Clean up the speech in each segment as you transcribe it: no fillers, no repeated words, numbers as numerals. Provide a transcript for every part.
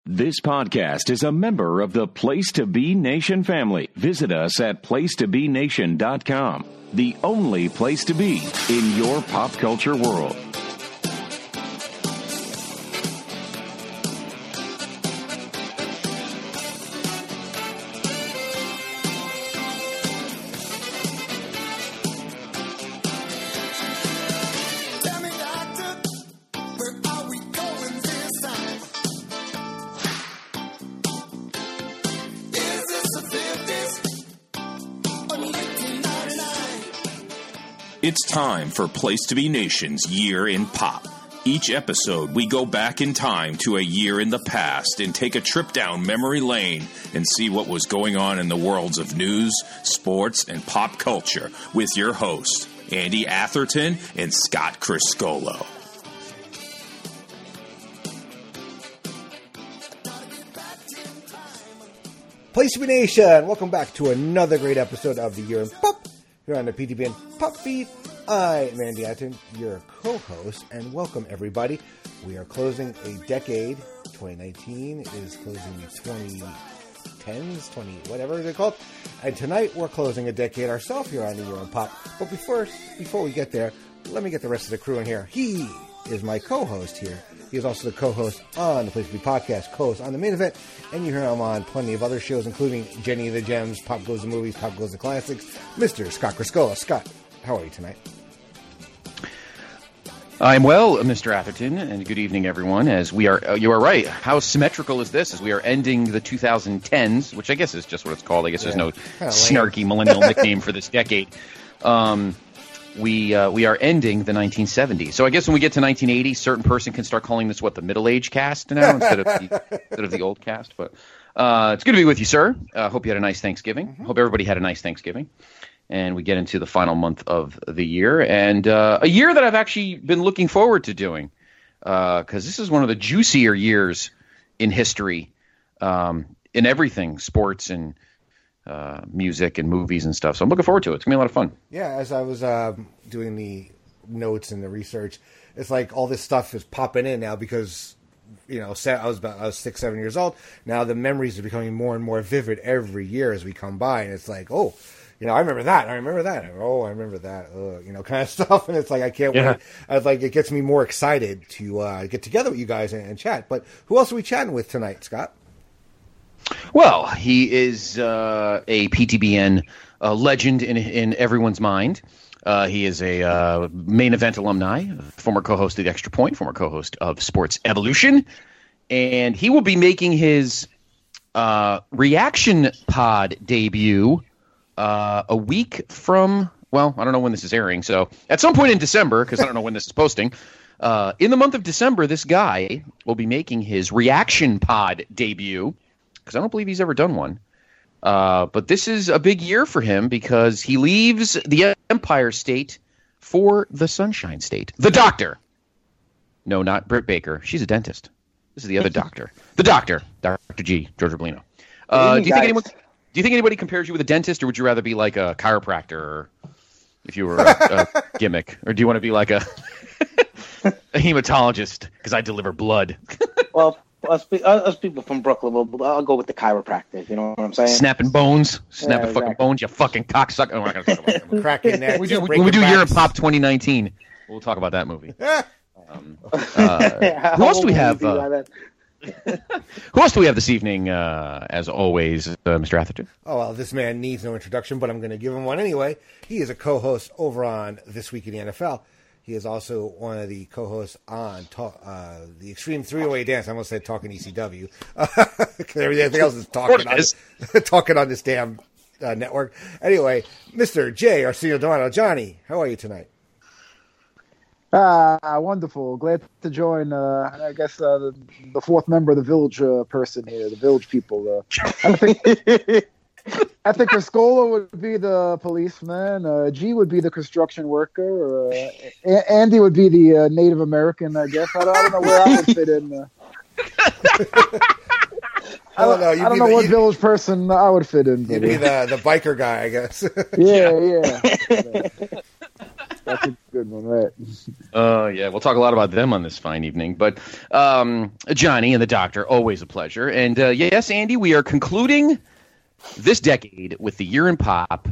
This podcast is a member of the Place to Be Nation family. Visit us at placetobenation.com, the only place to be in your pop culture world. It's time for Place to Be Nation's Year in Pop. Each episode, we go back in time to a year in the past and take a trip down memory lane and see what was going on in the worlds of news, sports, and pop culture with your hosts, Andy Atherton and Scott Criscolo. Place to Be Nation, welcome back to another great episode of the Year in Pop. Here on the PTBN Pop Feed, I am Andy Atherton, your co-host, and welcome everybody. We are closing a decade. 2019 is closing 2010s, 20 whatever they're called. And tonight we're closing a decade ourselves here on the Year in Pop. But before we get there, let me get the rest of the crew in here. He is my co-host here. He is also the co-host on the Place to Be podcast, co-host on the Main Event, and you hear him on plenty of other shows, including Jenny of the Gems, Pop Goes the Movies, Pop Goes the Classics, Mr. Scott Criscolo. Scott, how are you tonight? I'm well, Mr. Atherton, and good evening, everyone. As we are, you are right. How symmetrical is this? As we are ending the 2010s, which I guess is just what it's called. I guess there's no snarky millennial nickname for this decade. We are ending the 1970s. So I guess when we get to 1980, certain person can start calling this the middle age cast now instead of the old cast. But it's good to be with you, sir. Hope you had a nice Thanksgiving. Mm-hmm. Hope everybody had a nice Thanksgiving. And we get into the final month of the year, and a year that I've actually been looking forward to doing, because this is one of the juicier years in history, in everything, sports and music and movies and stuff. So I'm looking forward to it. It's gonna be a lot of fun. Yeah, as I was doing the notes and the research, it's like all this stuff is popping in now because, you know, I was 6-7 years old. Now the memories are becoming more and more vivid every year as we come by, and it's like, oh, you know, I remember that. Oh, I remember that. You know, kind of stuff. And it's like, I can't wait. It gets me more excited to get together with you guys and chat. But who else are we chatting with tonight, Scott? Well, he is a PTBN legend in everyone's mind. He is a Main Event alumni, former co-host of The Extra Point, former co-host of Sports Evolution. And he will be making his Reaction Pod debut a week from, well, I don't know when this is airing, so at some point in December, because I don't know when this is posting, in the month of December, this guy will be making his Reaction Pod debut, because I don't believe he's ever done one. But this is a big year for him because he leaves the Empire State for the Sunshine State. The Doctor. No, not Britt Baker. She's a dentist. This is the other doctor. The Doctor. Dr. G. George Roblino. Do you think anybody compares you with a dentist, or would you rather be like a chiropractor, or if you were a gimmick? Or do you want to be like a hematologist, because I deliver blood? Well, us people from Brooklyn, I'll go with the chiropractor. You know what I'm saying? Snapping bones. Fucking bones, you fucking cocksucker. Oh, we're not going to talk about that movie. Cracking necks. When we do Year in Pop 2019, we'll talk about that movie. Who else do we have? Who else do we have this evening, as always, Mr. Atherton? Oh, well, this man needs no introduction, but I'm going to give him one anyway. He is a co-host over on This Week in the NFL. He is also one of the co-hosts on the Extreme 308 Dance. I almost said Talking ECW. Because everything else is talking on this damn network. Anyway, Mr. J. Arsenio Donato. Johnny, how are you tonight? Wonderful. Glad to join, I guess, the fourth member of the Village person here, the Village people. I think Criscolo would be the policeman, G would be the construction worker, Andy would be the Native American, I guess. I don't know where I would fit in. I don't know. I don't know what Village person I would fit in. You'd be the biker guy, I guess. Yeah. That's a good one, Right. Yeah, we'll talk a lot about them on this fine evening. But Johnny and the Doctor, always a pleasure. And yes, Andy, we are concluding this decade with the year in pop,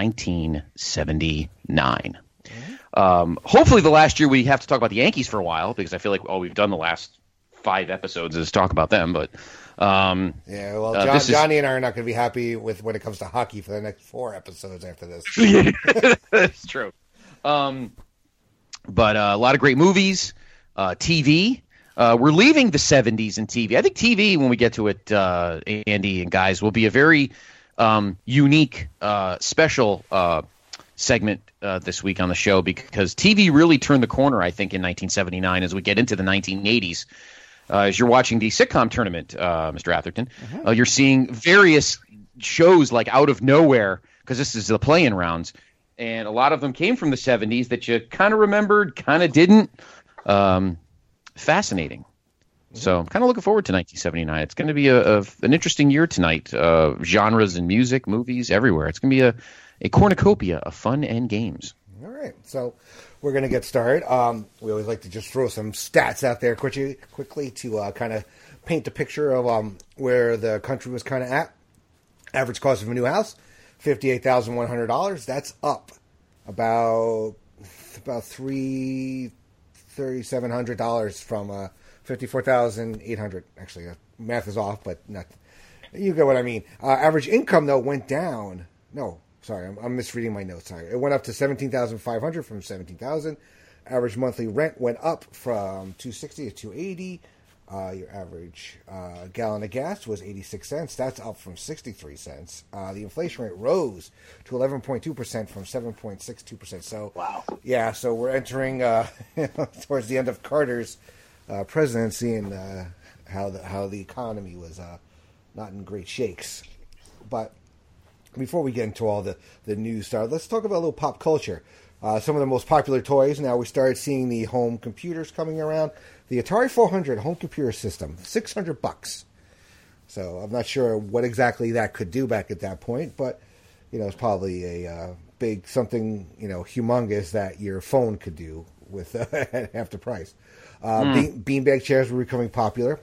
1979. Hopefully the last year we have to talk about the Yankees for a while, because I feel like all we've done the last 5 episodes is talk about them. But Johnny and I are not going to be happy with when it comes to hockey for the next 4 episodes after this. That's true. But a lot of great movies, TV. We're leaving the 70s in TV. I think TV, when we get to it, Andy and guys, will be a very unique, special segment this week on the show, because TV really turned the corner, I think, in 1979 as we get into the 1980s. As you're watching the sitcom tournament, Mr. Atherton, you're seeing various shows like out of nowhere, because this is the play-in rounds, and a lot of them came from the 70s that you kind of remembered, kind of didn't. Fascinating. So I'm kind of looking forward to 1979. It's going to be an interesting year tonight. Genres and music, movies, everywhere. It's going to be a cornucopia of fun and games. All right. So we're going to get started. We always like to just throw some stats out there quickly to kind of paint the picture of where the country was kind of at. Average cost of a new house, $58,100. That's up about $3,700 from $54,800. Actually, math is off, but not. You get what I mean. Average income though went down. No, sorry, I'm misreading my notes. Sorry, it went up to $17,500 from $17,000. Average monthly rent went up from $260 to $280. Your average gallon of gas was 86 cents. That's up from 63 cents. The inflation rate rose to 11.2% from 7.62%. So, wow. Yeah, so we're entering towards the end of Carter's presidency, and how the economy was not in great shakes. But before we get into all the news stuff, let's talk about a little pop culture. Some of the most popular toys. Now we started seeing the home computers coming around. The Atari 400 home computer system, $600. So I'm not sure what exactly that could do back at that point, but it's probably a big something humongous that your phone could do with at half the price. Beanbag chairs were becoming popular.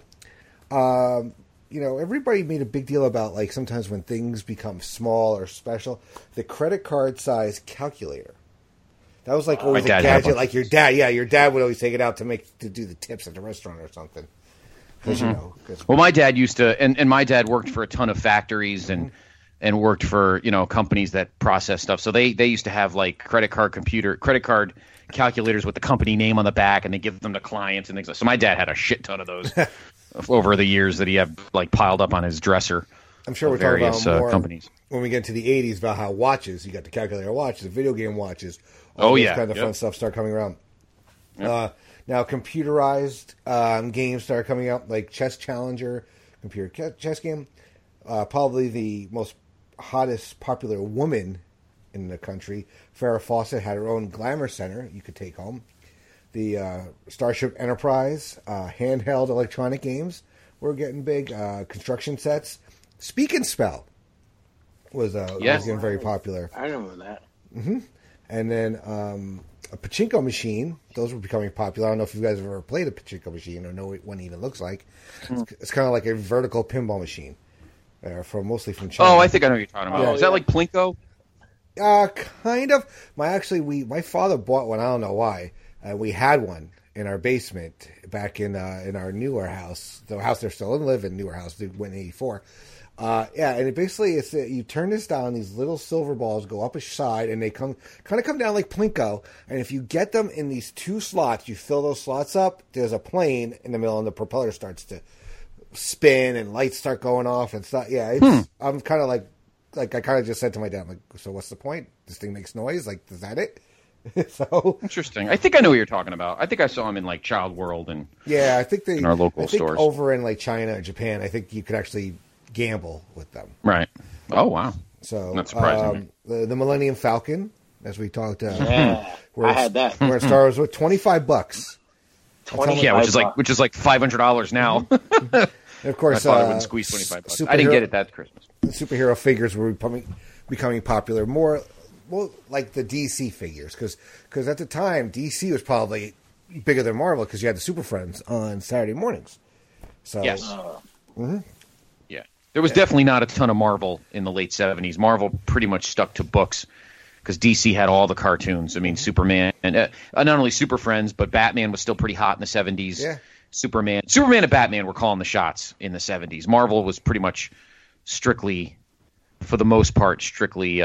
Everybody made a big deal about, like, sometimes when things become small or special, the credit card size calculator. That was like always a gadget, like your dad. Yeah, your dad would always take it out to do the tips at the restaurant or something. Well, my dad used to, and my dad worked for a ton of factories and worked for companies that process stuff. So they used to have like credit card calculators with the company name on the back, and they give them to clients and things. So my dad had a shit ton of those over the years that he had like piled up on his dresser. I'm sure we're talking about more companies when we get into the 80s about how watches. You got the calculator watches, the video game watches. All those kind of fun stuff start coming around. Yep. Now, computerized games start coming out, like Chess Challenger, computer chess game. Probably the most hottest popular woman in the country, Farrah Fawcett, had her own glamour center you could take home. The Starship Enterprise, handheld electronic games were getting big. Construction sets. Speak and Spell was getting very popular. I remember that. Mm-hmm. And then a pachinko machine. Those were becoming popular. I don't know if you guys have ever played a pachinko machine or know what one even looks like. It's kind of like a vertical pinball machine, mostly from China. Oh, I think I know what you're talking about. Yeah, Is that like Plinko? Kind of. My father bought one. I don't know why. We had one in our basement back in our newer house, the house they're still in, live in, newer house, they went in 84. And it basically you turn this down, these little silver balls go up a side, and they come down like Plinko. And if you get them in these 2 slots, you fill those slots up. There's a plane in the middle, and the propeller starts to spin, and lights start going off and stuff. Yeah, I'm kind of like I kind of just said to my dad, I'm like, so what's the point? This thing makes noise. Like, is that it? So interesting. I think I know what you're talking about. I think I saw them in like Child World and I think in our local stores over in like China or Japan. I think you could actually gamble with them. Right. Oh wow. So not surprising. The Millennium Falcon, as we talked. I had that. Where it starts with $25. Which is like $500 now. And of course, I thought I wouldn't squeeze $25. I didn't get it that Christmas. Superhero figures were becoming popular. More like the DC figures, because at the time DC was probably bigger than Marvel because you had the Super Friends on Saturday mornings. So yes, yeah, there was definitely not a ton of Marvel in the late 70s. Marvel pretty much stuck to books because DC had all the cartoons. I mean, Superman and not only Super Friends, but Batman was still pretty hot in the 70s. Yeah. Superman and Batman were calling the shots in the 70s. Marvel was pretty much strictly, for the most part, strictly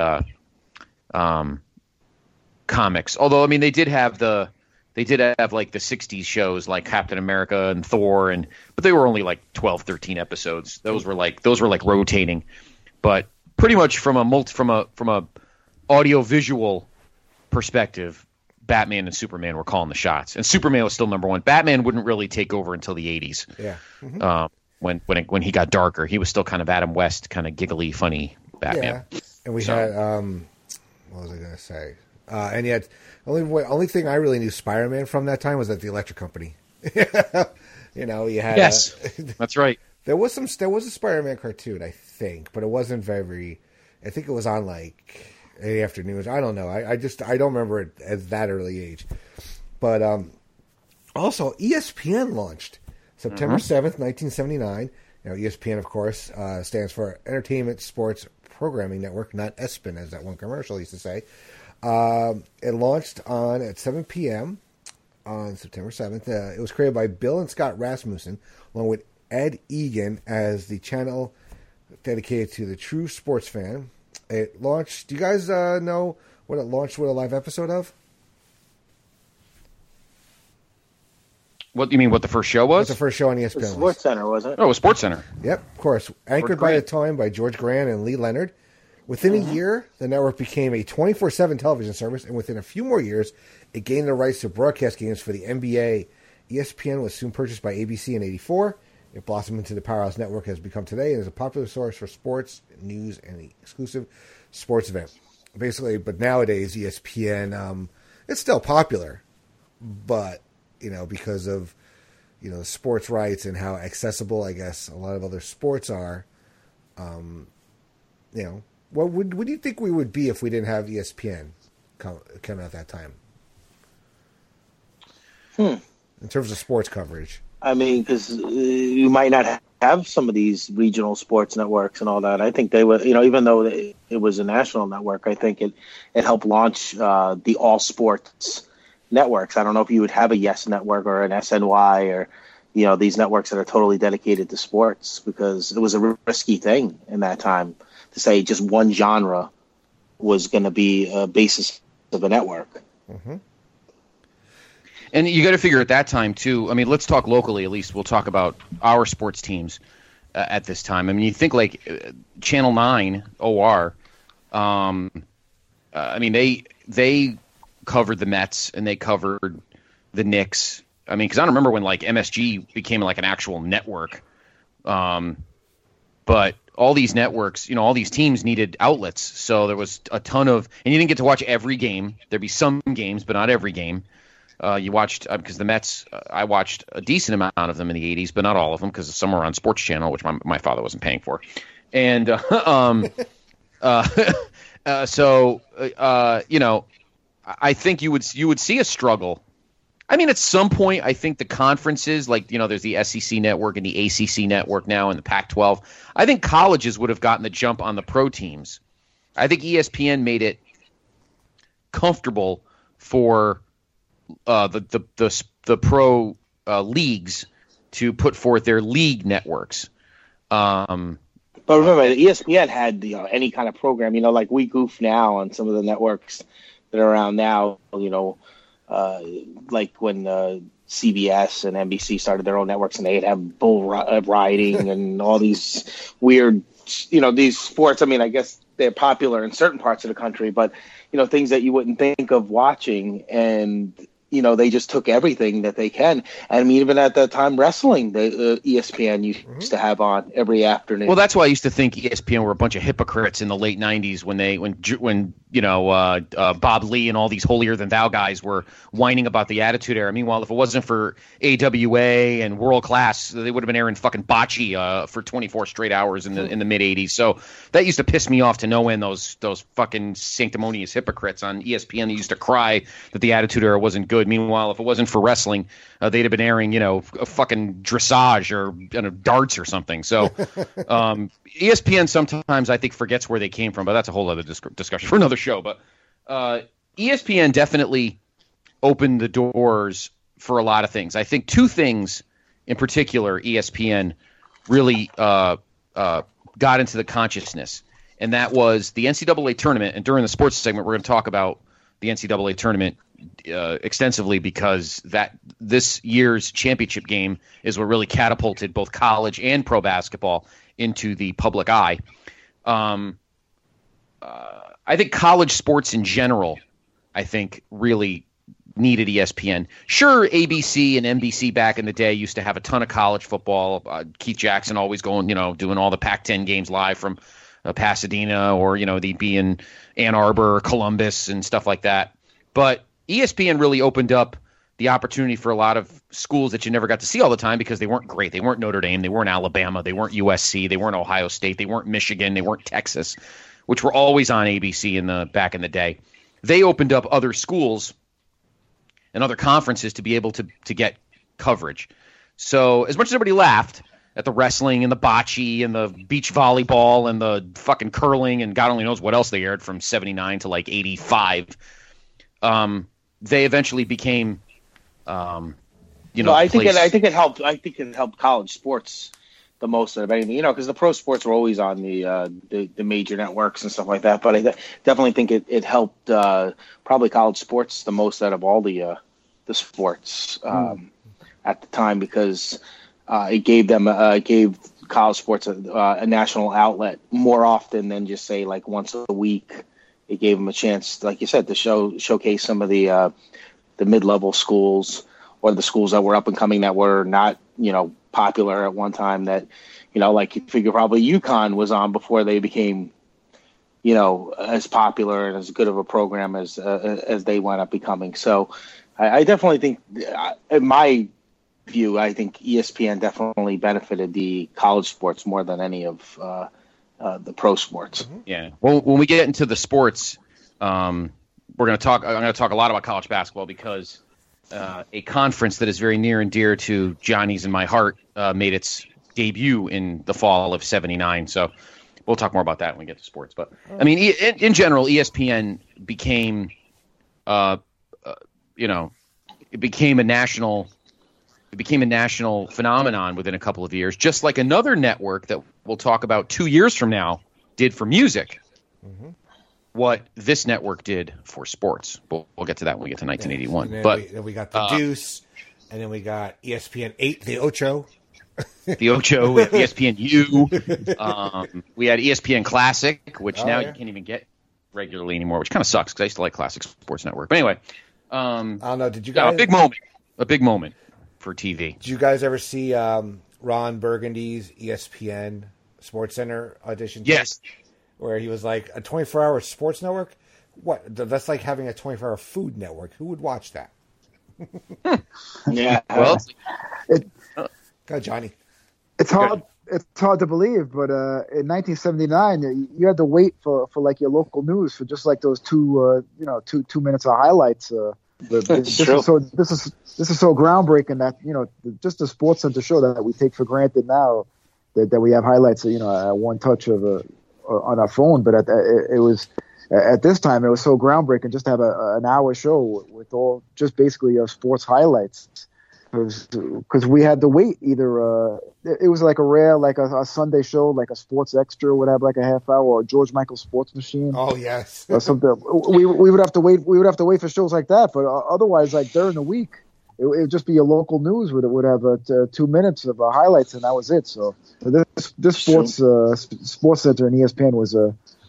comics. Although, I mean, they did have like the 60s shows like Captain America and Thor, but they were only like 12, 13 episodes. Those were like rotating. But pretty much from a audio visual perspective, Batman and Superman were calling the shots, and Superman was still number one. Batman wouldn't really take over until the 80s. Yeah. When he got darker, he was still kind of Adam West, kind of giggly, funny Batman. Yeah. And we had what was I going to say? And yet, only thing I really knew Spider-Man from that time was at the Electric Company. You know, you had that's right. There was a Spider-Man cartoon, I think, but it wasn't very. I think it was on like in the afternoons. I don't know. I don't remember it at that early age. But also ESPN launched September 7th, 1979. You know, ESPN, of course, stands for Entertainment Sports Programming Network, not ESPN, as that one commercial used to say. It launched at 7 p.m. on September 7th. It was created by Bill and Scott Rasmussen, along with Ed Egan as the channel dedicated to the true sports fan. It launched. Do you guys know what it launched with a live episode of? What do you mean? What the first show was? What the first show on ESPN Sports Center, was it? Oh, it was Sports Center. Yep, of course. Anchored by the time by George Grant and Lee Leonard. Within a year, the network became a 24/7 television service, and within a few more years, it gained the rights to broadcast games for the NBA. ESPN was soon purchased by ABC in '84. It blossomed into the powerhouse network it has become today and is a popular source for sports, news, and the exclusive sports event. Basically, but nowadays, ESPN, it's still popular, but, you know, because of, you know, sports rights and how accessible, I guess, a lot of other sports are, you know, what do you think we would be if we didn't have ESPN coming at that time? In terms of sports coverage. I mean, because you might not have some of these regional sports networks and all that. I think they would, you know, even though it was a national network, I think it helped launch the all sports networks. I don't know if you would have a Yes Network or an SNY or, you know, these networks that are totally dedicated to sports, because it was a risky thing in that time to say just one genre was going to be a basis of a network. Mm-hmm. And you got to figure at that time, too. I mean, let's talk locally, at least. We'll talk about our sports teams at this time. I mean, you think like Channel 9, OR, I mean, they covered the Mets and they covered the Knicks. I mean, because I don't remember when like MSG became like an actual network. But all these networks, you know, all these teams needed outlets. So there was a ton of – and you didn't get to watch every game. There'd be some games, but not every game. You watched because the Mets. I watched a decent amount of them in the '80s, but not all of them because some were on Sports Channel, which my father wasn't paying for. And so you know, I think you would see a struggle. I mean, at some point, I think the conferences, like, you know, there's the SEC network and the ACC network now and the Pac-12. I think colleges would have gotten the jump on the pro teams. I think ESPN made it comfortable for the pro leagues to put forth their league networks. But remember, ESPN had any kind of program, you know, like we goof now on some of the networks that are around now, you know, like when CBS and NBC started their own networks and they'd have bull riding and all these weird, you know, these sports. I mean, I guess they're popular in certain parts of the country, but, you know, things that you wouldn't think of watching. And they just took everything that they can. And I mean, even at that time, wrestling, ESPN used to have on every afternoon. Well, that's why I used to think ESPN were a bunch of hypocrites in the late '90s when Bob Lee and all these holier than thou guys were whining about the Attitude Era. Meanwhile, if it wasn't for AWA and World Class, they would have been airing fucking bocce for 24 straight hours in the mid '80s. So that used to piss me off to no end. Those fucking sanctimonious hypocrites on ESPN that used to cry that the Attitude Era wasn't good. Meanwhile, if it wasn't for wrestling, they'd have been airing, a fucking dressage or darts or something. So ESPN sometimes I think forgets where they came from, but that's a whole other discussion for another show. But ESPN definitely opened the doors for a lot of things. I think two things in particular ESPN really got into the consciousness, and that was the NCAA tournament. And during the sports segment, we're going to talk about the NCAA tournament extensively, because this year's championship game is what really catapulted both college and pro basketball into the public eye. I think college sports in general, really needed ESPN. Sure, ABC and NBC back in the day used to have a ton of college football. Keith Jackson always going, doing all the Pac-10 games live from Pasadena, or, they'd be in Ann Arbor or Columbus and stuff like that. But ESPN really opened up the opportunity for a lot of schools that you never got to see all the time because they weren't great. They weren't Notre Dame. They weren't Alabama. They weren't USC. They weren't Ohio State. They weren't Michigan. They weren't Texas, which were always on ABC back in the day. They opened up other schools and other conferences to be able to get coverage. So as much as everybody laughed at the wrestling and the bocce and the beach volleyball and the fucking curling and God only knows what else they aired from 79 to like 85, they eventually became, I think it helped. I think it helped college sports the most out of anything, because the pro sports were always on the major networks and stuff like that. But I definitely think it helped probably college sports the most out of all the sports at the time, because it gave college sports a national outlet more often than just say like once a week. It gave them a chance, like you said, to showcase some of the mid-level schools or the schools that were up and coming that were not, popular at one time, that, like you figure probably UConn was on before they became, as popular and as good of a program as they wound up becoming. So I definitely think, in my view, I think ESPN definitely benefited the college sports more than any of the pro sports. Yeah. Well, when we get into the sports, I'm going to talk a lot about college basketball, because a conference that is very near and dear to Johnny's and my heart made its debut in the fall of '79. So we'll talk more about that when we get to sports. But I mean, in general, ESPN became, it became a national phenomenon within a couple of years, just like another network that we'll talk about 2 years from now did for music. Mm-hmm. What this network did for sports. We'll get to that when we get to 1981. Yeah, but we got the Deuce, and then we got ESPN 8, the Ocho. The Ocho, we had ESPNU. We had ESPN Classic, which now you can't even get regularly anymore, which kind of sucks because I used to like Classic Sports Network. But anyway, I don't know. Did you guys? A big moment for TV. Did you guys ever see Ron Burgundy's ESPN Sports Center audition? Yes. Where he was like, a 24-hour sports network? What? That's like having a 24-hour food network. Who would watch that? Yeah. Well, go, Johnny. It's hard to believe, but in 1979, you had to wait for like your local news for just like those two minutes of highlights. This is so groundbreaking that just the Sports Center show that we take for granted now, that we have highlights at one touch of on our phone, but it was at this time it was so groundbreaking just to have an hour show with all just basically sports highlights, because we had to wait either it was like a rare like a Sunday show like a Sports Extra would have like a half hour, or George Michael Sports Machine. Oh yes. Or something. We would have to wait for shows like that, but otherwise like during the week it would just be a local news would have 2 minutes of highlights, and that was it. So this Sports Center and ESPN was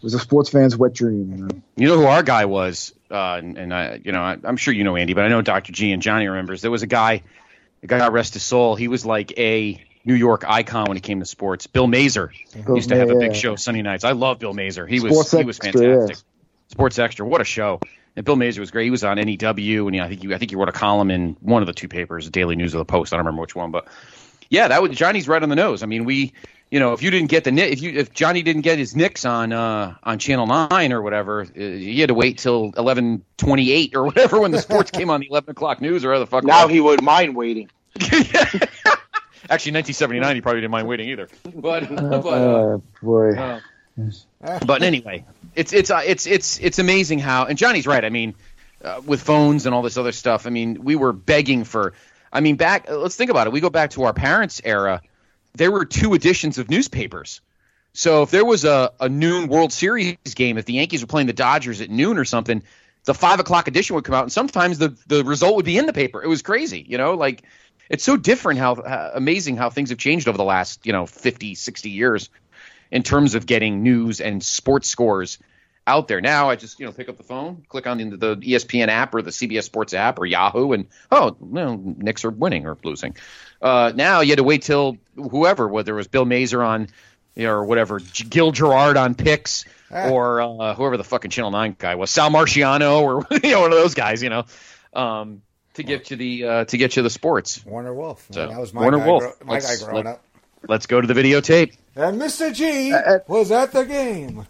was a sports fan's wet dream. You know who our guy was, and I'm sure you know Andy, but I know Dr. G and Johnny remembers. There was a guy rest his soul. He was like a New York icon when it came to sports. Bill Mazer used to have a big show Sunday nights. I love Bill Mazer. He was fantastic. Yeah. Sports Extra, what a show! And Bill Mazer was great. He was on NEW, and I think he wrote a column in one of the two papers, Daily News or the Post. I don't remember which one, but yeah, Johnny's right on the nose. I mean, if you didn't get if Johnny didn't get his Knicks on Channel 9 or whatever, you had to wait till 11:28 or whatever when the sports came on the 11 o'clock news or other fuck. Now he would mind waiting. Actually, 1979, he probably didn't mind waiting either. But boy. But anyway, it's amazing how, and Johnny's right. I mean, with phones and all this other stuff. I mean, we were begging for. I mean, let's think about it. We go back to our parents' era. There were 2 editions of newspapers. So if there was a noon World Series game, if the Yankees were playing the Dodgers at noon or something, the 5 o'clock edition would come out, and sometimes the result would be in the paper. It was crazy, like it's so different how amazing how things have changed over the last, 50, 60 years in terms of getting news and sports scores out there. Now I just, pick up the phone, click on the ESPN app or the CBS Sports app or Yahoo, and Knicks are winning or losing. Now you had to wait till whoever, whether it was Bill Mazer on, or whatever, Gil Gerard on picks, or whoever the fucking Channel 9 guy was, Sal Marciano, or one of those guys, to get to the sports. Warner Wolf. So, that was my Warner guy, Wolf. my guy growing up. Let's go to the videotape. And Mr. G was at the game.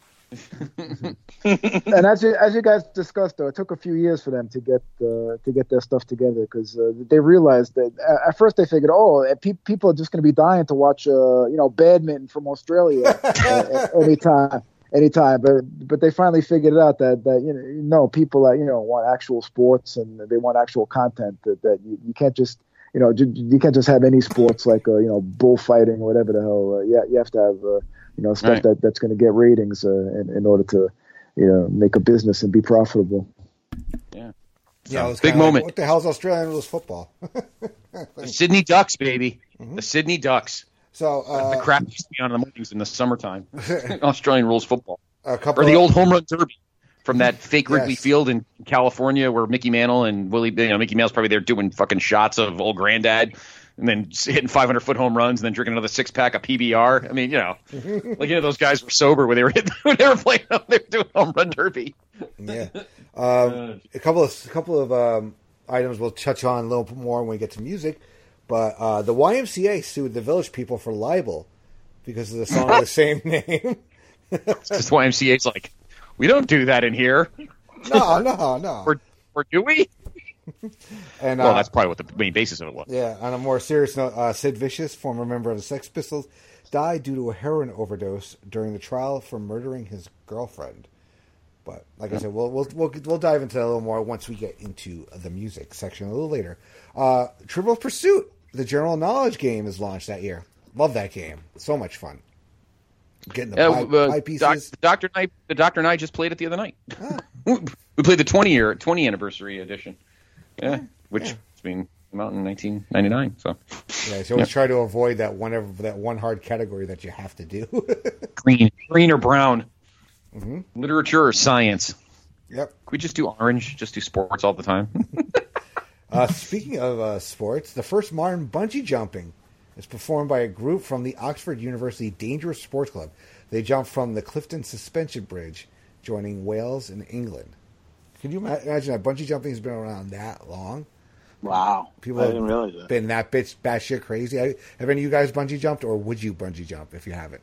And as you guys discussed, though, it took a few years for them to get their stuff together, because they realized that at first they figured, people are just going to be dying to watch badminton from Australia anytime. But they finally figured out that people want actual sports, and they want actual content, that you can't just you can't just have any sports like bullfighting or whatever the hell. You have to have stuff that's going to get ratings in order to make a business and be profitable. Yeah, it was big moment. Like, what the hell's Australian rules football? The Sydney Ducks, baby. Mm-hmm. The Sydney Ducks. So the crap used to be on in the mornings in the summertime. Australian rules football. Or the old home run derby from that fake Wrigley Field in California, where Mickey Mantle and Mickey Mantle's probably there doing fucking shots of old granddad, and then hitting 500-foot home runs, and then drinking another 6-pack of PBR. I mean, those guys were sober when they were playing. They were doing home run derby. Yeah, a couple of items we'll touch on a little bit more when we get to music. But the YMCA sued the Village People for libel because of the song of the same name. Just YMCA's like, we don't do that in here. No. Or do we? And that's probably what the main basis of it was. Yeah. On a more serious note, Sid Vicious, former member of the Sex Pistols, died due to a heroin overdose during the trial for murdering his girlfriend. But like I said, we'll dive into that a little more once we get into the music section a little later. Trivial Pursuit, the general knowledge game, is launched that year. Love that game. So much fun. Getting the pie pieces. The Dr. Knight just played it the other night. We played the 20 anniversary edition. Yeah, which came out in 1999. So you always try to avoid that one hard category that you have to do. green or brown. Mm-hmm. Literature or science. Yep. Could we just do orange? Just do sports all the time. Speaking of sports, the first modern bungee jumping is performed by a group from the Oxford University Dangerous Sports Club. They jumped from the Clifton Suspension Bridge, joining Wales and England. Can you imagine that bungee jumping has been around that long? Wow. People I didn't realize that. Been that batshit crazy. Have any of you guys bungee jumped, or would you bungee jump if you haven't?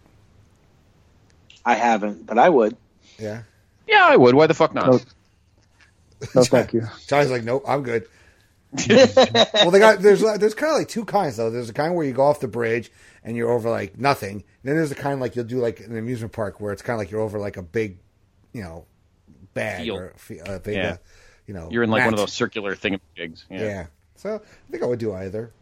I haven't, but I would. Yeah? Yeah, I would. Why the fuck not? No, thank you. Johnny's like, nope, I'm good. Well, there's kind of like two kinds though. There's a kind where you go off the bridge and you're over like nothing. And then there's the kind like you'll do like an amusement park where it's kind of like you're over like a big, bag or a big, you're in like mat. one of those circular thingamajigs. Yeah. So I think I would do either.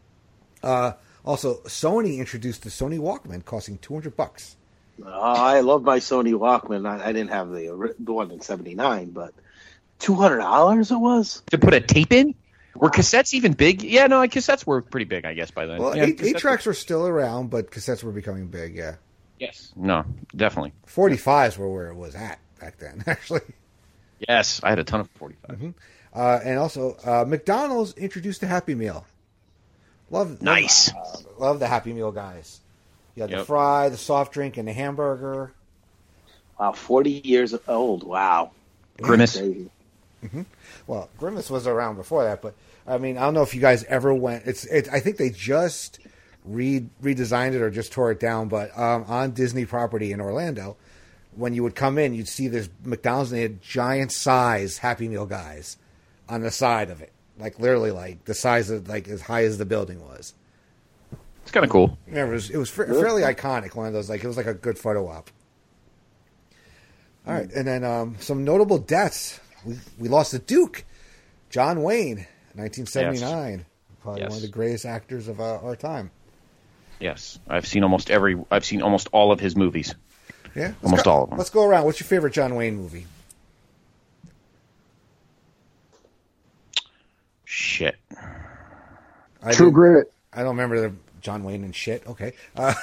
Also, Sony introduced the Sony Walkman, costing $200. I love my Sony Walkman. I didn't have the one in '79, but $200 it was to put a tape in. Were cassettes even big? Yeah, no, cassettes were pretty big, I guess, by then. Well, yeah, 8 tracks were still around, but cassettes were becoming big, yeah. Yes. No, definitely. 45s were where it was at back then, actually. Yes, I had a ton of 45. Mm-hmm. And also, McDonald's introduced the Happy Meal. Love the Happy Meal guys. You had the fry, the soft drink, and the hamburger. Wow, 40 years old. Wow. Grimace. Mm-hmm. Well, Grimace was around before that, but I mean, I don't know if you guys ever went. I think they just redesigned it or just tore it down, but on Disney property in Orlando, when you would come in, you'd see this McDonald's and they had giant size Happy Meal guys on the side of it, like literally like the size of like as high as the building was. It's kind of cool. Yeah, it was fairly iconic. One of those, like it was like a good photo op. All right, and then some notable deaths. We lost the Duke, John Wayne, 1979. Yes. Probably one of the greatest actors of our time. Yes, I've seen almost all of his movies. Yeah, almost all of them. Let's go around. What's your favorite John Wayne movie? Shit. True Grit. I don't remember the John Wayne and shit. Okay.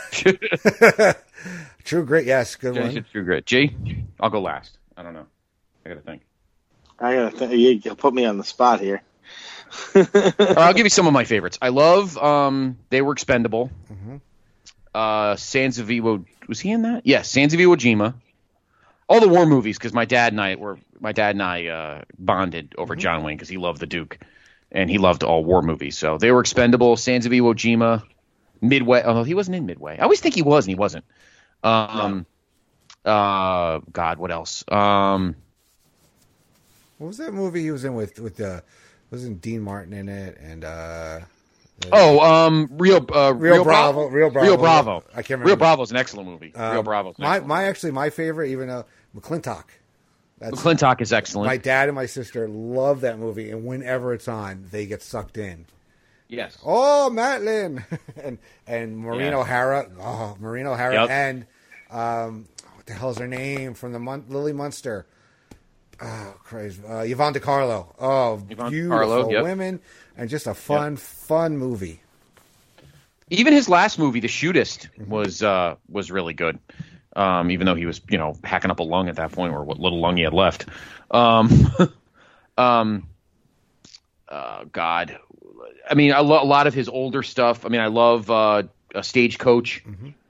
True Grit. Yes, good one. True Grit. G, I'll go last. I don't know. I gotta think. You put me on the spot here. I'll give you some of my favorites. I love They Were Expendable. Mm-hmm. Sands of Iwo, was he in that? Yes, Sands of Iwo Jima. All the war movies, because my dad and I bonded over John Wayne because he loved the Duke, and he loved all war movies. So They Were Expendable, Sands of Iwo Jima, Midway. Oh, he wasn't in Midway. I always think he was, and he wasn't. God, what else? What was that movie he was in with wasn't Dean Martin in it? And Rio Bravo. Rio Bravo. I can't remember. Rio Bravo is an excellent movie. Rio Bravo. My favorite, even McClintock. McClintock is excellent. My dad and my sister love that movie, and whenever it's on, they get sucked in. Yes. Oh, Matlin and Maureen O'Hara. Oh, Maureen O'Hara and what the hell's her name from the Lily Munster? Oh, crazy. Yvonne DiCarlo. Oh, Yvonne beautiful women and just a fun movie. Even his last movie, The Shootist, was really good. Even though he was, hacking up a lung at that point, or what little lung he had left. God. I mean, a lot of his older stuff. I mean, I love a Stagecoach,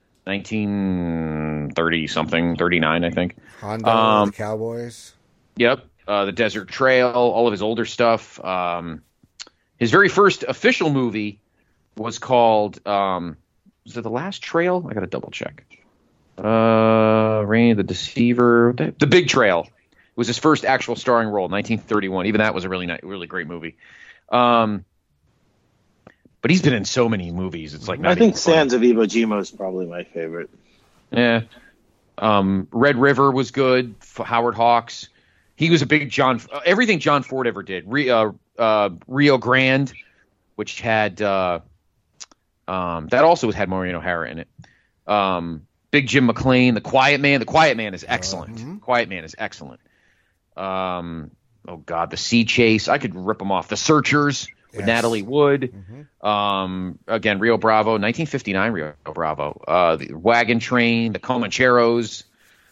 1930-something, 39, I think. Hondo, the Cowboys. Yep. The Desert Trail, all of his older stuff. His very first official movie was called, was it The Last Trail? I got to double check. Rain the Deceiver, The Big Trail. It was his first actual starring role, 1931. Even that was a really great movie. But he's been in so many movies. It's like I think Sands of Iwo Jima is probably my favorite. Yeah. Red River was good. Howard Hawks. He was a big everything John Ford ever did. Rio Grande, which had that also had Maureen O'Hara in it. Big Jim McLean, The Quiet Man. The Quiet Man is excellent. Quiet Man is excellent. Oh God, The Sea Chase. I could rip them off. The Searchers with Natalie Wood. Again, Rio Bravo, 1959 Rio Bravo. The Wagon Train, The Comancheros.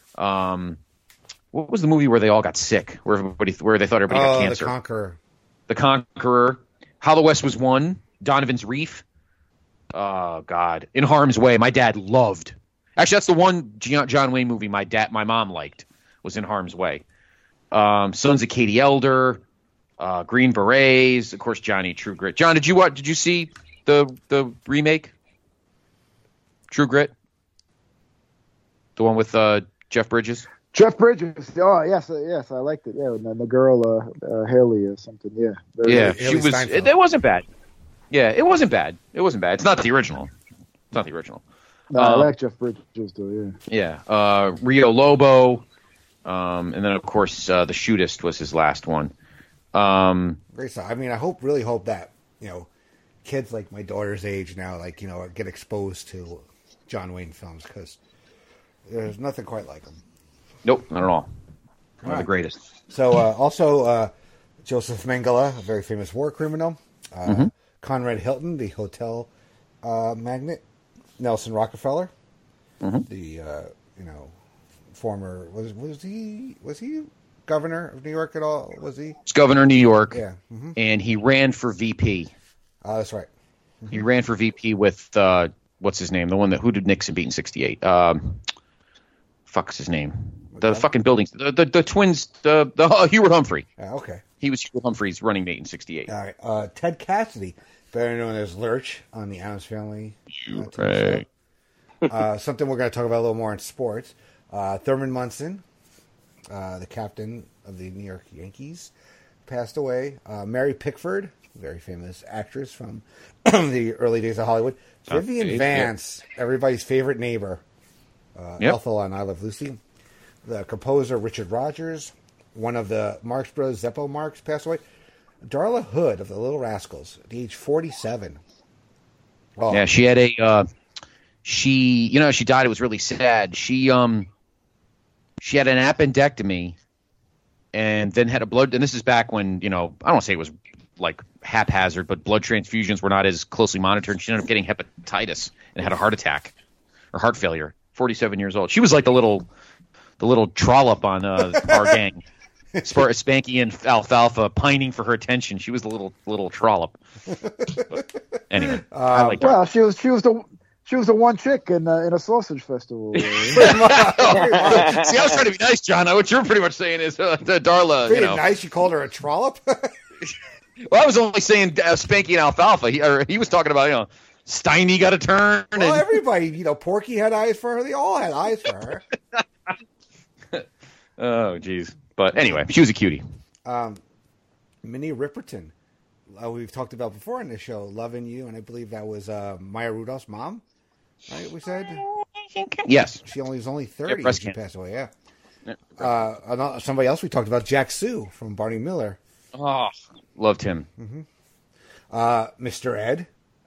What was the movie where they all got sick? Where they thought everybody got cancer? The Conqueror. How the West Was Won. Donovan's Reef. Oh God, In Harm's Way. My dad loved. Actually, that's the one John Wayne movie my mom liked, was In Harm's Way. Sons of Katie Elder. Green Berets, of course, Johnny, True Grit. John, did you see the remake? True Grit? The one with Jeff Bridges? Jeff Bridges. Oh, yes, I liked it. Yeah, and the girl, Haley or something. Yeah. She was. It wasn't bad. Yeah, it wasn't bad. It's not the original. No, I like Jeff Bridges, though, yeah. Yeah. Rio Lobo. And then, of course, The Shootist was his last one. Great stuff. I mean, I really hope that, kids like my daughter's age now, get exposed to John Wayne films, because there's nothing quite like them. Nope, not at all. One of the greatest. So, also, Joseph Mengele, a very famous war criminal. Conrad Hilton, the hotel magnate. Nelson Rockefeller. the former was he governor of New York at all? Was he? He's governor of New York. Yeah, and he ran for VP. That's right. He ran for VP with what's his name? The one who did Nixon beat in '68? Fuck's his name? The fucking buildings. The twins. The Hubert Humphrey. Okay. He was Hubert Humphrey's running mate in '68. All right. Ted Cassidy, better known as Lurch on the Addams Family. Right. Something we're going to talk about a little more in sports. Thurman Munson, the captain of the New York Yankees, passed away. Mary Pickford, very famous actress from the early days of Hollywood. Vivian Vance, everybody's favorite neighbor. Ethel on I Love Lucy. The composer Richard Rodgers, one of the Marx Brothers, Zeppo Marx, passed away. Darla Hood of the Little Rascals, at age 47. Oh. Yeah, she had she died. It was really sad. She had an appendectomy, and then had a blood. And this is back when I don't want to say it was like haphazard, but blood transfusions were not as closely monitored. And she ended up getting hepatitis and had a heart attack or heart failure. 47 years old. She was like the little trollop on our gang. Spanky and Alfalfa pining for her attention. She was the little trollop. But anyway, I like her. Well, she was the one chick in a sausage festival. See, I was trying to be nice, John. What you're pretty much saying is Darla. Pretty nice. You called her a trollop. Well, I was only saying Spanky and Alfalfa. He was talking about Steiny got a turn. Well, everybody, Porky had eyes for her. They all had eyes for her. Oh, jeez. But anyway, she was a cutie. Minnie Riperton, we've talked about before in the show, Loving You, and I believe that was Maya Rudolph's mom, right, we said? Yes. She was only 30 when she passed away, yeah. Somebody else we talked about, Jack Sue from Barney Miller. Oh, loved him. Mr. Ed,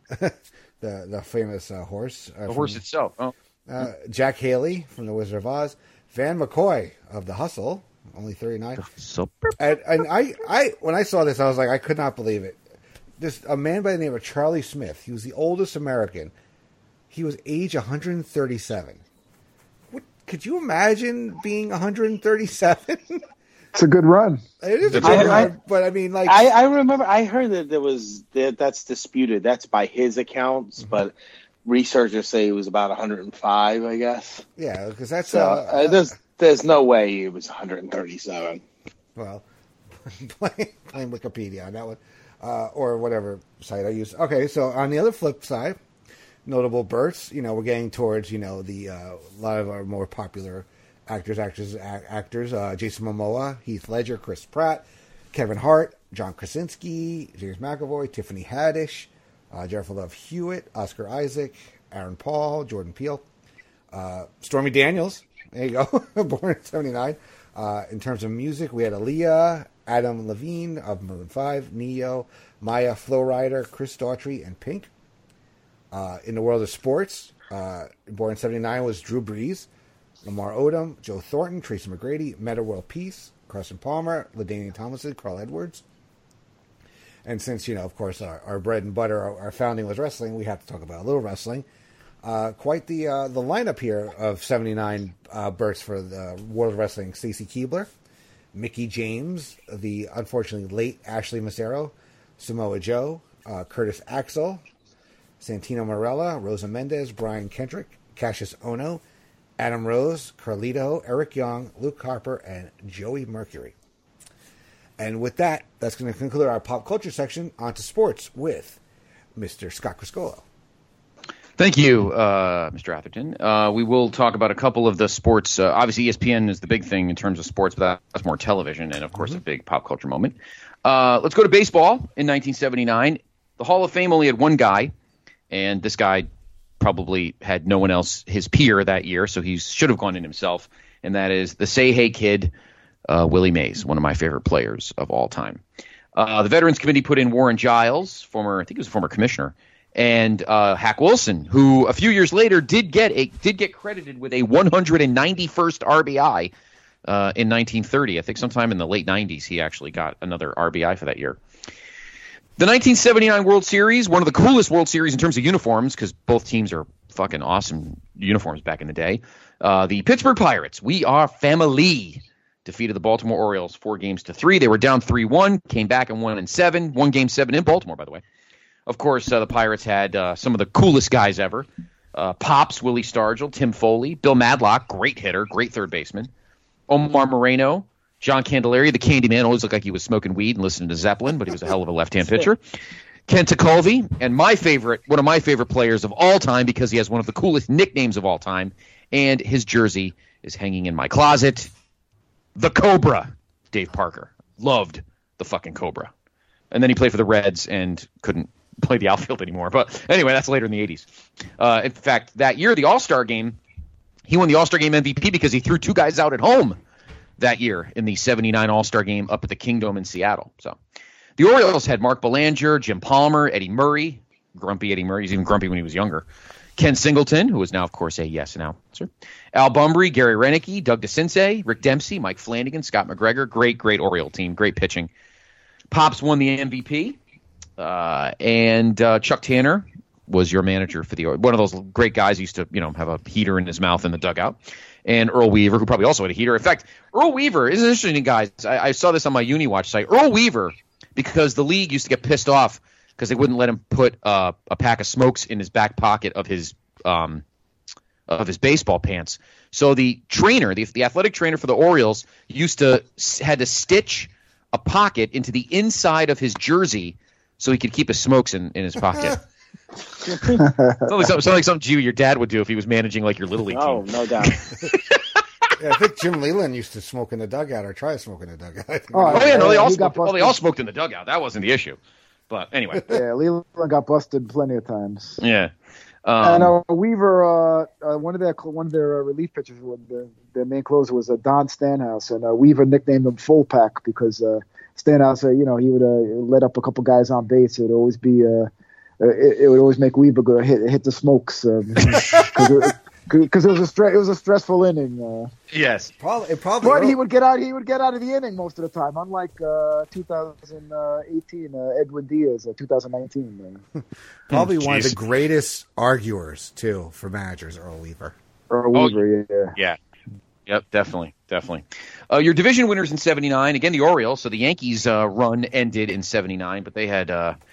the famous horse. The horse itself. Oh. Jack Haley from The Wizard of Oz. Van McCoy of The Hustle, only 39. And I when I saw this, I was like, I could not believe it. A man by the name of Charlie Smith. He was the oldest American. He was age 137. Could you imagine being 137? It's a good run. It is a good run, but I mean, like I remember I heard that that's disputed. That's by his accounts, but researchers say it was about 105, I guess. Yeah, because that's there's no way it was 137. Well, playing Wikipedia on that one, or whatever site I use. Okay, so on the other flip side, notable births. We're getting towards the a lot of our more popular actors. Jason Momoa, Heath Ledger, Chris Pratt, Kevin Hart, John Krasinski, James McAvoy, Tiffany Haddish, Jennifer Love Hewitt, Oscar Isaac, Aaron Paul, Jordan Peele, Stormy Daniels. There you go, born in 79. In terms of music, we had Aaliyah, Adam Levine of Maroon 5, Neo, Maya, Flo Rida, Chris Daughtry, and Pink. In the world of sports, born in 79 was Drew Brees, Lamar Odom, Joe Thornton, Tracy McGrady, Metta World Peace, Carson Palmer, LaDainian Tomlinson, Carl Edwards. And since, of course, our bread and butter, our founding was wrestling, we have to talk about a little wrestling. Quite the lineup here of 79 births for the world of wrestling. Stacy Keibler, Mickie James, the unfortunately late Ashley Massaro, Samoa Joe, Curtis Axel, Santino Marella, Rosa Mendez, Brian Kendrick, Cassius Ohno, Adam Rose, Carlito, Eric Young, Luke Harper, and Joey Mercury. And with that, that's going to conclude our pop culture section. On to sports with Mr. Scott Criscolo. Thank you, Mr. Atherton. We will talk about a couple of the sports. Obviously, ESPN is the big thing in terms of sports, but that's more television and, of course, a big pop culture moment. Let's go to baseball in 1979. The Hall of Fame only had one guy, and this guy probably had no one else, his peer, that year, so he should have gone in himself, and that is the Say Hey Kid, Willie Mays, one of my favorite players of all time. The Veterans Committee put in Warren Giles, I think he was a former commissioner, and Hack Wilson, who a few years later did get credited with a 191st RBI in 1930. I think sometime in the late 90s he actually got another RBI for that year. The 1979 World Series, one of the coolest World Series in terms of uniforms, because both teams are fucking awesome uniforms back in the day. The Pittsburgh Pirates, we are family, defeated the Baltimore Orioles 4-3. They were down 3-1, came back and won in 7. Won Game 7 in Baltimore, by the way. Of course, the Pirates had some of the coolest guys ever. Pops, Willie Stargell, Tim Foley, Bill Madlock, great hitter, great third baseman. Omar Moreno, John Candelaria, the Candyman, always looked like he was smoking weed and listening to Zeppelin, but he was a hell of a left-hand pitcher. Ken Tekulve, and one of my favorite players of all time because he has one of the coolest nicknames of all time, and his jersey is hanging in my closet. The Cobra, Dave Parker. Loved the fucking Cobra. And then he played for the Reds and couldn't play the outfield anymore. But anyway, that's later in the 80s. In fact, that year, the All-Star game, he won the All-Star game MVP because he threw 2 guys out at home that year in the 79 All-Star game up at the Kingdome in Seattle. So the Orioles had Mark Belanger, Jim Palmer, Eddie Murray, grumpy Eddie Murray. He's even grumpy when he was younger. Ken Singleton, who is now, of course, a yes announcer. Al Bumbry, Gary Renicky, Doug DeCinces, Rick Dempsey, Mike Flanagan, Scott McGregor. Great Oriole team. Great pitching. Pops won the MVP. And Chuck Tanner was your manager for the Orioles. One of those great guys who used to, have a heater in his mouth in the dugout. And Earl Weaver, who probably also had a heater. In fact, Earl Weaver is interesting, guys. I saw this on my UniWatch site. Earl Weaver, because the league used to get pissed off because they wouldn't let him put a pack of smokes in his back pocket of his baseball pants. So the trainer, the athletic trainer for the Orioles, had to stitch a pocket into the inside of his jersey so he could keep his smokes in his pocket. Sounds like something your dad would do if he was managing like your little league team. Oh, no doubt. Yeah, I think Jim Leland used to smoke in the dugout or try to smoke in the dugout. They all smoked in the dugout. That wasn't the issue. But anyway. Yeah, Leland got busted plenty of times. Yeah. And Weaver, one of their relief pitchers, their main closer was Don Stanhouse, and Weaver nicknamed him Full Pack because Stanhouse, he would let up a couple guys on base. It would always be, it would always make Weaver go hit the smokes because it was a stressful inning. Yes, probably. But he would get out of the inning most of the time. Unlike 2018, Edwin Diaz, 2019. Probably one of the greatest arguers too for managers, Earl Weaver. Yeah. Yep, definitely. Your division winners in '79 again, the Orioles. So the Yankees' run ended in '79, but they had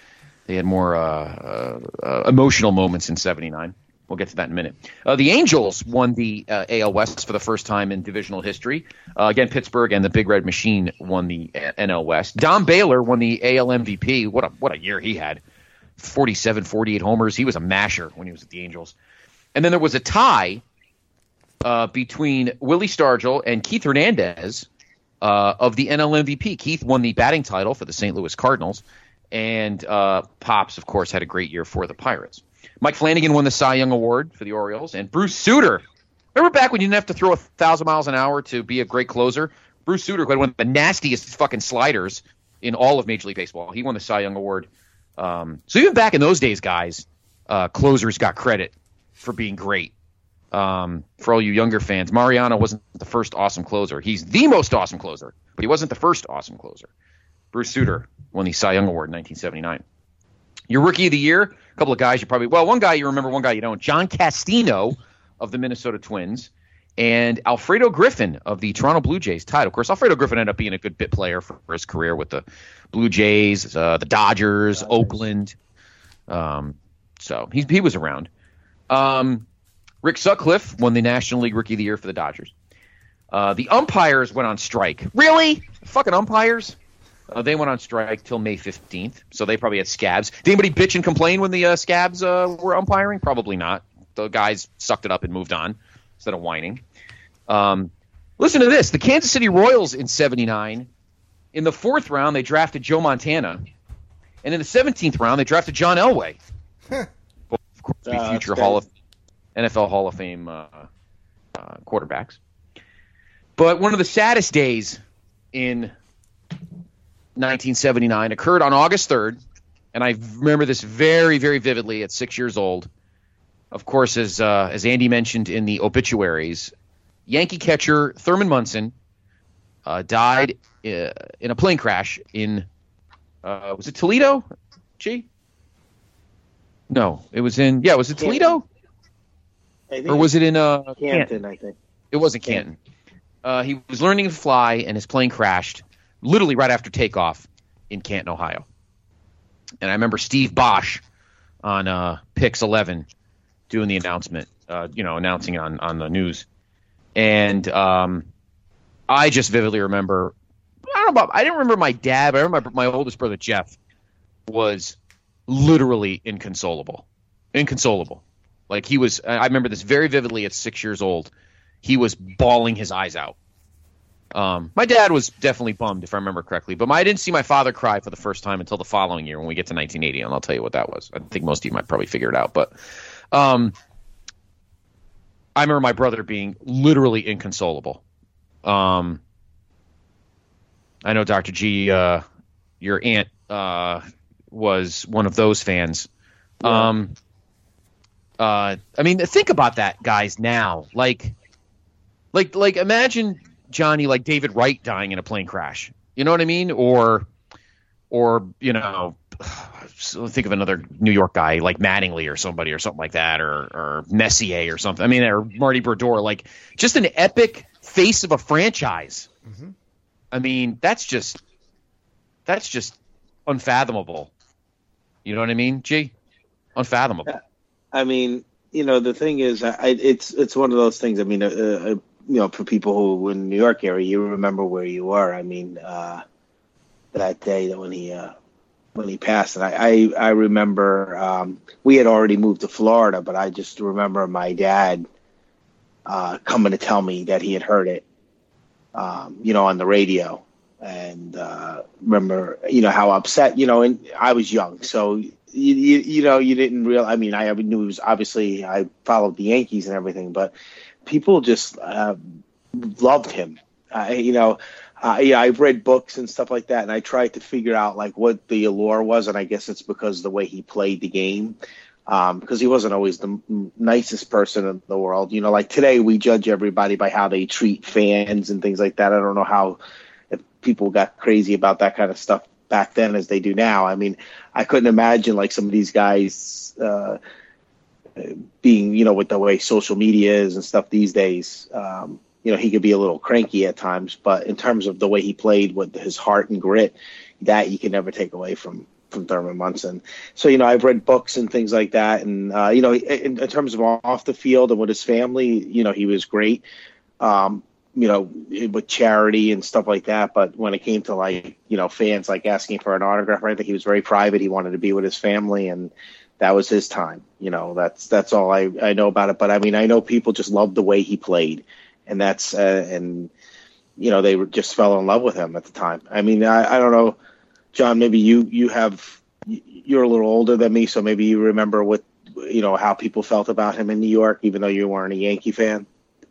more emotional moments in '79. We'll get to that in a minute. The Angels won the AL West for the first time in divisional history. Again, Pittsburgh and the Big Red Machine won the NL West. Don Baylor won the AL MVP. What a year he had. 47, 48 homers. He was a masher when he was at the Angels. And then there was a tie between Willie Stargell and Keith Hernandez of the NL MVP. Keith won the batting title for the St. Louis Cardinals. And Pops, of course, had a great year for the Pirates. Mike Flanagan won the Cy Young Award for the Orioles. And Bruce Sutter, remember back when you didn't have to throw 1,000 miles an hour to be a great closer? Bruce Sutter, who had one of the nastiest fucking sliders in all of Major League Baseball. He won the Cy Young Award. So even back in those days, guys, closers got credit for being great. For all you younger fans, Mariano wasn't the first awesome closer. He's the most awesome closer, but he wasn't the first awesome closer. Bruce Sutter won the Cy Young Award in 1979. Your Rookie of the Year, a couple of guys one guy you remember, one guy you don't. John Castino of the Minnesota Twins and Alfredo Griffin of the Toronto Blue Jays tied. Of course, Alfredo Griffin ended up being a good bit player for his career with the Blue Jays, the Dodgers, Oakland. So he was around. Rick Sutcliffe won the National League Rookie of the Year for the Dodgers. The umpires went on strike. Really? Fucking umpires? They went on strike till May 15th, so they probably had scabs. Did anybody bitch and complain when the scabs were umpiring? Probably not. The guys sucked it up and moved on instead of whining. Listen to this. The Kansas City Royals in '79, in the 4th round, they drafted Joe Montana. And in the 17th round, they drafted John Elway. Of course, future NFL Hall of Fame quarterbacks. But one of the saddest days in 1979 occurred on August 3rd, and I remember this very, very vividly at 6 years old. Of course, as Andy mentioned in the obituaries, Yankee catcher Thurman Munson died in a plane crash in was it Toledo? No, it was in was it Toledo? or was it in Canton? I think it wasn't Canton. He was learning to fly, and his plane crashed literally right after takeoff in Canton, Ohio. And I remember Steve Bosch on Pix 11 doing the announcement, announcing it on the news. And I just vividly remember, I didn't remember my dad, but I remember my oldest brother, Jeff, was literally inconsolable. Like he was, I remember this very vividly at 6 years old. He was bawling his eyes out. My dad was definitely bummed, if I remember correctly, but I didn't see my father cry for the first time until the following year when we get to 1980, and I'll tell you what that was. I think most of you might probably figure it out, but I remember my brother being literally inconsolable. I know, Dr. G, your aunt was one of those fans. Yeah. I mean, think about that, guys, now. Like imagine, Johnny, like David Wright dying in a plane crash. You know what I mean? Or think of another New York guy like Mattingly or somebody or something like that, or Messier or something. I mean, or Marty Brodeur, like just an epic face of a franchise. Mm-hmm. I mean, that's just unfathomable. You know what I mean, G? Unfathomable. I mean, the thing is, it's one of those things. I mean, for people who in the New York area, you remember where you were. I mean, that day that when he passed, and I remember we had already moved to Florida, but I just remember my dad coming to tell me that he had heard it, on the radio, and remember, how upset, and I was young, so. You didn't realize. I mean, I knew it was obviously I followed the Yankees and everything, but people just loved him. I've read books and stuff like that, and I tried to figure out like what the allure was, and I guess it's because of the way he played the game. Because he wasn't always the nicest person in the world. Like today we judge everybody by how they treat fans and things like that. I don't know if people got crazy about that kind of stuff back then as they do now. I mean, I couldn't imagine like some of these guys being, with the way social media is and stuff these days. He could be a little cranky at times, but in terms of the way he played with his heart and grit, that you can never take away from Thurman Munson. So, I've read books and things like that. And, in terms of off the field and with his family, he was great. With charity and stuff like that. But when it came to like, fans like asking for an autograph, I think he was very private. He wanted to be with his family, and that was his time. That's all I know about it. But I mean, I know people just loved the way he played, and that's, they just fell in love with him at the time. I mean, I don't know, John, maybe you're a little older than me, so maybe you remember what, how people felt about him in New York, even though you weren't a Yankee fan.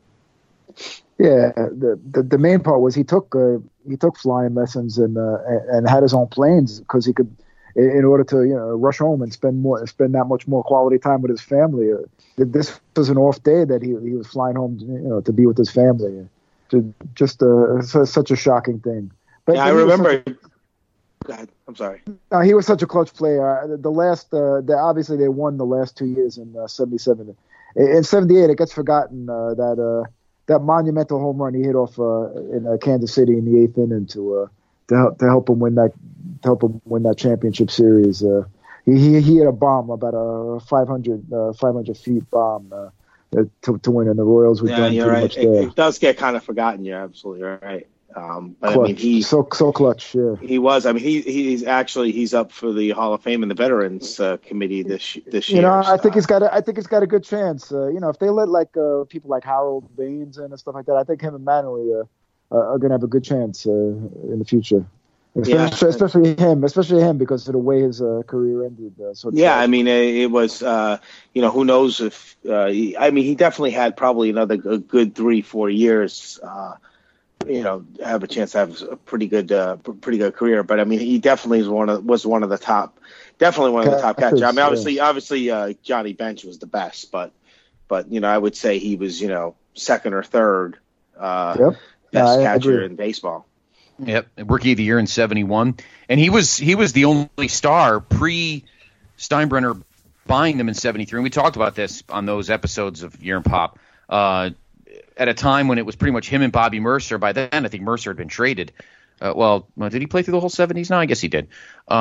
Yeah, the main part was he took flying lessons and had his own planes because he could, in order to rush home and spend that much more quality time with his family. This was an off day that he was flying home to be with his family. Just such a shocking thing. But yeah, I remember. Go ahead. I'm sorry. He was such a clutch player. Obviously they won the last 2 years in '77. In '78, it gets forgotten that monumental home run he hit off in Kansas City in the eighth inning to help him win that championship series. He hit a bomb, about a 500 feet bomb to win, and the Royals were done pretty much there. It does get kind of forgotten. You're absolutely right. But clutch. I mean, he's so clutch. Yeah, he was. I mean, he's up for the Hall of Fame in the Veterans Committee this year. I think he's got a good chance. If they let like people like Harold Baines and stuff like that, I think him and Manley are going to have a good chance in the future. Especially him because of the way his career ended. I mean, it was. Who knows if? He definitely had probably another good 3-4 years. Have a chance to have a pretty good career. But I mean, he definitely was one of the top catchers. I mean, obviously, Johnny Bench was the best, but I would say he was second or third best catcher in baseball. Yep, Rookie of the Year in '71, and he was the only star pre Steinbrenner buying them in 73, and we talked about this on those episodes of Year in Pop, at a time when it was pretty much him and Bobby Mercer. By then, I think Mercer had been traded. Did he play through the whole 70s? No, I guess he did.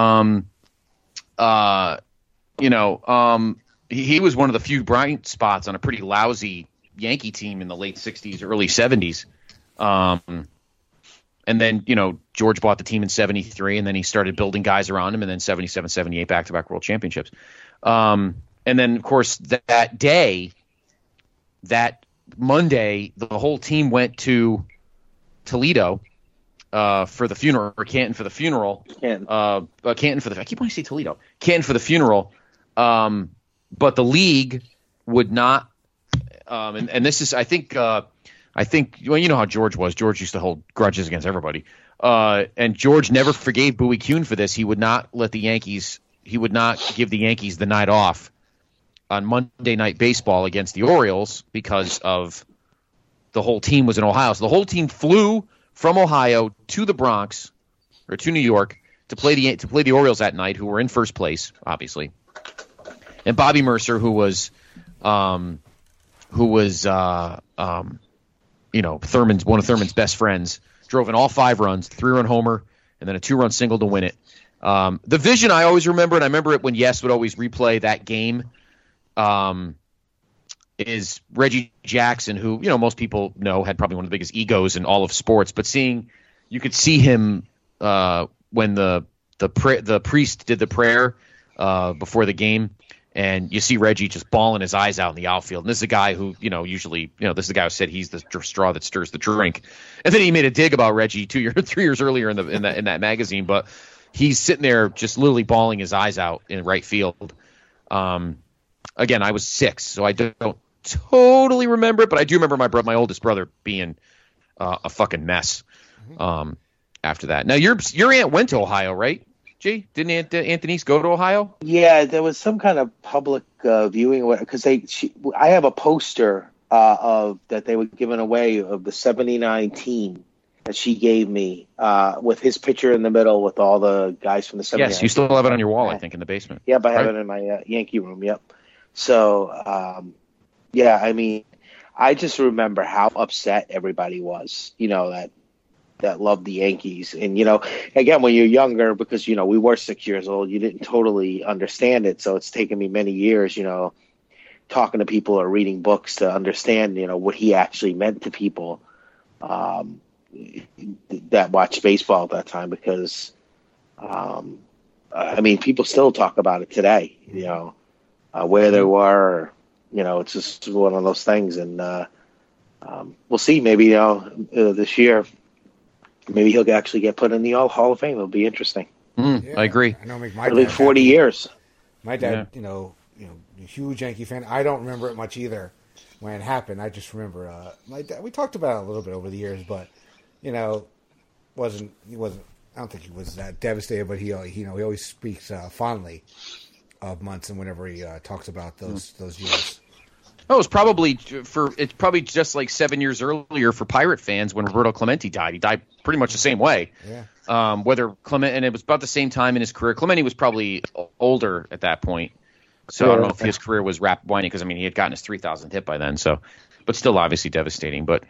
He was one of the few bright spots on a pretty lousy Yankee team in the late 60s, early 70s. And then, George bought the team in 73, and then he started building guys around him, and then 77, 78, back-to-back world championships. And then, of course, that day, that Monday, the whole team went to Toledo for the funeral, or Canton for the funeral. Canton for the – I keep wanting to say Toledo. Canton for the funeral. But the league would not and this is – I think you know how George was. George used to hold grudges against everybody. And George never forgave Bowie Kuhn for this. He would not let the Yankees – he would not give the Yankees the night off on Monday Night Baseball against the Orioles because of the whole team was in Ohio. So the whole team flew from Ohio to the Bronx or to New York to play the Orioles that night, who were in first place, obviously. And Bobby Mercer, who was Thurman's one of Thurman's best friends, drove in all 5 runs, 3-run homer, and then a 2-run single to win it. The vision I always remember, and I remember it when Yes would always replay that game, is Reggie Jackson, who most people know had probably one of the biggest egos in all of sports. But you could see him when the priest did the prayer before the game, and you see Reggie just bawling his eyes out in the outfield. And this is a guy who usually this is the guy who said he's the straw that stirs the drink. And then he made a dig about Reggie 3 years earlier in that magazine, but he's sitting there just literally bawling his eyes out in right field. Again, I was 6, so I don't totally remember it, but I do remember my oldest brother being a fucking mess after that. Now, your aunt went to Ohio, right? Gee, didn't Aunt Denise go to Ohio? Yeah, there was some kind of public viewing because I have a poster of that they were giving away of the 79 team that she gave me with his picture in the middle with all the guys from the 79. Yes, you still have it on your wall, I think, in the basement. Yep, I have it in my Yankee room, yep. So, I mean, I just remember how upset everybody was, that loved the Yankees. And, again, when you're younger, because, we were 6 years old, you didn't totally understand it. So it's taken me many years, talking to people or reading books to understand, what he actually meant to people that watched baseball at that time. Because, people still talk about it today, where they were, it's just one of those things. And we'll see, maybe, this year, maybe he'll actually get put in the Hall of Fame. It'll be interesting. I agree. I know, my dad, 40 years. My dad, a huge Yankee fan. I don't remember it much either when it happened. I just remember my dad. We talked about it a little bit over the years, but he wasn't. I don't think he was that devastated, but he always speaks fondly of Munson whenever he talks about those years. Oh, it's probably just like 7 years earlier for Pirate fans when Roberto Clemente died. He died pretty much the same way. Yeah. And it was about the same time in his career. Clemente was probably older at that point, so I don't know if his career was rapid winding because he had gotten his 3,000th hit by then. So, but still obviously devastating. But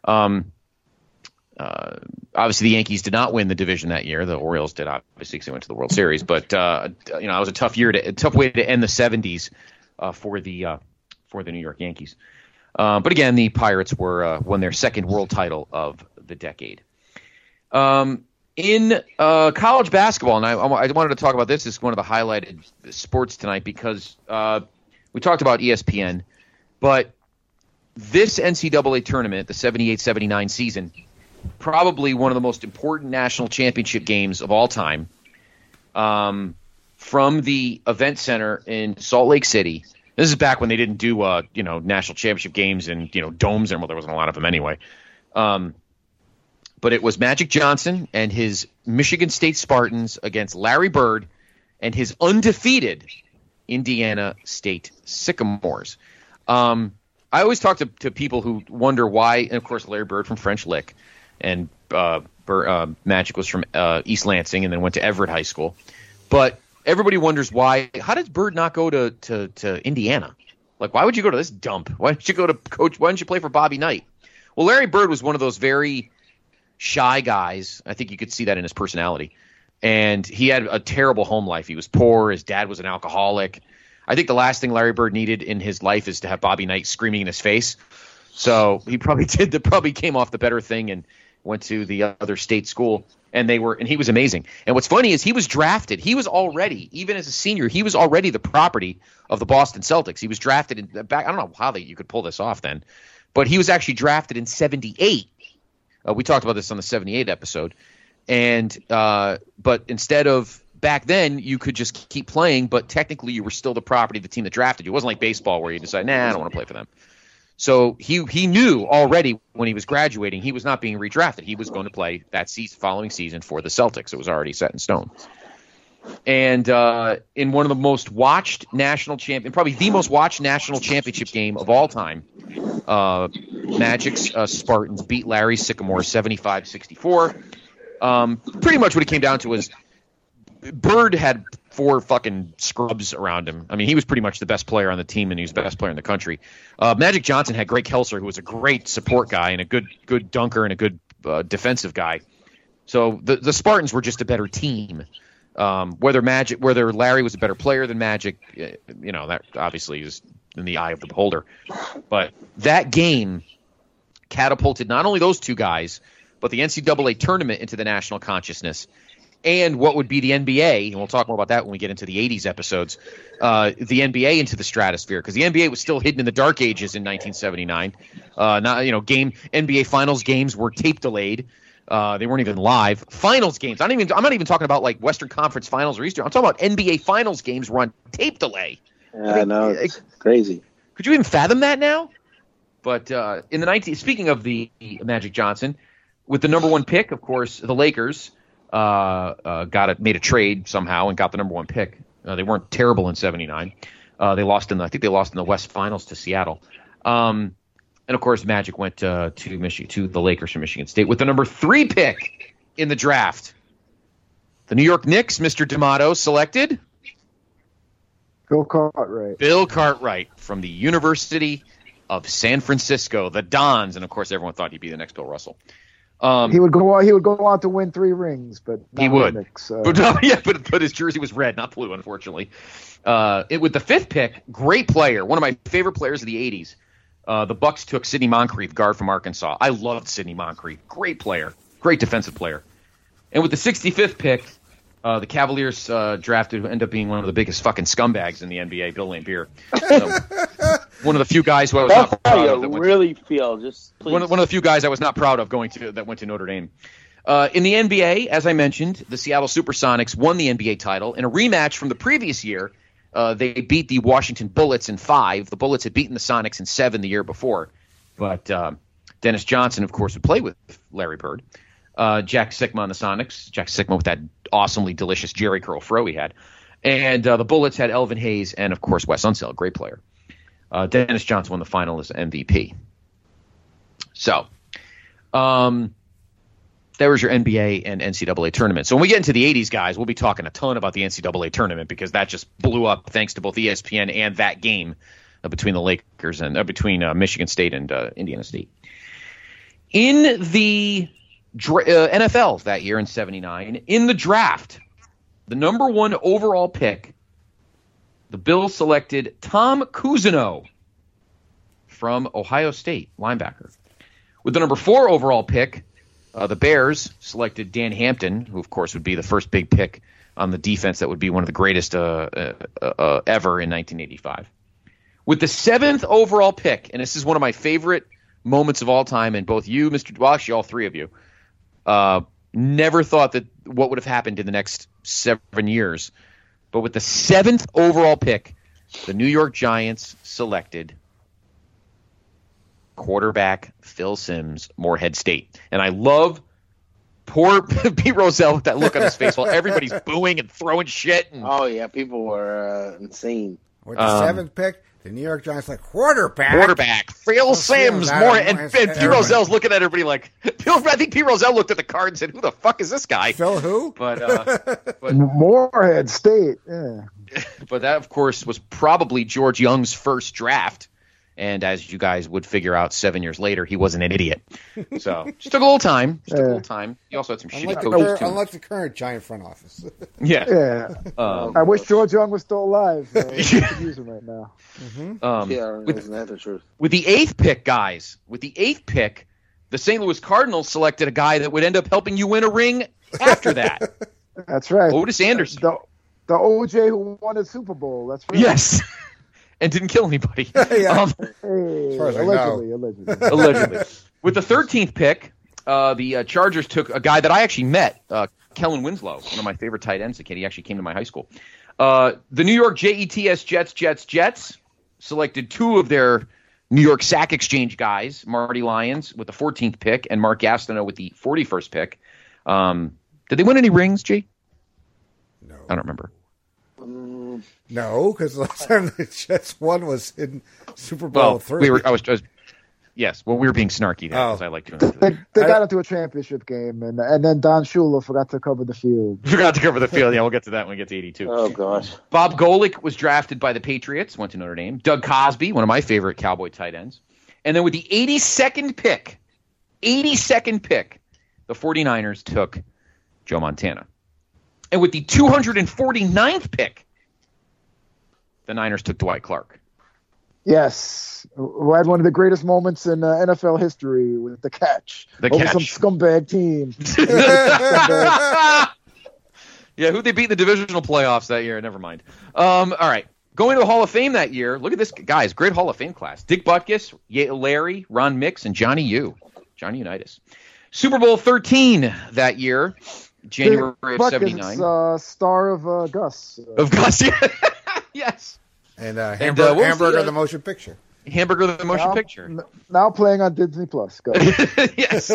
obviously the Yankees did not win the division that year. The Orioles did, obviously, because they went to the World Series. But it was a tough way to end the 70s for the New York Yankees. But again, the Pirates won their second world title of the decade. In college basketball, and I wanted to talk about this as one of the highlighted sports tonight because we talked about ESPN, but this NCAA tournament, the 78-79 season, probably one of the most important national championship games of all time, from the Event Center in Salt Lake City. This is back when they didn't do national championship games in domes, and there wasn't a lot of them anyway. But it was Magic Johnson and his Michigan State Spartans against Larry Bird and his undefeated Indiana State Sycamores. I always talk to people who wonder why, and of course Larry Bird from French Lick, and Magic was from East Lansing and then went to Everett High School. But everybody wonders why. How did Bird not go to Indiana? Like, why would you go to this dump? Why didn't you go to coach? Why didn't you play for Bobby Knight? Well, Larry Bird was one of those very shy guys. I think you could see that in his personality. And he had a terrible home life. He was poor. His dad was an alcoholic. I think the last thing Larry Bird needed in his life is to have Bobby Knight screaming in his face. So he probably came off the better thing and went to the other state school. And he was amazing. And what's funny is he was drafted. He was already, even as a senior, he was already the property of the Boston Celtics. He was drafted in back. I don't know how you could pull this off then, but he was actually drafted in '78. We talked about this on the '78 episode. And but instead of back then, you could just keep playing, but technically you were still the property of the team that drafted you. It wasn't like baseball where you decide, I don't want to play for them. So he knew already when he was graduating he was not being redrafted. He was going to play that following season for the Celtics. It was already set in stone. And in one of the most watched probably the most watched national championship game of all time, Magic's Spartans beat Larry Sycamore 75-64. Pretty much what it came down to was Bird had 4 fucking scrubs around him. I mean, he was pretty much the best player on the team, and he was the best player in the country. Magic Johnson had Greg Kelser, who was a great support guy and a good dunker and a good defensive guy. So the Spartans were just a better team. Whether Larry was a better player than Magic, that obviously is in the eye of the beholder. But that game catapulted not only those two guys, but the NCAA tournament into the national consciousness, and what would be the NBA, and we'll talk more about that when we get into the 80s episodes, the NBA into the stratosphere, because the NBA was still hidden in the dark ages in 1979. NBA Finals games were tape delayed. They weren't even live. Finals games. I'm not even talking about like Western Conference Finals or Eastern. I'm talking about NBA Finals games were on tape delay. Yeah, I know. It's crazy. Could you even fathom that now? But speaking of the Magic Johnson, with the number 1 pick, of course, the Lakers made a trade somehow and got the number 1 pick. They weren't terrible in '79. They lost in the West Finals to Seattle. And of course, Magic went to the Lakers from Michigan State with the number 3 pick in the draft. The New York Knicks, Mr. D'Amato, selected Bill Cartwright. Bill Cartwright from the University of San Francisco, the Dons, and of course, everyone thought he'd be the next Bill Russell. He would go on to win 3 rings, but he would. Knicks, but his jersey was red, not blue, unfortunately. With the 5th pick, great player, one of my favorite players of the '80s. The Bucks took Sidney Moncrief, guard from Arkansas. I loved Sidney Moncrief, great player, great defensive player. And with the 65th pick, the Cavaliers drafted, who ended up being one of the biggest fucking scumbags in the NBA, Bill Laimbeer. One of the few guys who I was not proud of. One of the few guys I was not proud of that went to Notre Dame. In the NBA, as I mentioned, the Seattle Supersonics won the NBA title in a rematch from the previous year. They beat the Washington Bullets in 5. The Bullets had beaten the Sonics in 7 the year before. But Dennis Johnson, of course, would play with Larry Bird. Jack Sikma on the Sonics. Jack Sikma with that awesomely delicious Jerry curl fro he had. And the Bullets had Elvin Hayes and, of course, Wes Unseld, great player. Dennis Johnson won the final as MVP. So, there was your NBA and NCAA tournament. So when we get into the 80s, guys, we'll be talking a ton about the NCAA tournament because that just blew up thanks to both ESPN and that game between the Lakers and between Michigan State and Indiana State. In the NFL that year in '79, in the draft, the number 1 overall pick, the Bills selected Tom Cousineau from Ohio State, linebacker. With the number 4 overall pick, the Bears selected Dan Hampton, who, of course, would be the first big pick on the defense that would be one of the greatest ever in 1985. With the 7th overall pick, and this is one of my favorite moments of all time, and both you, actually all 3 of you, never thought that what would have happened in the next 7 years. But with the 7th overall pick, the New York Giants selected quarterback Phil Simms, Morehead State. And I love poor Pete Rozelle with that look on his face while everybody's booing and throwing shit. Oh, yeah, people were insane. With the 7th pick, The New York Giants like quarterback. Phil Simms. And Pete Rozelle's looking at everybody like. I think Pete Rozelle looked at the card and said, "Who the fuck is this guy?" Phil who? But Moorhead State. Yeah. But that, of course, was probably George Young's first draft. And as you guys would figure out 7 years later, he wasn't an idiot. So just took a little time. He also had some shitty coaches, too. Unlike the current Giant front office. Yeah. I wish George Young was still alive. We could use him right now. Isn't that the truth? With the 8th pick, guys, the St. Louis Cardinals selected a guy that would end up helping you win a ring after that. That's right. Otis Anderson. The OJ who won a Super Bowl. That's right. Yes. And didn't kill anybody. As far as allegedly. Allegedly. With the 13th pick, the Chargers took a guy that I actually met, Kellen Winslow, one of my favorite tight ends. The kid, he actually came to my high school. The New York Jets selected 2 of their New York Sack Exchange guys, Marty Lyons with the 14th pick and Mark Gastineau with the 41st pick. Did they win any rings, G? No. I don't remember. No, because the last time the Jets won was in Super Bowl 3. We were being snarky there because I like to. They got into a championship game, and then Don Shula forgot to cover the field. Yeah, we'll get to that when we get to 82. Oh, gosh. Bob Golick was drafted by the Patriots, went to Notre Dame. Doug Cosby, one of my favorite Cowboy tight ends. And then with the 82nd pick, the 49ers took Joe Montana. And with the 249th pick, the Niners took Dwight Clark. Yes, who had one of the greatest moments in NFL history with the catch over some scumbag team. Yeah, who they beat in the divisional playoffs that year? Never mind. All right, going to the Hall of Fame that year. Look at this, guys. Great Hall of Fame class. Dick Butkus, Larry, Ron Mix, and Johnny Unitas. Super Bowl 13 that year, January of 79. Star of Gus. Of Gus, yeah. Yes. And Hamburger the Motion Picture. Hamburger the Motion Picture. Now playing on Disney Plus. Go Yes.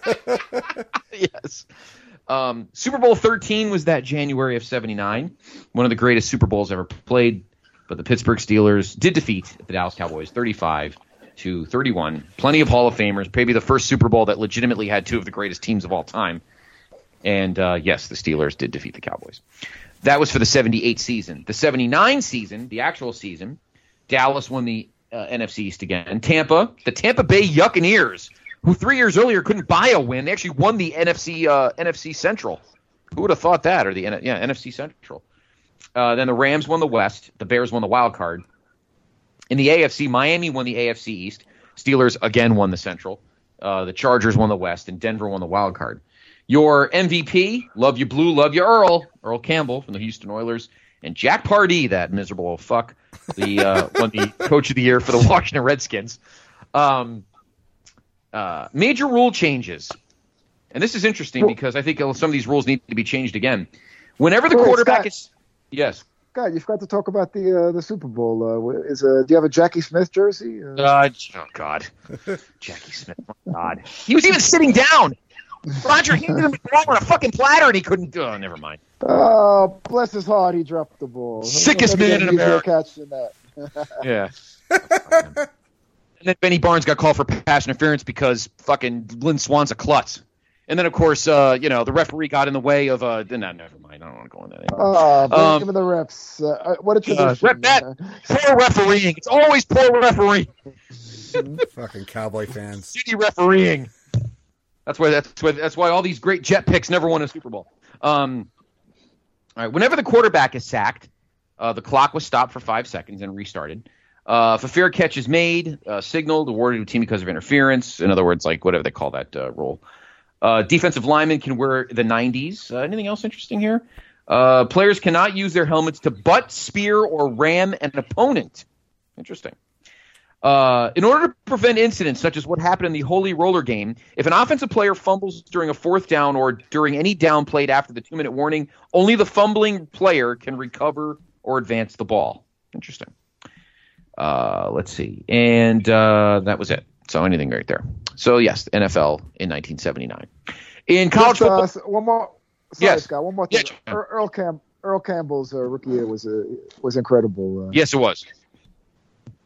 Yes. Super Bowl 13 was that January of 79. One of the greatest Super Bowls ever played. But the Pittsburgh Steelers did defeat the Dallas Cowboys 35-31. Plenty of Hall of Famers. Maybe the first Super Bowl that legitimately had 2 of the greatest teams of all time. And yes, the Steelers did defeat the Cowboys. That was for the 78 season. The 79 season, the actual season, Dallas won the NFC East again. The Tampa Bay Buccaneers, who 3 years earlier couldn't buy a win, they actually won the NFC Central. Who would have thought that? Or the NFC Central. Then the Rams won the West. The Bears won the wild card. In the AFC, Miami won the AFC East. Steelers again won the Central. The Chargers won the West, and Denver won the wild card. Your MVP, love you Blue, love you Earl Campbell from the Houston Oilers, and Jack Pardee, that miserable old fuck, won the Coach of the Year for the Washington Redskins. Major rule changes, and this is interesting because I think some of these rules need to be changed again. Whenever the quarterback is, yes. God, you forgot to talk about the Super Bowl. Do you have a Jackie Smith jersey? Oh God, Jackie Smith. Oh God, he was even sitting down. Roger handed him the ball on a fucking platter, and he couldn't. Oh, never mind. Oh, bless his heart, he dropped the ball. Sickest man in America. Catching that. Yeah. And then Benny Barnes got called for pass interference because fucking Lynn Swan's a klutz. And then, of course, the referee got in the way of never mind. I don't want to go on that anymore. Give him the reps. What a tradition. Poor refereeing. It's always poor refereeing. Fucking Cowboy fans. Shitty refereeing. That's why all these great Jet picks never won a Super Bowl. All right. Whenever the quarterback is sacked, the clock was stopped for 5 seconds and restarted. If a fair catch is made, signaled, awarded to a team because of interference. In other words, like whatever they call that rule. Defensive linemen can wear the 90s. Anything else interesting here? Players cannot use their helmets to butt, spear, or ram an opponent. Interesting. In order to prevent incidents such as what happened in the Holy Roller game, if an offensive player fumbles during a 4th down or during any down played after the 2-minute warning, only the fumbling player can recover or advance the ball. Interesting. Let's see. And that was it. So anything right there. So, yes, NFL in 1979. In college football. One more. Sorry, yes. Scott, one more thing. Yeah. Earl Campbell's rookie year was incredible. Yes, it was.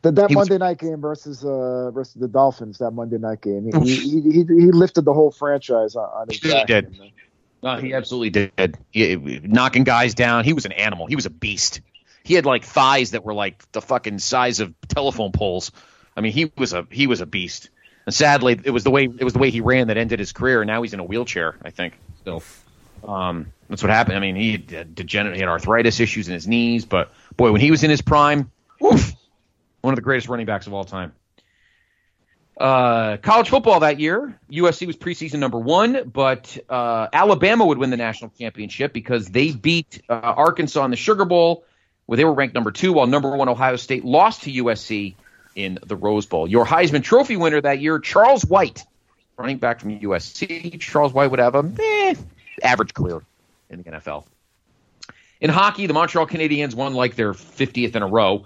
That Monday night game versus the Dolphins, that Monday night game, he lifted the whole franchise on his back. He did. He absolutely did. Knocking guys down. He was an animal. He was a beast. He had like thighs that were like the fucking size of telephone poles. I mean, he was a beast. And sadly, it was the way he ran that ended his career. And now he's in a wheelchair, I think. So that's what happened. I mean, he had arthritis issues in his knees. But boy, when he was in his prime, oof. One of the greatest running backs of all time. College football that year, USC was preseason number 1, but Alabama would win the national championship because they beat Arkansas in the Sugar Bowl, where they were ranked number 2, while number 1 Ohio State lost to USC in the Rose Bowl. Your Heisman Trophy winner that year, Charles White, running back from USC. Charles White would have a average career in the NFL. In hockey, the Montreal Canadiens won like their 50th in a row.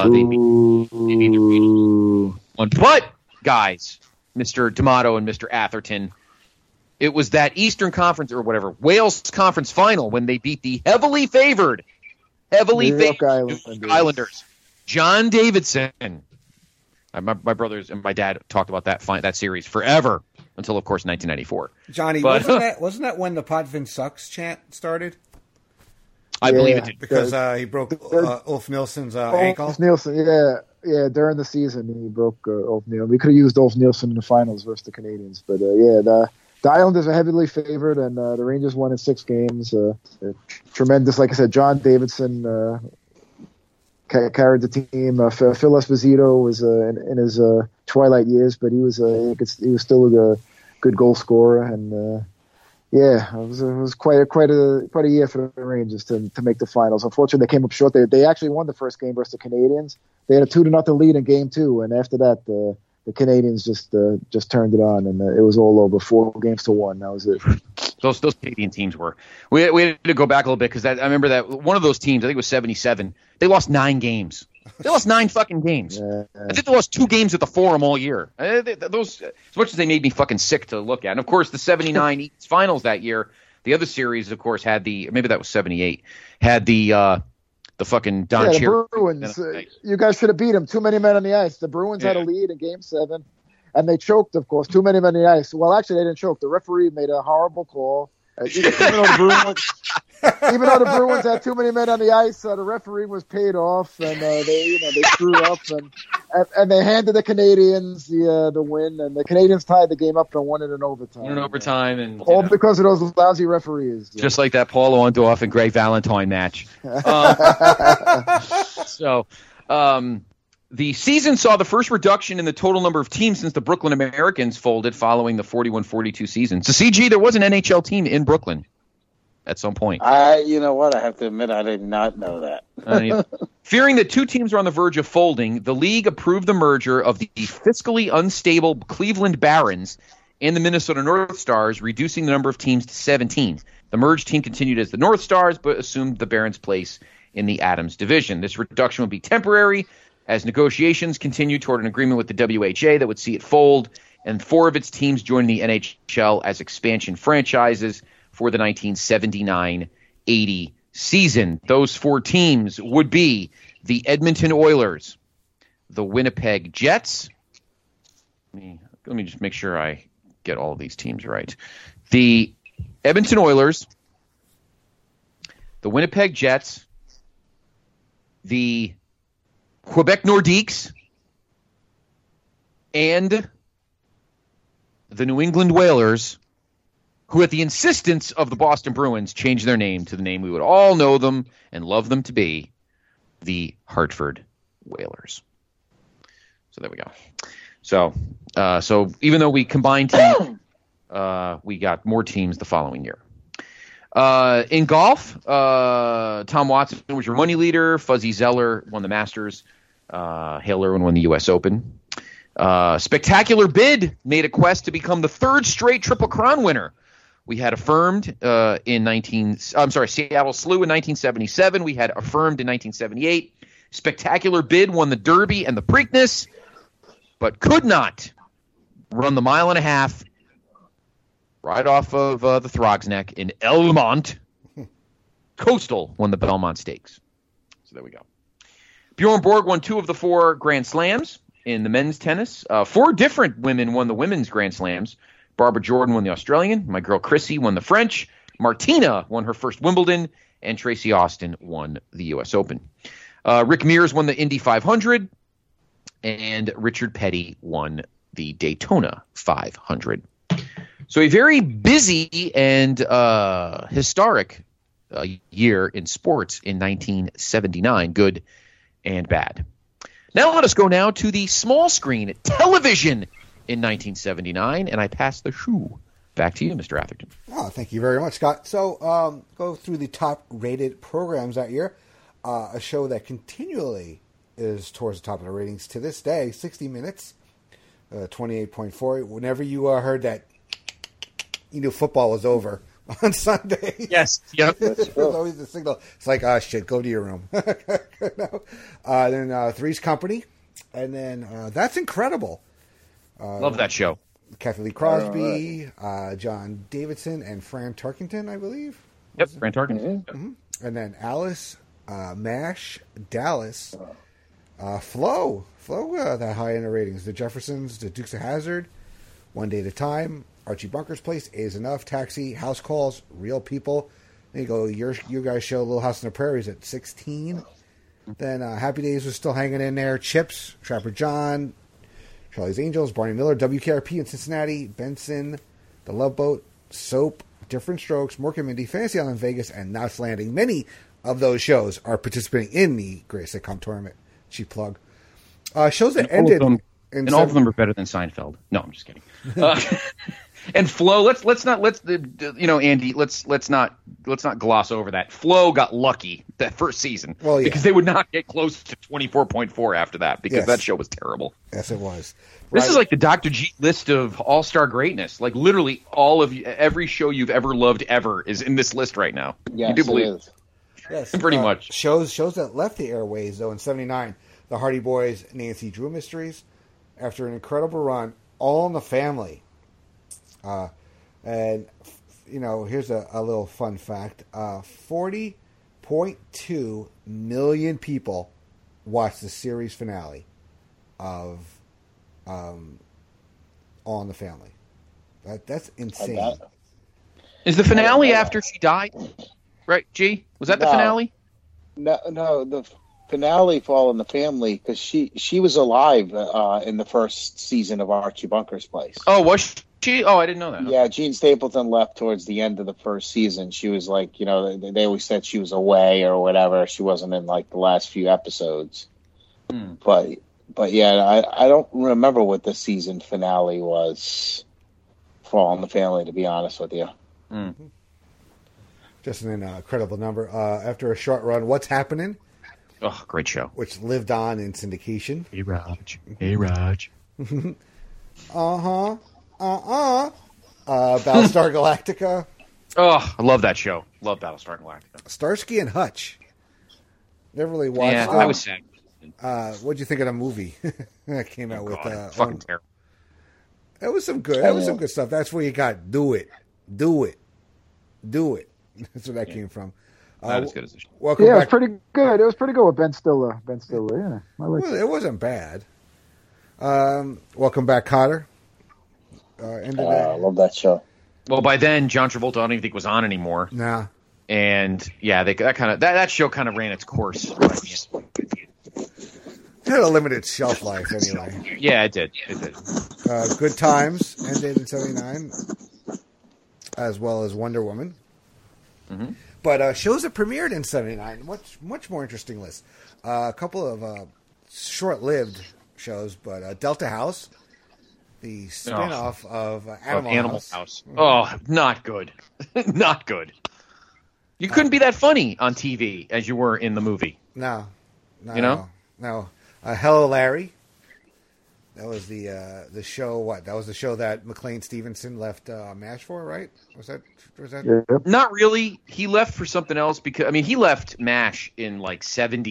But, guys, Mr. D'Amato and Mr. Atherton, it was that Eastern Conference or whatever, Wales Conference final when they beat the heavily favored Islanders. John Davidson. My brothers and my dad talked about that series forever until, of course, 1994. Johnny, wasn't that when the Potvin Sucks chant started? I believe it did. Because he broke Ulf Nilsson's ankle. Ulf Nilsson, yeah. During the season, he broke Ulf Nilsson. We could have used Ulf Nilsson in the finals versus the Canadiens. But, the Islanders are heavily favored, and the Rangers won in 6 games. Tremendous, like I said, John Davidson carried the team. Phil Esposito was in his twilight years, but he was still a good goal scorer. And it was quite a year for the Rangers to make the finals. Unfortunately, they came up short. They actually won the first game versus the Canadiens. They had a 2-0 lead in game 2, and after that, the Canadiens just turned it on, and it was all over. 4-1. That was it. Those Canadian teams were. We had to go back a little bit because I remember that one of those teams, I think it was 77. They lost 9 games. They lost 9 fucking games. Yeah. I think they lost 2 games at the Forum all year. Those, as much as they made me fucking sick to look at. And, of course, the 79 East finals that year, the other series, of course, had maybe that was 78, had the fucking Don Cherry. The Bruins. You guys should have beat them. Too many men on the ice. The Bruins had a lead in Game 7, and they choked, of course. Too many men on the ice. Well, actually, they didn't choke. The referee made a horrible call. Even though the Bruins had too many men on the ice, the referee was paid off, and they screwed up, and they handed the Canadiens the win, and the Canadiens tied the game up and won it in overtime. And all because of those lousy referees. Just like that Paul Orndorff and Greg Valentine match. The season saw the first reduction in the total number of teams since the Brooklyn Americans folded following the 41-42 season. So, CG, there was an NHL team in Brooklyn at some point. You know what? I have to admit, I did not know that. Fearing that 2 teams were on the verge of folding, the league approved the merger of the fiscally unstable Cleveland Barons and the Minnesota North Stars, reducing the number of teams to 17. The merged team continued as the North Stars, but assumed the Barons' place in the Adams division. This reduction would be temporary, as negotiations continued toward an agreement with the WHA that would see it fold, and 4 of its teams joined the NHL as expansion franchises for the 1979-80 season. Those 4 teams would be the Edmonton Oilers, the Winnipeg Jets. Let me just make sure I get all of these teams right. The Edmonton Oilers, the Winnipeg Jets, the Quebec Nordiques, and the New England Whalers, who at the insistence of the Boston Bruins changed their name to the name we would all know them and love them to be, the Hartford Whalers. So there we go. So even though we combined teams, we got more teams the following year. In golf, Tom Watson was your money leader. Fuzzy Zeller won the Masters. Hale Irwin won the U.S. Open. Spectacular Bid made a quest to become the 3rd straight Triple Crown winner. We had affirmed Seattle Slew in 1977. We had affirmed in 1978. Spectacular Bid won the Derby and the Preakness, but could not run the 1.5 miles right off of the Throgs Neck in Elmont. Coastal won the Belmont Stakes. So there we go. Bjorn Borg won 2 of the 4 Grand Slams in the men's tennis. 4 different women won the women's Grand Slams. Barbara Jordan won the Australian. My girl Chrissy won the French. Martina won her first Wimbledon. And Tracy Austin won the U.S. Open. Rick Mears won the Indy 500. And Richard Petty won the Daytona 500. So a very busy and historic year in sports in 1979, good and bad. Now let us go now to the small screen television in 1979, and I pass the shoe back to you, Mr. Atherton. Oh, thank you very much, Scott. So go through the top-rated programs that year. A show that continually is towards the top of the ratings to this day, 60 Minutes, 28.4. Whenever you heard that, you knew football was over on Sunday. Yes. Yep. It was always the signal. It's like, shit, go to your room. No. Then Three's Company. And then That's Incredible. Love that show. Kathy Lee Crosby, John Davidson, and Fran Tarkenton, I believe. Yep, Fran Tarkenton. Mm-hmm. And then Alice, MASH, Dallas, Flow, that high in the ratings. The Jeffersons, The Dukes of Hazzard, One Day at a Time, Archie Bunker's Place, A is Enough, Taxi, House Calls, Real People. There you go. You guys show Little House on the Prairies at 16. Then Happy Days was still hanging in there. Chips, Trapper John, Charlie's Angels, Barney Miller, WKRP in Cincinnati, Benson, The Love Boat, Soap, Different Strokes, Mork and Mindy, Fantasy Island Vegas, and Knots Landing. Many of those shows are participating in the Great Sitcom Tournament. Cheap plug. Shows that ended. All of them are better than Seinfeld. No, I'm just kidding. And Flo, Andy, let's not gloss over that. Flo got lucky that first season because they would not get close to 24.4 after that because that show was terrible. Yes, it was. This is like the Dr. G list of all-star greatness. Like literally all of every show you've ever loved ever is in this list right now. Yes, you do believe it? Yes, pretty much. Shows that left the airways though in '79. The Hardy Boys, Nancy Drew Mysteries, after an incredible run, All in the Family. And, here's a little fun fact. 40.2 million people watched the series finale of All in the Family. That's insane. Is the finale after she died? Right, G? Was that the finale? No, the finale for All in the Family, because she was alive in the first season of Archie Bunker's Place. Oh, was she? Oh, I didn't know that. Yeah, Jean Stapleton left towards the end of the first season. She was like, they always said she was away or whatever. She wasn't in like the last few episodes. But yeah, I don't remember what the season finale was for All in the Family, to be honest with you. Just an incredible number. After a short run, What's Happening? Oh, great show. Which lived on in syndication. Hey, Raj. Hey, Raj. Battlestar Galactica. Oh, I love that show. Love Battlestar Galactica. Starsky and Hutch. Never really watched. Yeah, I was sad. What'd you think of the movie that came out with? Fucking terrible. It was some good. That was some good stuff. That's where you got do it. That's where that came from. Not as good as the show. Welcome back. It was pretty good. It was pretty good with Ben Stiller. Yeah, It wasn't bad. Welcome back, Cotter. I love that show. Well, by then, John Travolta I don't even think was on anymore. Nah. And yeah, that show kind of ran its course. It had a limited shelf life, anyway. Yeah, it did. Good Times ended in '79, as well as Wonder Woman. Mm-hmm. But shows that premiered in '79, much more interesting list. A couple of short-lived shows, but Delta House, the spin-off of Animal House. Oh, not good. Not good. You couldn't be that funny on TV as you were in the movie. No. No. Hello, Larry. That was the show. What? That was the show that McLean Stevenson left MASH for, right? Was that? Yeah. Not really. He left for something else because he left MASH in like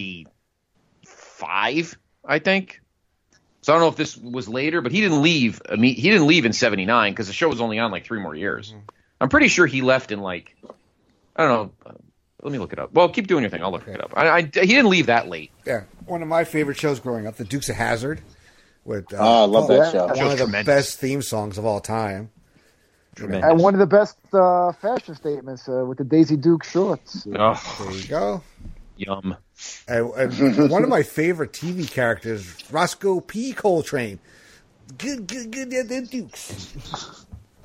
'75, I think. So I don't know if this was later, but he didn't leave. He didn't leave in '79 because the show was only on like 3 more years. I'm pretty sure he left in like, I don't know, Let me look it up. Well, keep doing your thing. I'll look it up. He didn't leave that late. Yeah, one of my favorite shows growing up, The Dukes of Hazzard. With I love that show. One of the best theme songs of all time. Tremendous. And one of the best fashion statements with the Daisy Duke shorts. Oh, There you go. yum. And one of my favorite TV characters, Roscoe P. Coltrane. Good, the Dukes.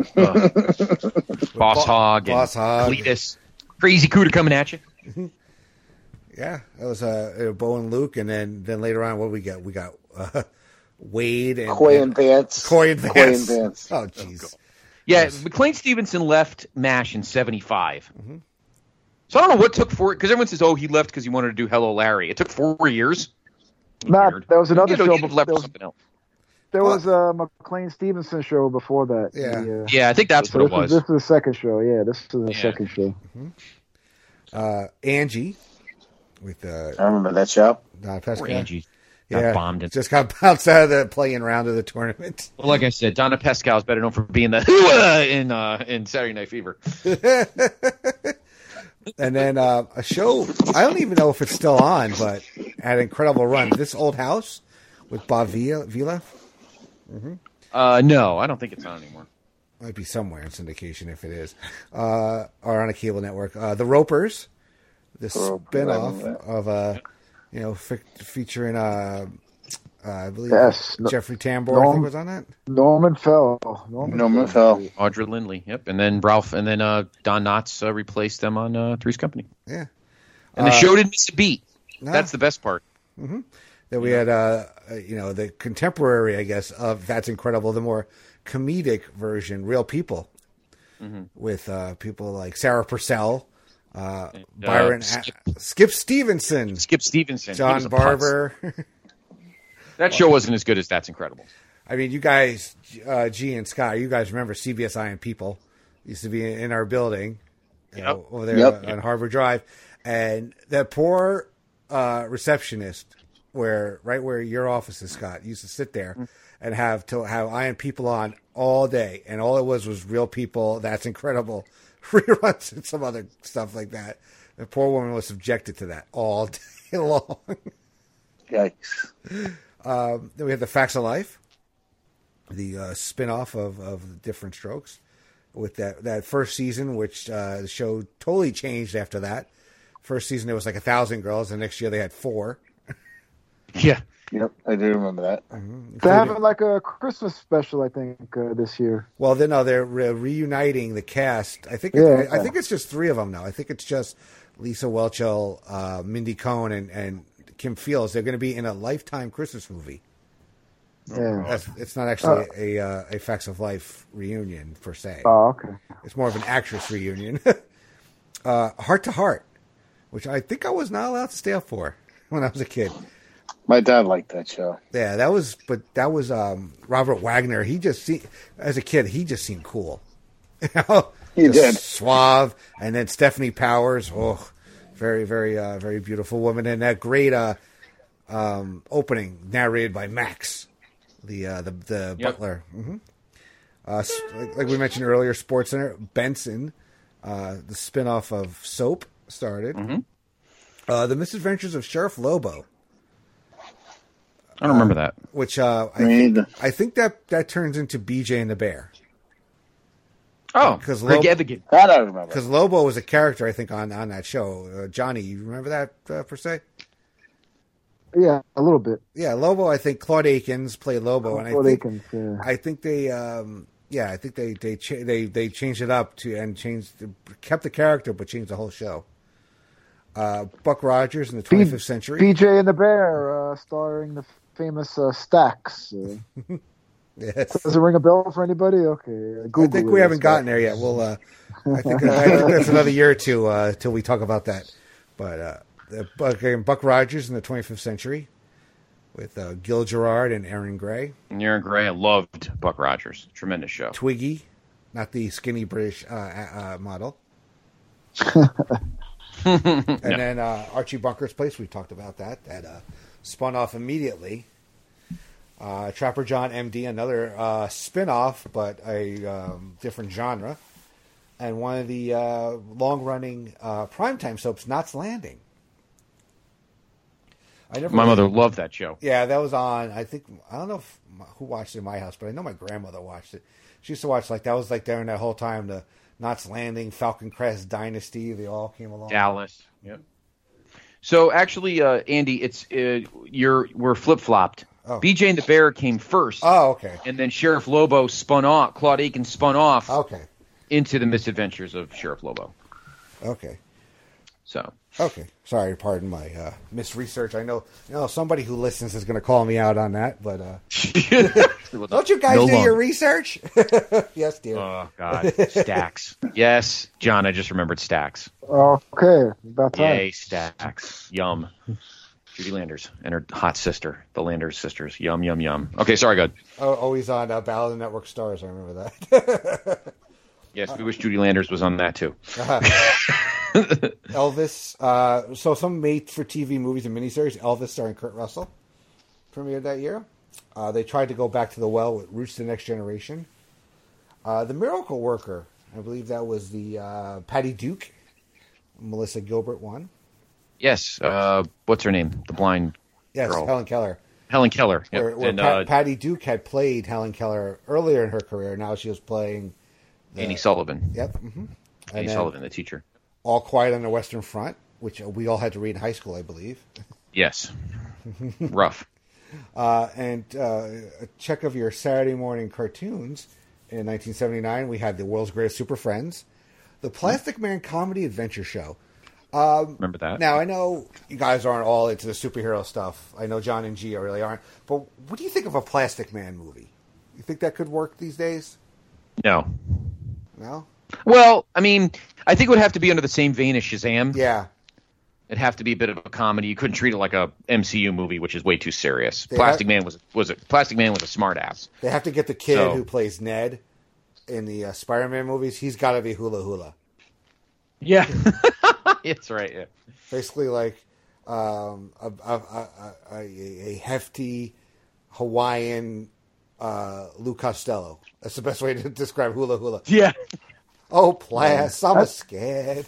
Boss Hog. Boss Hog. Cletus. Crazy Cooter coming at you. Yeah, that was Bo and Luke, and then later on, what we got? We got Wade and Coy and Vance. Coy and Vance. Coy and Vance. Oh, jeez. Yeah, McLean Stevenson left MASH in 75. Mm-hmm. So I don't know what took 4 because everyone says, "Oh, he left because he wanted to do Hello, Larry." It took 4 years. There was another show. Left for something else. There was a McLean Stevenson show before that. Yeah, yeah, I think that's what it was. This is the second show. Yeah, this is the second show. Mm-hmm. Angie, with I remember that show. Donna Pesca. Angie got bombed. Just got bounced out of the playing round of the tournament. Well, like I said, Donna Pescow is better known for being the in Saturday Night Fever. And then a show, I don't even know if it's still on, but had an incredible run. This Old House with Bob Vila. Mm-hmm. No, I don't think it's on anymore. Might be somewhere in syndication if it is. Or on a cable network. The Ropers, the spinoff of featuring I believe Jeffrey Tambor, I think was on that. Norman Fell. Audra Lindley, yep. And then Ralph, and then Don Knotts replaced them on Three's Company. Yeah. And the show didn't miss a beat. No. That's the best part. Mm-hmm. Then we had, the contemporary, I guess, of That's Incredible, the more comedic version, Real People, with people like Sarah Purcell, Byron, Skip Stevenson, John Barber. That show wasn't as good as That's Incredible. I mean, you guys, G and Scott, you guys remember CBSI and People used to be in our building over there on Harbor Drive, and that poor receptionist, right where your office is, Scott, used to sit there and have I and People on all day, and all it was Real People, That's Incredible, reruns and some other stuff like that. The poor woman was subjected to that all day long. Yikes. Then we had The Facts of Life, the spin-off of Different Strokes, with that first season, which the show totally changed after that. First season, there was like 1,000 girls, and next year they had 4. Yeah. Yep, I do remember that. Mm-hmm. They're having like a Christmas special, I think, this year. Well, they're reuniting the cast. I think it's just 3 of them now. I think it's just Lisa Whelchel, Mindy Cohn, and Kim Fields. They're going to be in a Lifetime Christmas movie. Yeah. It's not actually a Facts of Life reunion, per se. Oh, okay. It's more of an actress reunion. Heart to Heart, which I think I was not allowed to stay up for when I was a kid. My dad liked that show. Yeah, that was Robert Wagner. As a kid, he just seemed cool. He did. Suave. And then Stephanie Powers. Oh, very, very, very beautiful woman. And that great opening narrated by Max, the butler. Mm-hmm. Like we mentioned earlier, SportsCenter, Benson, the spinoff of Soap started. Mm-hmm. The Misadventures of Sheriff Lobo. I don't remember that. Which I think that turns into BJ and the Bear. Oh, because that I remember. Because Lobo was a character, I think, on that show. Johnny, you remember that per se? Yeah, a little bit. Yeah, Lobo. I think Claude Akins played Lobo, and I think they changed it up kept the character, but changed the whole show. Buck Rogers in the 25th Century. BJ and the Bear, starring the famous Stax. Yes. Does it ring a bell for anybody? Okay, I think we haven't gotten there yet. We'll. I think that's another year or two till we talk about that. But Buck Rogers in the 25th Century with Gil Gerard and Aaron Gray. Aaron Gray, I loved Buck Rogers. Tremendous show. Twiggy, not the skinny British model. And then Archie Bunker's Place, we talked about that spun off immediately. Trapper John MD, another spin-off, but a different genre. and one of the long-running primetime soaps, Knots Landing. My mother loved that show. Yeah, that was on. I don't know who watched it in my house, but I know my grandmother watched it. She used to watch that was during that whole time, the Knots Landing, Falcon Crest Dynasty. They all came along. Dallas. Yep. So actually, Andy, we're flip flopped. Oh. BJ and the Bear came first. Oh, okay. And then Sheriff Lobo spun off. Claude Aiken spun off. Okay. Into the misadventures of Sheriff Lobo. Okay. So. Okay. Sorry, pardon my misresearch. I know somebody who listens is going to call me out on that, but don't you guys do your research? Yes, dear. Oh, God. Stax. Yes, John, I just remembered Stax. Okay. About time. Yay, Stax. Yum. Judy Landers and her hot sister, the Landers sisters. Yum, yum, yum. Okay, sorry, good. Oh, always on Ballad of Network Stars. I remember that. Yes, we wish Judy Landers was on that, too. Elvis. So some made-for-TV movies and miniseries. Elvis starring Kurt Russell premiered that year. They tried to go back to the well with Roots to the Next Generation. The Miracle Worker. I believe that was the Patty Duke. Melissa Gilbert won. Yes. What's her name? The blind girl. Helen Keller. Helen Keller. Yep. Where Patty Duke had played Helen Keller earlier in her career. Now she was playing Annie Sullivan. Yep. Mm-hmm. Annie Sullivan, the teacher. All Quiet on the Western Front, which we all had to read in high school, I believe. Yes. Rough. And a check of your Saturday morning cartoons. In 1979, we had The World's Greatest Super Friends, The Plastic Man Comedy Adventure Show. Remember that? Now, I know you guys aren't all into the superhero stuff. I know John and G really aren't. But what do you think of a Plastic Man movie? You think that could work these days? No. No? Well, I mean, I think it would have to be under the same vein as Shazam. Yeah. It'd have to be a bit of a comedy. You couldn't treat it like a MCU movie, which is way too serious. Plastic Man was a smart ass. They have to get the kid who plays Ned in the Spider-Man movies. He's got to be Hula Hula. Yeah. That's right, yeah. Basically like a hefty Hawaiian Lou Costello. That's the best way to describe Hula Hula. Yeah. Oh, Plas, I'm scared.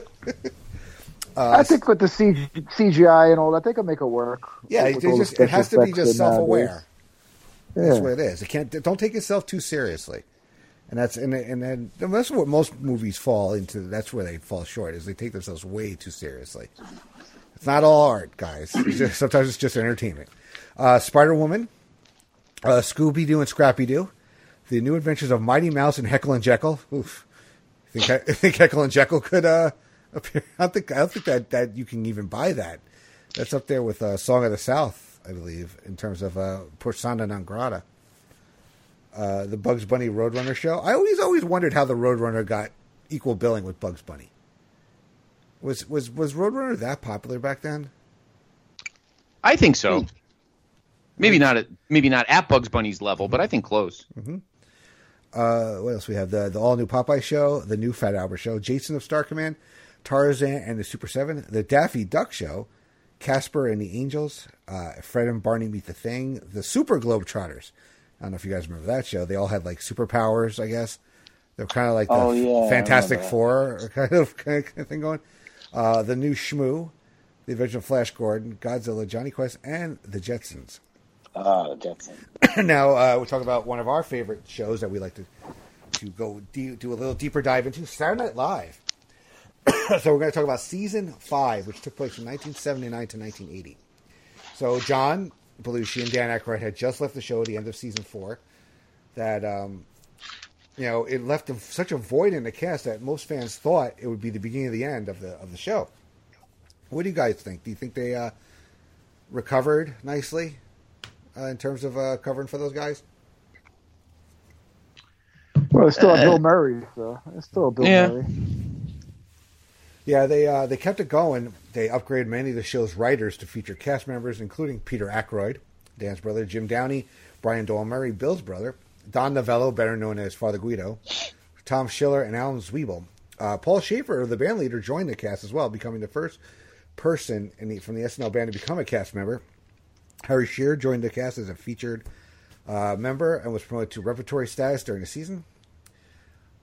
I think with the CGI and all that, they can make it work. Yeah, it has to be just self-aware. Yeah. That's what it is. Don't take yourself too seriously. And that's what most movies fall into. That's where they fall short, is they take themselves way too seriously. It's not all art, guys. Sometimes it's just entertainment. Spider-Woman, Scooby-Doo and Scrappy-Doo, The New Adventures of Mighty Mouse and Heckle and Jekyll. Oof. I think Heckle and Jekyll could appear. I don't think that you can even buy that. That's up there with Song of the South, I believe, in terms of persona non grata. The Bugs Bunny Roadrunner show. I always wondered how the Roadrunner got equal billing with Bugs Bunny. Was Roadrunner that popular back then? I think so. Maybe not at Bugs Bunny's level, but I think close. Mm-hmm. What else we have? The all new Popeye show, the new Fat Albert show, Jason of Star Command, Tarzan and the Super 7, the Daffy Duck show, Casper and the Angels, Fred and Barney Meet the Thing, the Super Globetrotters. I don't know if you guys remember that show. They all had like superpowers, I guess. They're kind of like the Fantastic Four kind of thing going. The new Shmoo, the original Flash Gordon, Godzilla, Johnny Quest, and the Jetsons. Jetsons. Now we'll talk about one of our favorite shows that we like to go do a little deeper dive into, Saturday Night Live. So we're going to talk about season 5, which took place from 1979 to 1980. So John Belushi and Dan Aykroyd had just left the show at the end of season 4. That it left such a void in the cast that most fans thought it would be the beginning of the end of the show. What do you guys think? Do you think they recovered nicely in terms of covering for those guys? Well, it's still Bill Murray, so it's still Bill Murray. Yeah, they kept it going. They upgraded many of the show's writers to feature cast members, including Peter Aykroyd, Dan's brother, Jim Downey, Brian Doyle Murray, Bill's brother, Don Novello, better known as Father Guido, Tom Schiller, and Alan Zwiebel. Paul Schaefer, the band leader, joined the cast as well, becoming the first person from the SNL band to become a cast member. Harry Shearer joined the cast as a featured member and was promoted to repertory status during the season.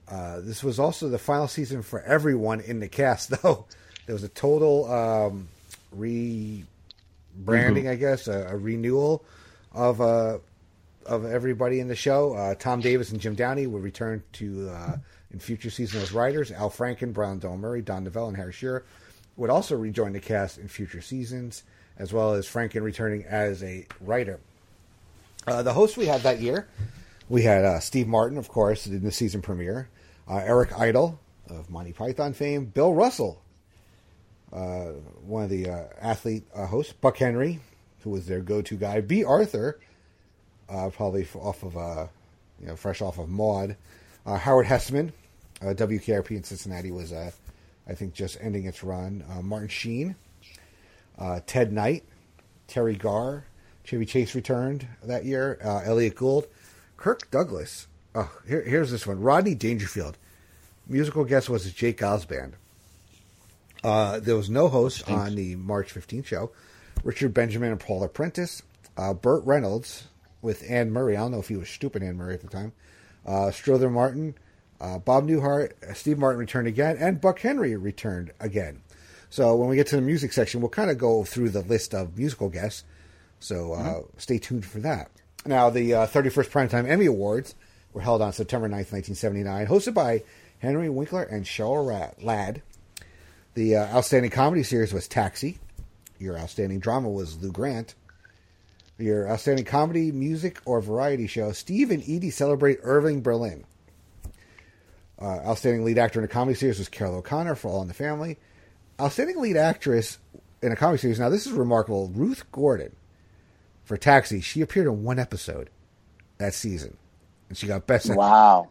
This was also the final season for everyone in the cast, though. There was a total rebranding, I guess, a renewal of everybody in the show. Tom Davis and Jim Downey would return to in future seasons as writers. Al Franken, Brian Doyle Murray, Don Novell, and Harry Shearer would also rejoin the cast in future seasons, as well as Franken returning as a writer. The hosts we had that year, we had Steve Martin, of course, in the season premiere, Eric Idle of Monty Python fame, Bill Russell, one of the athlete hosts, Buck Henry, who was their go-to guy, B. Arthur, probably off of fresh off of Maude, Howard Hesseman, WKRP in Cincinnati was I think just ending its run, Martin Sheen, Ted Knight, Terry Garr, Chevy Chase returned that year, Elliot Gould, Kirk Douglas. Oh, here's this one, Rodney Dangerfield. Musical guest was Jake Osband. There was no host on the March 15th show. Richard Benjamin and Paula Prentice. Burt Reynolds with Anne Murray. I don't know if he was stupid Anne Murray at the time. Strother Martin. Bob Newhart. Steve Martin returned again. And Buck Henry returned again. So when we get to the music section, we'll kind of go through the list of musical guests. So stay tuned for that. Now, the 31st Primetime Emmy Awards were held on September 9th, 1979, hosted by Henry Winkler and Cheryl Ladd. The outstanding comedy series was Taxi. Your outstanding drama was Lou Grant. Your outstanding comedy, music, or variety show, Steve and Edie Celebrate Irving Berlin. Outstanding lead actor in a comedy series was Carol O'Connor for All in the Family. Outstanding lead actress in a comedy series, now this is remarkable, Ruth Gordon for Taxi. She appeared in one episode that season, and she got best actress. Wow.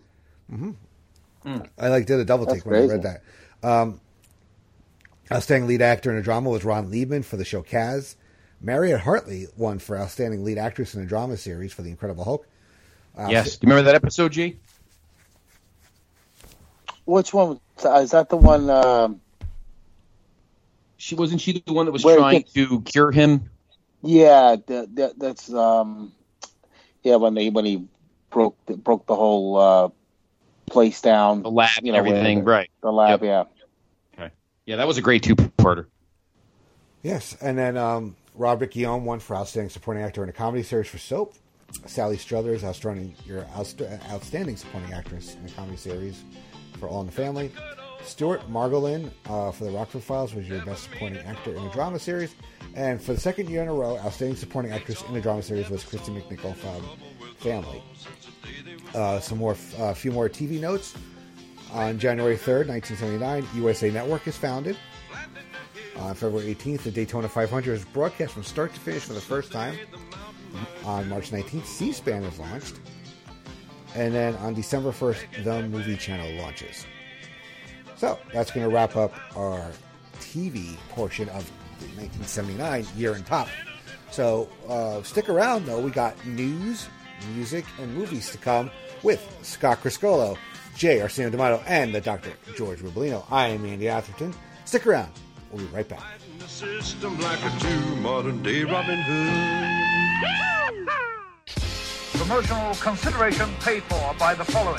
I did a double take when I read that. Outstanding lead actor in a drama was Ron Liebman for the show Kaz. Mariette Hartley won for outstanding lead actress in a drama series for The Incredible Hulk. Yes. Do you remember that episode, G? Which one? Is that the one? Wasn't she the one that was trying to cure him? Yeah, that's when he broke the whole place down, the lab, everything, right? The lab, yep. Okay, yeah, that was a great two-parter. Yes, and then Robert Guillaume won for outstanding supporting actor in a comedy series for Soap. Sally Struthers, outstanding supporting actress in a comedy series for All in the Family. Stuart Margolin for The Rockford Files was your best supporting actor in a drama series. And for the second year in a row, outstanding supporting actress in a drama series was Christy McNichol from Family. A few more TV notes. On January 3rd, 1979, USA Network is founded. On February 18th, the Daytona 500 is broadcast from start to finish for the first time. On March 19th, C-SPAN is launched. And then on December 1st, the Movie Channel launches. So that's going to wrap up our TV portion of the 1979 Year in Pop. So stick around, though. We got news, music, and movies to come with Scott Criscolo, Jay Arsenio D'Amato, and the Dr. George Rubolino. I am Andy Atherton. Stick around. We'll be right back. The system like a true modern-day Robin Hood. Promotional consideration paid for by the following.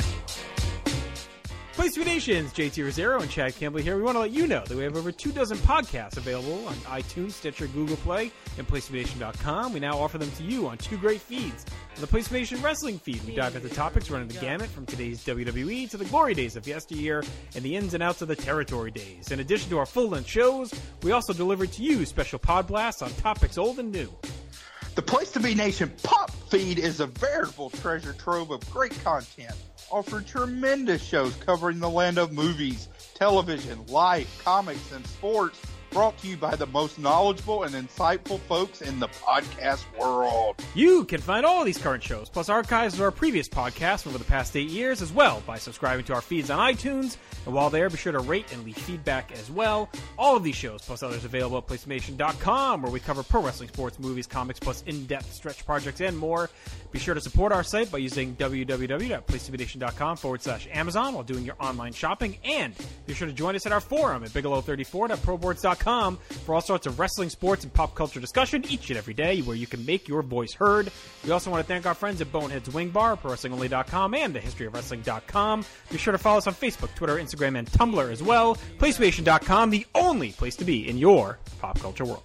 Place to Be Nations, JT Rosero and Chad Campbell here. We want to let you know that we have over 24 podcasts available on iTunes, Stitcher, Google Play, and PlaceToBeNation.com. We now offer them to you on two great feeds. On the Place to Be Nation Wrestling feed, we dive into topics running the gamut from today's WWE to the glory days of yesteryear and the ins and outs of the territory days. In addition to our full-length shows, we also deliver to you special pod blasts on topics old and new. The Place to Be Nation Pop feed is a veritable treasure trove of great content. Offer tremendous shows covering the land of movies, television, life, comics, and sports, brought to you by the most knowledgeable and insightful folks in the podcast world. You can find all of these current shows, plus archives of our previous podcasts over the past 8 years as well, by subscribing to our feeds on iTunes. And while there, be sure to rate and leave feedback as well. All of these shows, plus others available at PlaceToBeNation.com, where we cover pro wrestling, sports, movies, comics, plus in-depth stretch projects and more. Be sure to support our site by using www.PlaceToBeNation.com/Amazon while doing your online shopping. And be sure to join us at our forum at Bigelow34.proboards.com. PlaceToBeNation.com for all sorts of wrestling, sports, and pop culture discussion each and every day where you can make your voice heard. We also want to thank our friends at Boneheads Wing Bar, ProWrestlingOnly.com, and TheHistoryOfWrestling.com. Be sure to follow us on Facebook, Twitter, Instagram, and Tumblr as well. PlaceToBeNation.com, the only place to be in your pop culture world.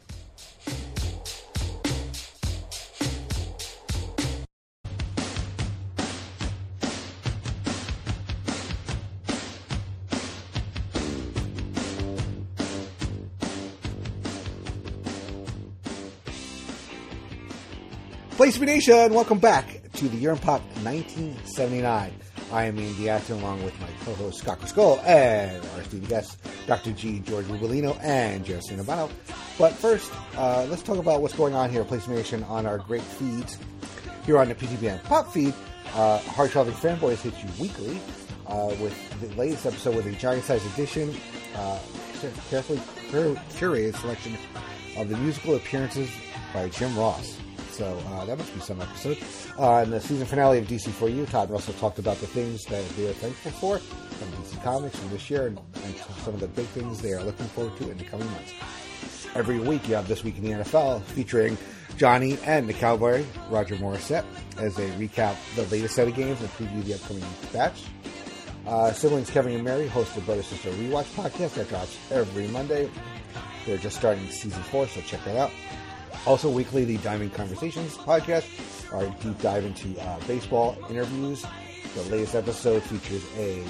Place to Be Nation, welcome back to the Year in Pop 1979. I am Ian Diato, along with my co-host Scott Criscull and our esteemed guests, Dr. G. George Rubolino and Jared Cinnabano. But first, let's talk about what's going on here at Place to Be Nation on our great feeds. Here on the PTBN Pop feed, Hard-Traveling Fanboys hits you weekly with the latest episode with a giant-size edition, carefully curated selection of the musical appearances by Jim Ross. So that must be some episode. In the season finale of DC4U, Todd Russell talked about the things that they are thankful for from DC Comics from this year and some of the big things they are looking forward to in the coming months. Every week you have This Week in the NFL featuring Johnny and the Cowboy, Roger Morissette, as they recap the latest set of games and preview the upcoming batch. Siblings Kevin and Mary host the Brother Sister Rewatch podcast that drops every Monday. They're just starting season 4, so check that out. Also, weekly, the Diamond Conversations podcast, our deep dive into baseball interviews. The latest episode features a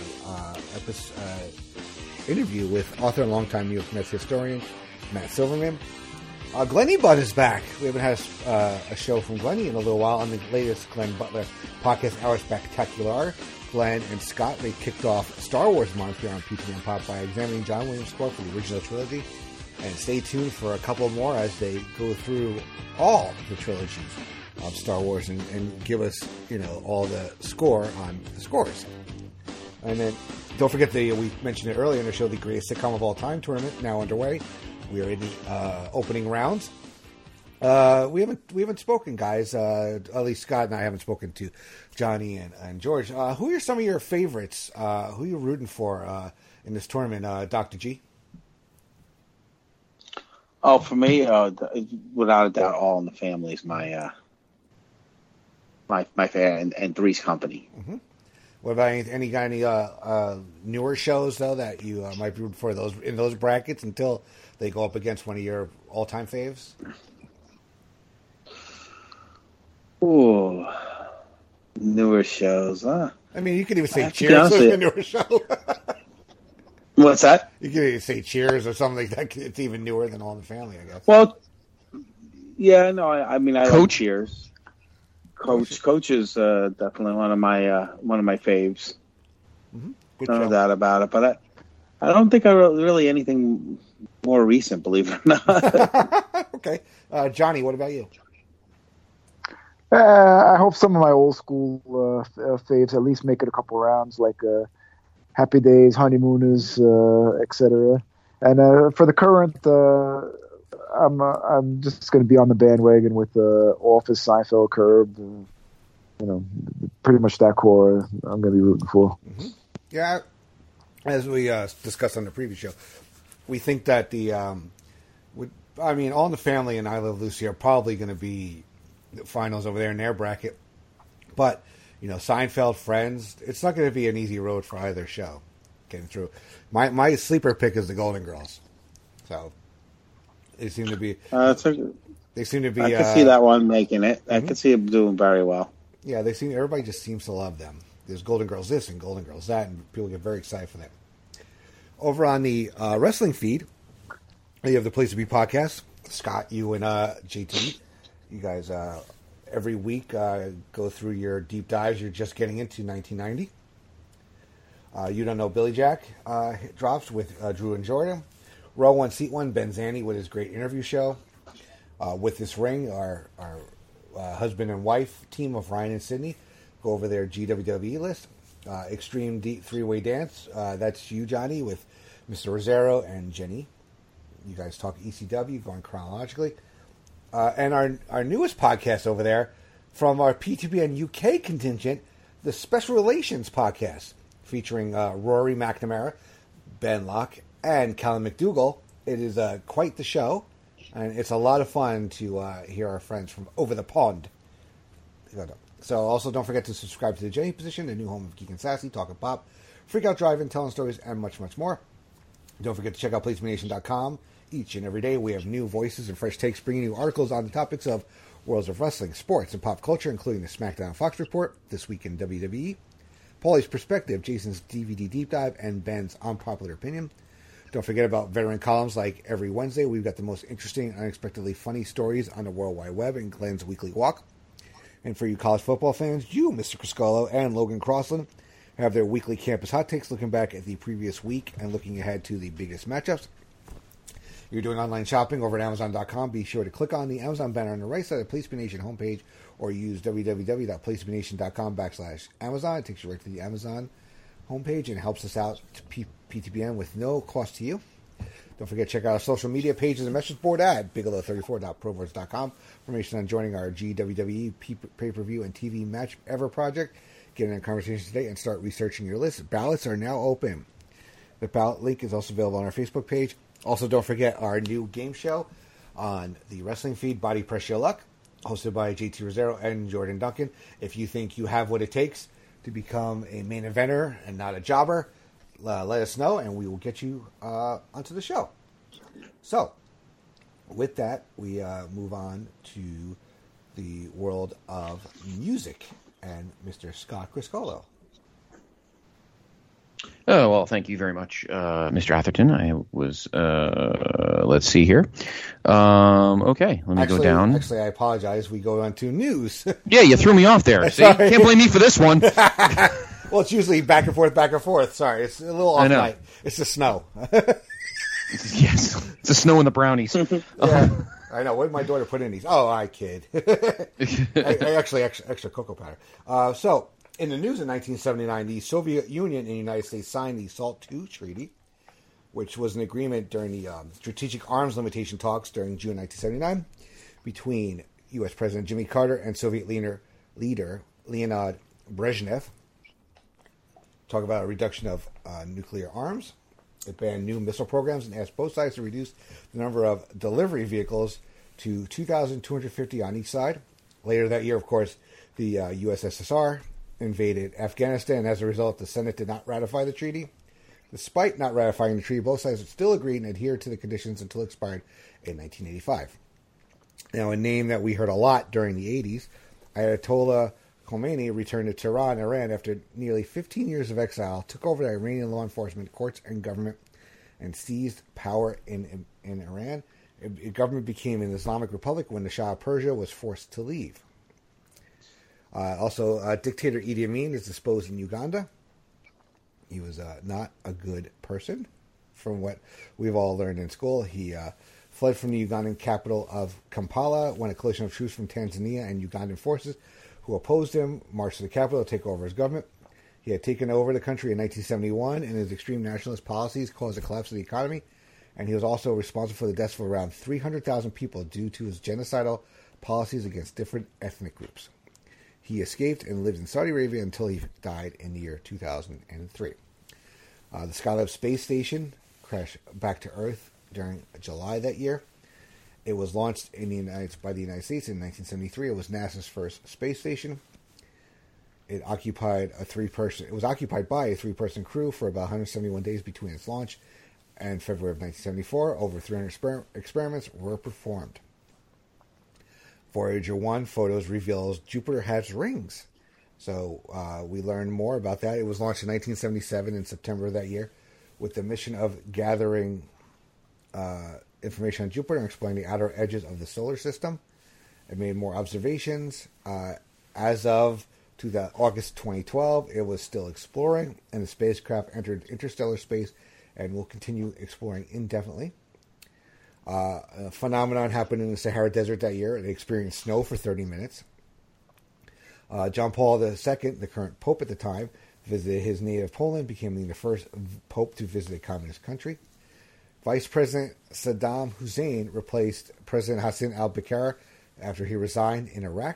interview with author and longtime New York Mets historian Matt Silverman. Glennie Butt is back. We haven't had a show from Glennie in a little while on the latest Glenn Butler podcast, Our Spectacular. Glenn and Scott, they kicked off Star Wars month here on PTBN Pop by examining John Williams' score for the original trilogy. And stay tuned for a couple more as they go through all the trilogies of Star Wars and give us, all the score on the scores. And then don't forget we mentioned it earlier in the show, the Greatest Sitcom of All Time tournament now underway. We are in the opening rounds. We haven't spoken, guys. At least Scott and I haven't spoken to Johnny and George. Who are some of your favorites? Who are you rooting for in this tournament, Dr. G? Oh, for me, without a doubt, All in the Family is my favorite, and Three's Company. Mm-hmm. What about any newer shows though that you might be rooting for in those brackets until they go up against one of your all-time faves? Ooh, newer shows, huh? I mean, you could even say Cheers is a newer show. What's that? You could even say Cheers or something like that. It's even newer than All in the Family, I guess. Well, yeah, no, I mean, I like Cheers. Coach is definitely one of my faves. Mm-hmm. No doubt about it. But I don't think I wrote really anything more recent, believe it or not. Okay, Johnny, what about you? I hope some of my old school faves at least make it a couple rounds, like Happy Days, Honeymooners, etc. And for the current, I'm just going to be on the bandwagon with Office, Seinfeld, Curb. Pretty much that core I'm going to be rooting for. Mm-hmm. Yeah, as we discussed on the previous show, we think that All in the Family and I Love Lucy are probably going to be the finals over there in their bracket, but Seinfeld, Friends, it's not going to be an easy road for either show getting through. My sleeper pick is the Golden Girls. So they seem to be. They seem to be. I can see that one making it. I can see it doing very well. Yeah, everybody just seems to love them. There's Golden Girls this and Golden Girls that, and people get very excited for that. Over on the wrestling feed, you have the Place to Be podcast. Scott, you and JT, you guys. Every week, go through your deep dives. You're just getting into 1990. You Don't Know Billy Jack drops with Drew and Jordan. Row One, Seat One, Ben Zanny with his great interview show. With This Ring, our husband and wife team of Ryan and Sydney go over their GWWE list. Extreme Deep Three-Way Dance. That's you, Johnny, with Mr. Rosero and Jenny. You guys talk ECW, going chronologically. And our newest podcast over there from our PTBN UK contingent, the Special Relations podcast, featuring Rory McNamara, Ben Locke, and Callum McDougall, It is quite the show, and it's a lot of fun to hear our friends from over the pond. So also don't forget to subscribe to the Jenny Position, the new home of Geek and Sassy, Talking Pop, Freak Out Drive-In, telling stories, and much, much more. Don't forget to check out PlaceToBeNation.com. Each and every day we have new voices and fresh takes, bringing you articles on the topics of worlds of wrestling, sports, and pop culture, including the SmackDown Fox Report, This Week in WWE, Paulie's Perspective, Jason's DVD Deep Dive, and Ben's Unpopular Opinion. Don't forget about veteran columns like every Wednesday. We've got the most interesting, unexpectedly funny stories on the World Wide Web in Glenn's Weekly Walk. And for you college football fans, you, Mr. Criscolo, and Logan Crossland have their weekly campus hot takes, looking back at the previous week and looking ahead to the biggest matchups. You're doing online shopping over at Amazon.com. Be sure to click on the Amazon banner on the right side of the Place to Be Nation homepage, or use www.placetobenation.com/Amazon. It takes you right to the Amazon homepage and helps us out to PTBN with no cost to you. Don't forget to check out our social media pages and message board at Bigelow34.proverts.com. Information on joining our GWWE pay-per-view and TV match ever project. Get in a conversation today and start researching your list. Ballots are now open. The ballot link is also available on our Facebook page. Also, don't forget our new game show on the wrestling feed, Body Press Your Luck, hosted by JT Rosero and Jordan Duncan. If you think you have what it takes to become a main eventer and not a jobber, let us know, and we will get you onto the show. So, with that, we move on to the world of music and Mr. Scott Criscolo. Oh, well, thank you very much, Mr. Atherton. I was, let's see here. Okay, let me go down. Actually, I apologize. We go on to news. Yeah, you threw me off there. See? Can't blame me for this one. Well, it's usually back and forth. Sorry, it's a little off night. It's the snow. Yes, it's the snow and the brownies. Yeah, I know. What did my daughter put in these? Oh, I kid. Actually, extra cocoa powder. So, in the news in 1979, the Soviet Union and the United States signed the SALT II Treaty, which was an agreement during the strategic arms limitation talks during June 1979 between U.S. President Jimmy Carter and Soviet leader Leonid Brezhnev. Talk about a reduction of nuclear arms. It banned new missile programs and asked both sides to reduce the number of delivery vehicles to 2,250 on each side. Later that year, of course, the USSR invaded Afghanistan, and as a result, the Senate did not ratify the treaty. Despite not ratifying the treaty, both sides still agreed and adhered to the conditions until it expired in 1985. Now, a name that we heard a lot during the 80s, Ayatollah Khomeini returned to Tehran, Iran, after nearly 15 years of exile, took over the Iranian law enforcement, courts, and government, and seized power in Iran. The government became an Islamic republic when the Shah of Persia was forced to leave. Also, dictator Idi Amin is disposed in Uganda. He was not a good person, from what we've all learned in school. He fled from the Ugandan capital of Kampala when a coalition of troops from Tanzania and Ugandan forces who opposed him marched to the capital to take over his government. He had taken over the country in 1971, and his extreme nationalist policies caused a collapse of the economy. And he was also responsible for the deaths of around 300,000 people due to his genocidal policies against different ethnic groups. He escaped and lived in Saudi Arabia until he died in the year 2003. The Skylab space station crashed back to Earth during July that year. It was launched by the United States in 1973. It was NASA's first space station. It was occupied by a three-person crew for about 171 days between its launch and February of 1974. Over 300 experiments were performed. Voyager 1 photos reveals Jupiter has rings. So we learned more about that. It was launched in 1977 in September of that year with the mission of gathering information on Jupiter and exploring the outer edges of the solar system. It made more observations. As of August 2012, it was still exploring, and the spacecraft entered interstellar space and will continue exploring indefinitely. A phenomenon happened in the Sahara Desert that year. It experienced snow for 30 minutes. John Paul II, the current pope at the time, visited his native Poland, becoming the first pope to visit a communist country. Vice President Saddam Hussein replaced President Hassan al-Bakr after he resigned in Iraq.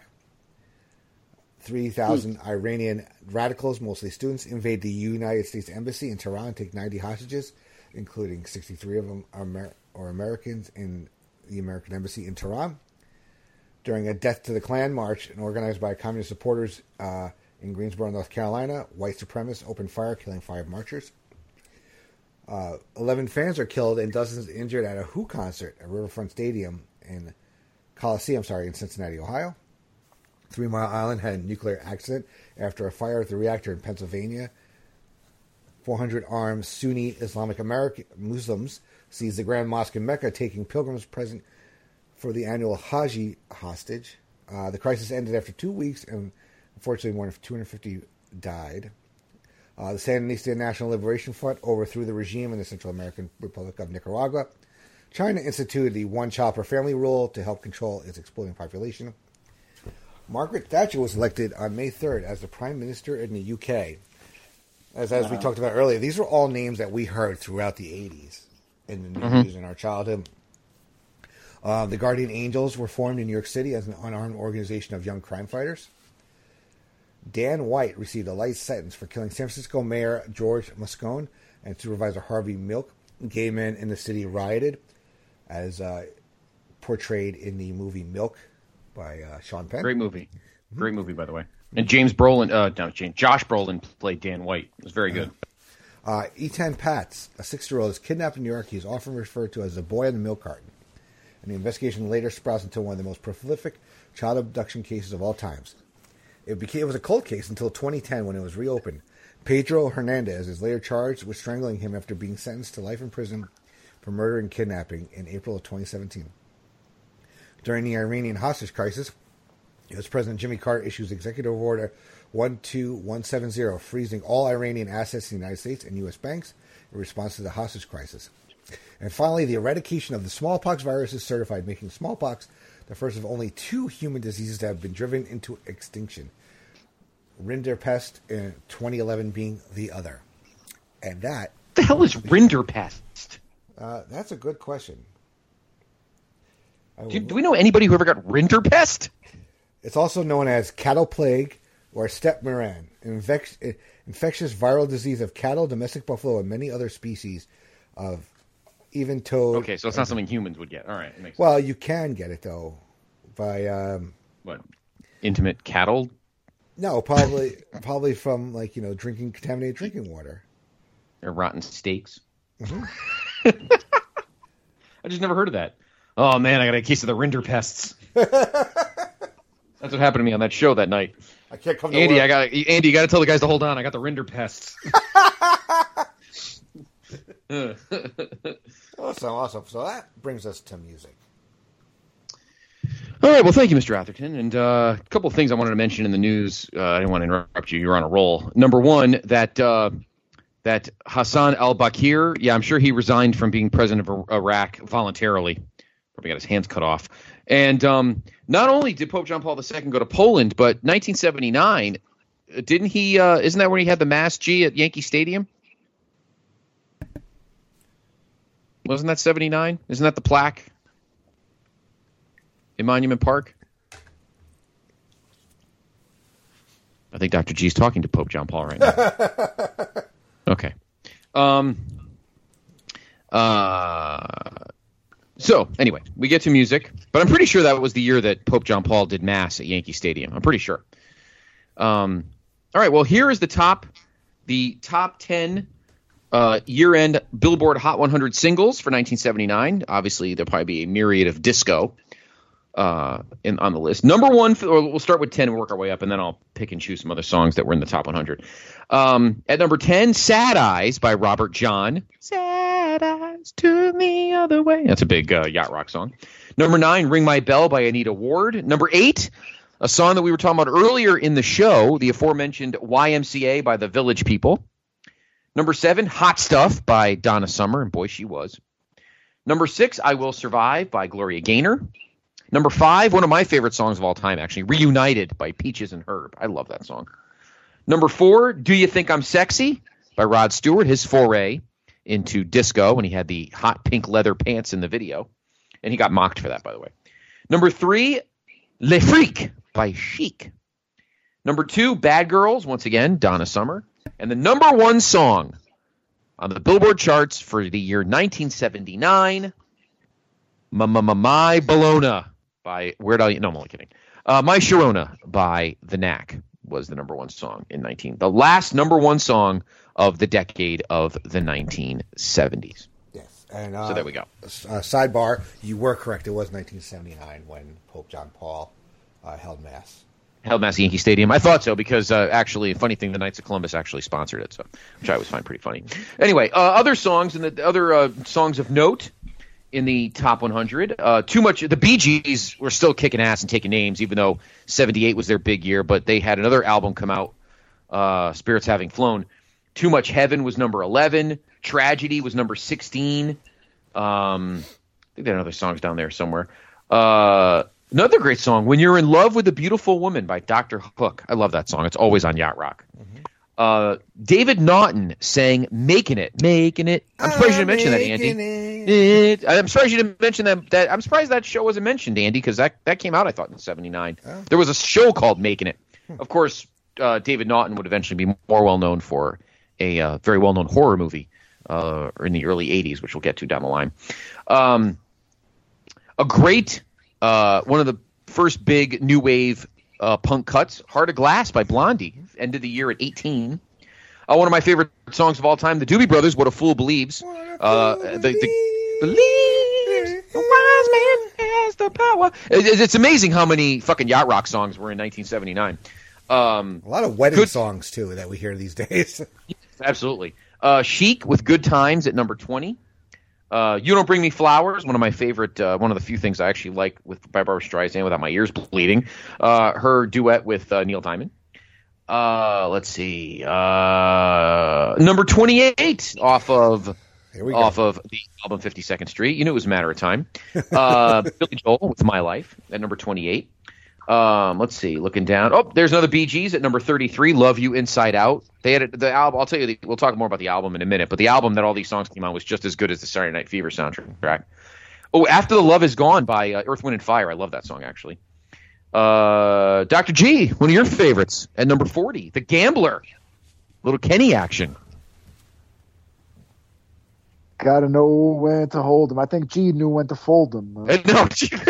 3,000 Iranian radicals, mostly students, invade the United States Embassy in Tehran and take 90 hostages. including 63 of them are Americans in the American Embassy in Tehran. During a Death to the Klan march organized by communist supporters in Greensboro, North Carolina, white supremacists opened fire, killing 5 marchers. 11 fans are killed and dozens injured at a Who concert at Riverfront Stadium in Cincinnati, Ohio. 3 Mile Island had a nuclear accident after a fire at the reactor in Pennsylvania. 400 armed Sunni Islamic Muslims seized the Grand Mosque in Mecca, taking pilgrims present for the annual Hajj hostage. The crisis ended after 2 weeks, and unfortunately more than 250 died. The Sandinista National Liberation Front overthrew the regime in the Central American Republic of Nicaragua. China instituted the one-child per family rule to help control its exploding population. Margaret Thatcher was elected on May 3rd as the Prime Minister in the UK. As we talked about earlier, these are all names that we heard throughout the 80s in the news in our childhood. The Guardian Angels were formed in New York City as an unarmed organization of young crime fighters. Dan White received a life sentence for killing San Francisco Mayor George Moscone and Supervisor Harvey Milk. Gay men in the city rioted, as portrayed in the movie Milk by Sean Penn. Great movie. Great movie, by the way. And Josh Brolin played Dan White. It was very good. Ethan Patz, a 6-year-old, is kidnapped in New York. He is often referred to as the boy in the milk carton. And the investigation later sprouts into one of the most prolific child abduction cases of all times. It was a cold case until 2010 when it was reopened. Pedro Hernandez is later charged with strangling him after being sentenced to life in prison for murder and kidnapping in April of 2017. During the Iranian hostage crisis, U.S. President Jimmy Carter issues Executive Order 12170, freezing all Iranian assets in the United States and U.S. banks in response to the hostage crisis. And finally, the eradication of the smallpox virus is certified, making smallpox the first of only 2 human diseases that have been driven into extinction. Rinderpest in 2011 being the other. And that... What the hell is Rinderpest? That's a good question. Do we know anybody who ever got Rinderpest? It's also known as cattle plague or steppe miran, an infectious viral disease of cattle, domestic buffalo, and many other species of even toad. Okay, so it's not something humans would get. All right. It makes well, sense. you can get it, though, by... what? Intimate cattle? No, probably from, drinking contaminated drinking water. Or rotten steaks. Mm-hmm. I just never heard of that. Oh, man, I got a case of the Rinderpests. That's what happened to me on that show that night. I can't come to Andy, work. Andy, you got to tell the guys to hold on. I got the Rinderpests. Awesome. So that brings us to music. All right. Well, thank you, Mr. Atherton. And a couple of things I wanted to mention in the news. I didn't want to interrupt you. You're on a roll. Number one, that Hassan al-Bakir, I'm sure he resigned from being president of Iraq voluntarily. Probably got his hands cut off. And not only did Pope John Paul II go to Poland, but 1979, didn't he? Isn't that when he had the Mass G at Yankee Stadium? Wasn't that 79? Isn't that the plaque in Monument Park? I think Dr. G's talking to Pope John Paul right now. Okay. So, anyway, we get to music, but I'm pretty sure that was the year that Pope John Paul did Mass at Yankee Stadium. I'm pretty sure. All right, well, here is the top 10 year-end Billboard Hot 100 singles for 1979. Obviously, there'll probably be a myriad of disco on the list. Number one, we'll start with 10 and work our way up, and then I'll pick and choose some other songs that were in the top 100. At number 10, Sad Eyes by Robert John. Sad Eyes turn the other way. That's a big yacht rock song. Number 9, Ring My Bell by Anita Ward. Number 8, a song that we were talking about earlier in the show, the aforementioned YMCA by the Village People. Number 7, Hot Stuff by Donna Summer, and boy, she was. Number 6, I Will Survive by Gloria Gaynor. Number 5, one of my favorite songs of all time, actually, Reunited by Peaches and Herb. I love that song. Number 4, Do You Think I'm Sexy by Rod Stewart, his foray into disco when he had the hot pink leather pants in the video. And he got mocked for that, by the way. Number 3, Le Freak by Chic. Number 2, Bad Girls, once again, Donna Summer. And the number 1 song on the Billboard charts for the year 1979. My Bologna by Weird Al. No, I'm only kidding. My Sharona by The Knack was the number one song in the last number one song of the decade of the 1970s. Yes, and so there we go. Sidebar: you were correct. It was 1979 when Pope John Paul held mass. Held mass at Yankee Stadium. I thought so because actually, funny thing, the Knights of Columbus actually sponsored it, so which I always find pretty funny. Anyway, other songs and the other songs of note in the top 100. Too much. The Bee Gees were still kicking ass and taking names, even though '78 was their big year. But they had another album come out, "Spirits Having Flown." Too Much Heaven was number 11. Tragedy was number 16. I think there are other songs down there somewhere. Another great song, "When You're in Love with a Beautiful Woman" by Dr. Hook. I love that song. It's always on Yacht Rock. Mm-hmm. David Naughton sang "Making It." I'm surprised you didn't mention that, Andy. I'm surprised you didn't mention that. I'm surprised that show wasn't mentioned, Andy, because that came out, I thought, in '79. Oh. There was a show called "Making It." Of course, David Naughton would eventually be more well known for a very well known horror movie in the early '80s, which we'll get to down the line. A great. One of the first big new wave punk cuts, "Heart of Glass" by Blondie, ended the year at 18. One of my favorite songs of all time, the Doobie Brothers, "What a Fool Believes." Believes, the wise man has the power. It's amazing how many fucking Yacht Rock songs were in 1979. A lot of wedding songs, too, that we hear these days. Absolutely. Chic with "Good Times" at number 20. "You Don't Bring Me Flowers," one of my favorite, one of the few things I actually like by Barbra Streisand without my ears bleeding. Her duet with Neil Diamond. Let's see. Number 28 off of the album 52nd Street. You knew it was a matter of time. Billy Joel with "My Life" at number 28. Let's see. Looking down. Oh, there's another Bee Gees at number 33. "Love You Inside Out." They had the album. I'll tell you. We'll talk more about the album in a minute. But the album that all these songs came on was just as good as the Saturday Night Fever soundtrack. Oh, "After the Love Is Gone" by Earth, Wind and Fire. I love that song actually. Dr. G, one of your favorites, at number 40. "The Gambler." Little Kenny action. Gotta know when to hold him. I think G knew when to fold him. No.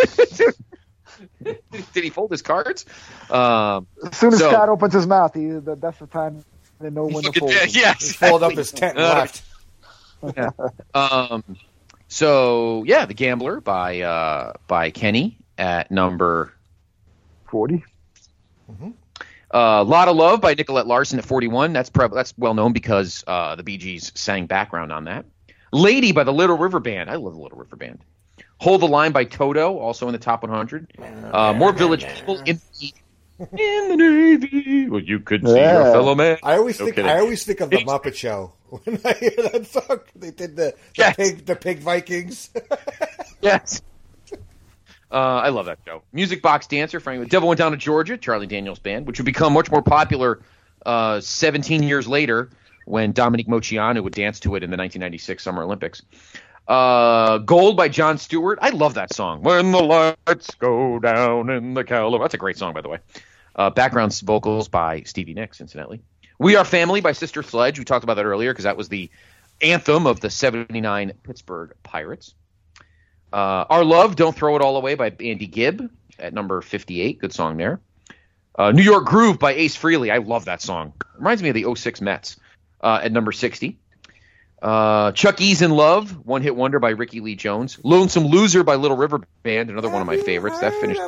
Did he fold his cards? As soon as Scott opens his mouth, that's the time they know when to fold. Yeah, exactly. Fold up his tent and left. Yeah. So "The Gambler" by Kenny at number 40. Mm-hmm. "Lot of Love" by Nicolette Larson at 41. That's well known because the Bee Gees sang background on that. "Lady" by the Little River Band. I love the Little River Band. "Hold the Line" by Toto, also in the top 100. More Village People in the Navy. Well, you could see your fellow man. I always think of the Muppet Show when I hear that song. They did the pig Vikings. Yes. I love that show. "Music Box Dancer," Frank. "Devil Went Down to Georgia," Charlie Daniels Band, which would become much more popular 17 years later when Dominique Moceanu would dance to it in the 1996 Summer Olympics. "Gold" by Jon Stewart. I love that song. "When the lights go down in the California." That's a great song, by the way. Background vocals by Stevie Nicks, incidentally. "We Are Family" by Sister Sledge. We talked about that earlier because that was the anthem of the '79 Pittsburgh Pirates. "Our Love, Don't Throw It All Away" by Andy Gibb at number 58. Good song there. "New York Groove" by Ace Frehley. I love that song. Reminds me of the '06 Mets at number 60. Chuck E's "In Love," one-hit wonder by Ricky Lee Jones. "Lonesome Loser" by Little River Band, another one of my favorites. That finished.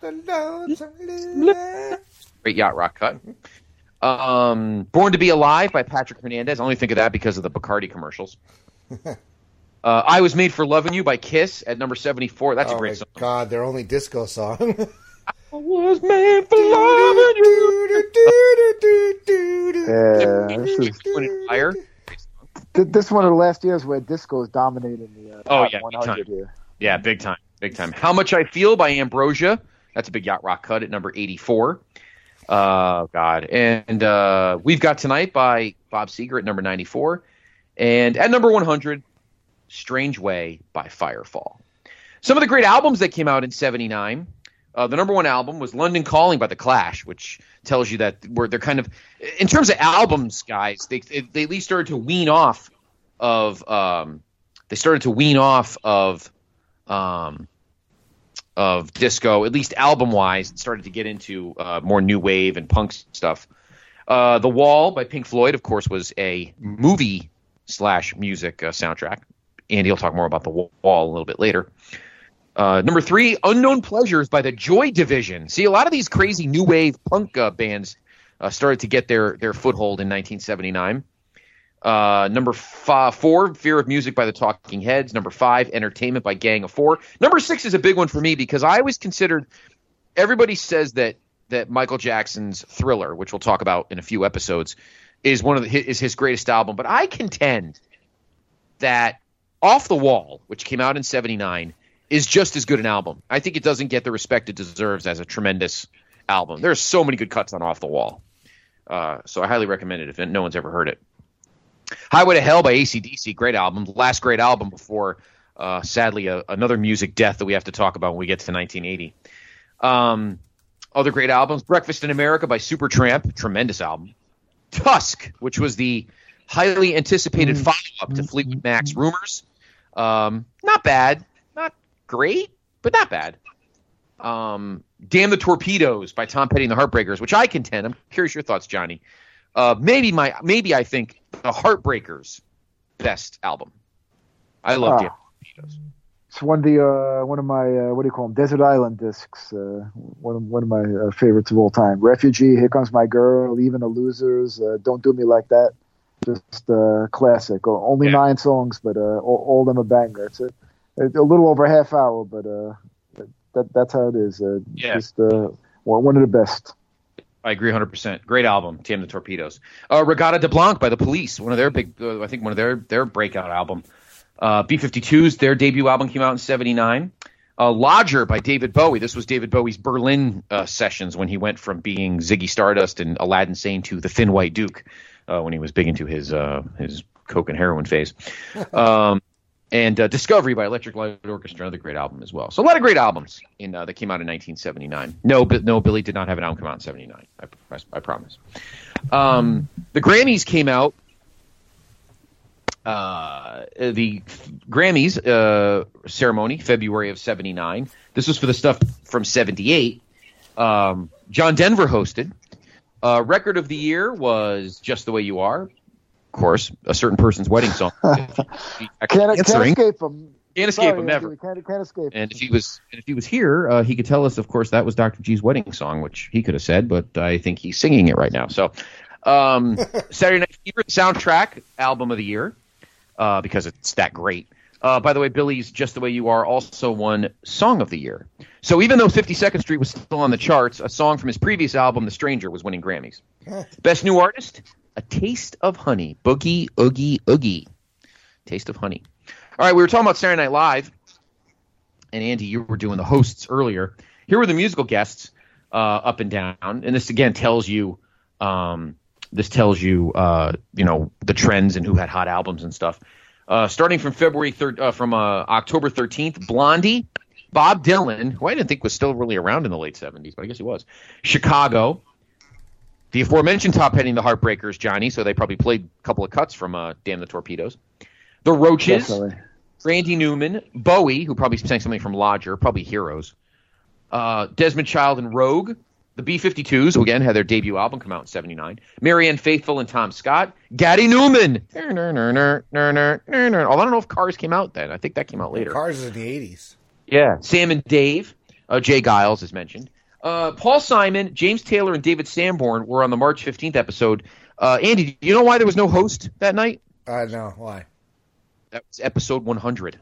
Great Yacht Rock cut. "Born to Be Alive" by Patrick Hernandez. I only think of that because of the Bacardi commercials. "I Was Made for Loving You" by Kiss at number 74. That's a great song. God, their only disco song. I was made for loving you. Fire. This one of the last years where disco is dominating the top 100 here. Yeah, big time. "How Much I Feel" by Ambrosia. That's a big Yacht Rock cut at number 84. God. And "We've Got Tonight" by Bob Seger at number 94. And at number 100, "Strange Way" by Firefall. Some of the great albums that came out in '79. The number one album was "London Calling" by The Clash, which tells you that they're kind of, in terms of albums, guys, they at least started to wean off of disco, at least album-wise, and started to get into more new wave and punk stuff. The Wall by Pink Floyd, of course, was a movie/music soundtrack. Andy will talk more about The Wall a little bit later. Number 3, Unknown Pleasures by the Joy Division. See, a lot of these crazy new wave punk bands started to get their foothold in 1979. Number 4, Fear of Music by the Talking Heads. Number 5, Entertainment by Gang of Four. Number 6 is a big one for me because I always considered – everybody says that Michael Jackson's Thriller, which we'll talk about in a few episodes, is his greatest album. But I contend that Off the Wall, which came out in 79, is just as good an album. I think it doesn't get the respect it deserves as a tremendous album. There's so many good cuts on Off the Wall. So I highly recommend it if no one's ever heard it. Highway to Hell by AC/DC, great album. Last great album before, sadly, another music death that we have to talk about when we get to 1980. Other great albums, Breakfast in America by Supertramp, tremendous album. Tusk, which was the highly anticipated follow-up to Fleetwood Mac's Rumors. Not bad. Not great, but not bad. Damn the Torpedoes by Tom Petty and the Heartbreakers, which I contend, I'm curious your thoughts, Johnny. Maybe I think the Heartbreakers' best album. I love Damn the Torpedoes. It's one of my what do you call them? Desert Island discs. One of my favorites of all time. Refugee, Here Comes My Girl, Even the Losers, Don't Do Me Like That. Just classic. Only 9 songs, but all of them a banger. It's a little over a half hour, but that's how it is. Just one of the best. I agree 100%. Great album, Damn the Torpedoes. Regatta de Blanc by The Police, one of their big, I think one of their breakout album. B-52s, their debut album came out in 79. Lodger by David Bowie. This was David Bowie's Berlin sessions when he went from being Ziggy Stardust and Aladdin Sane to the Thin White Duke when he was big into his coke and heroin phase. And Discovery by Electric Light Orchestra, another great album as well. So a lot of great albums that came out in 1979. No, Billy did not have an album come out in 79. I promise. The Grammys came out. The Grammys ceremony, February of 79. This was for the stuff from 78. John Denver hosted. Record of the year was Just the Way You Are. Of course, A Certain Person's Wedding Song. Can't escape him. Can't escape him, never. Can't escape him. And if he was here, he could tell us, of course, that was Dr. G's wedding song, which he could have said, but I think he's singing it right now. So, Saturday Night Fever, soundtrack album of the year, because it's that great. By the way, Billy's Just the Way You Are also won Song of the Year. So even though 52nd Street was still on the charts, a song from his previous album, The Stranger, was winning Grammys. Best New Artist, A Taste of Honey. Boogie, Oogie, Oogie. Taste of Honey. All right, we were talking about Saturday Night Live, and Andy, you were doing the hosts earlier. Here were the musical guests up and down, and this again tells you, the trends and who had hot albums and stuff. Starting from October 13th, Blondie, Bob Dylan, who I didn't think was still really around in the late 70s, but I guess he was. Chicago, the aforementioned Tom Petty and the Heartbreakers, Johnny, so they probably played a couple of cuts from Damn the Torpedoes. The Roaches, definitely. Randy Newman, Bowie, who probably sang something from Lodger, probably Heroes. Desmond Child and Rogue. The B-52s, who again had their debut album come out in 79. Marianne Faithfull and Tom Scott. Gary Newman. Although I don't know if Cars came out then. I think that came out later. Cars is in the 80s. Yeah. Sam and Dave. Jay Giles is mentioned. Paul Simon, James Taylor, and David Sanborn were on the March 15th episode. Andy, do you know why there was no host that night? No. Why? That was episode 100.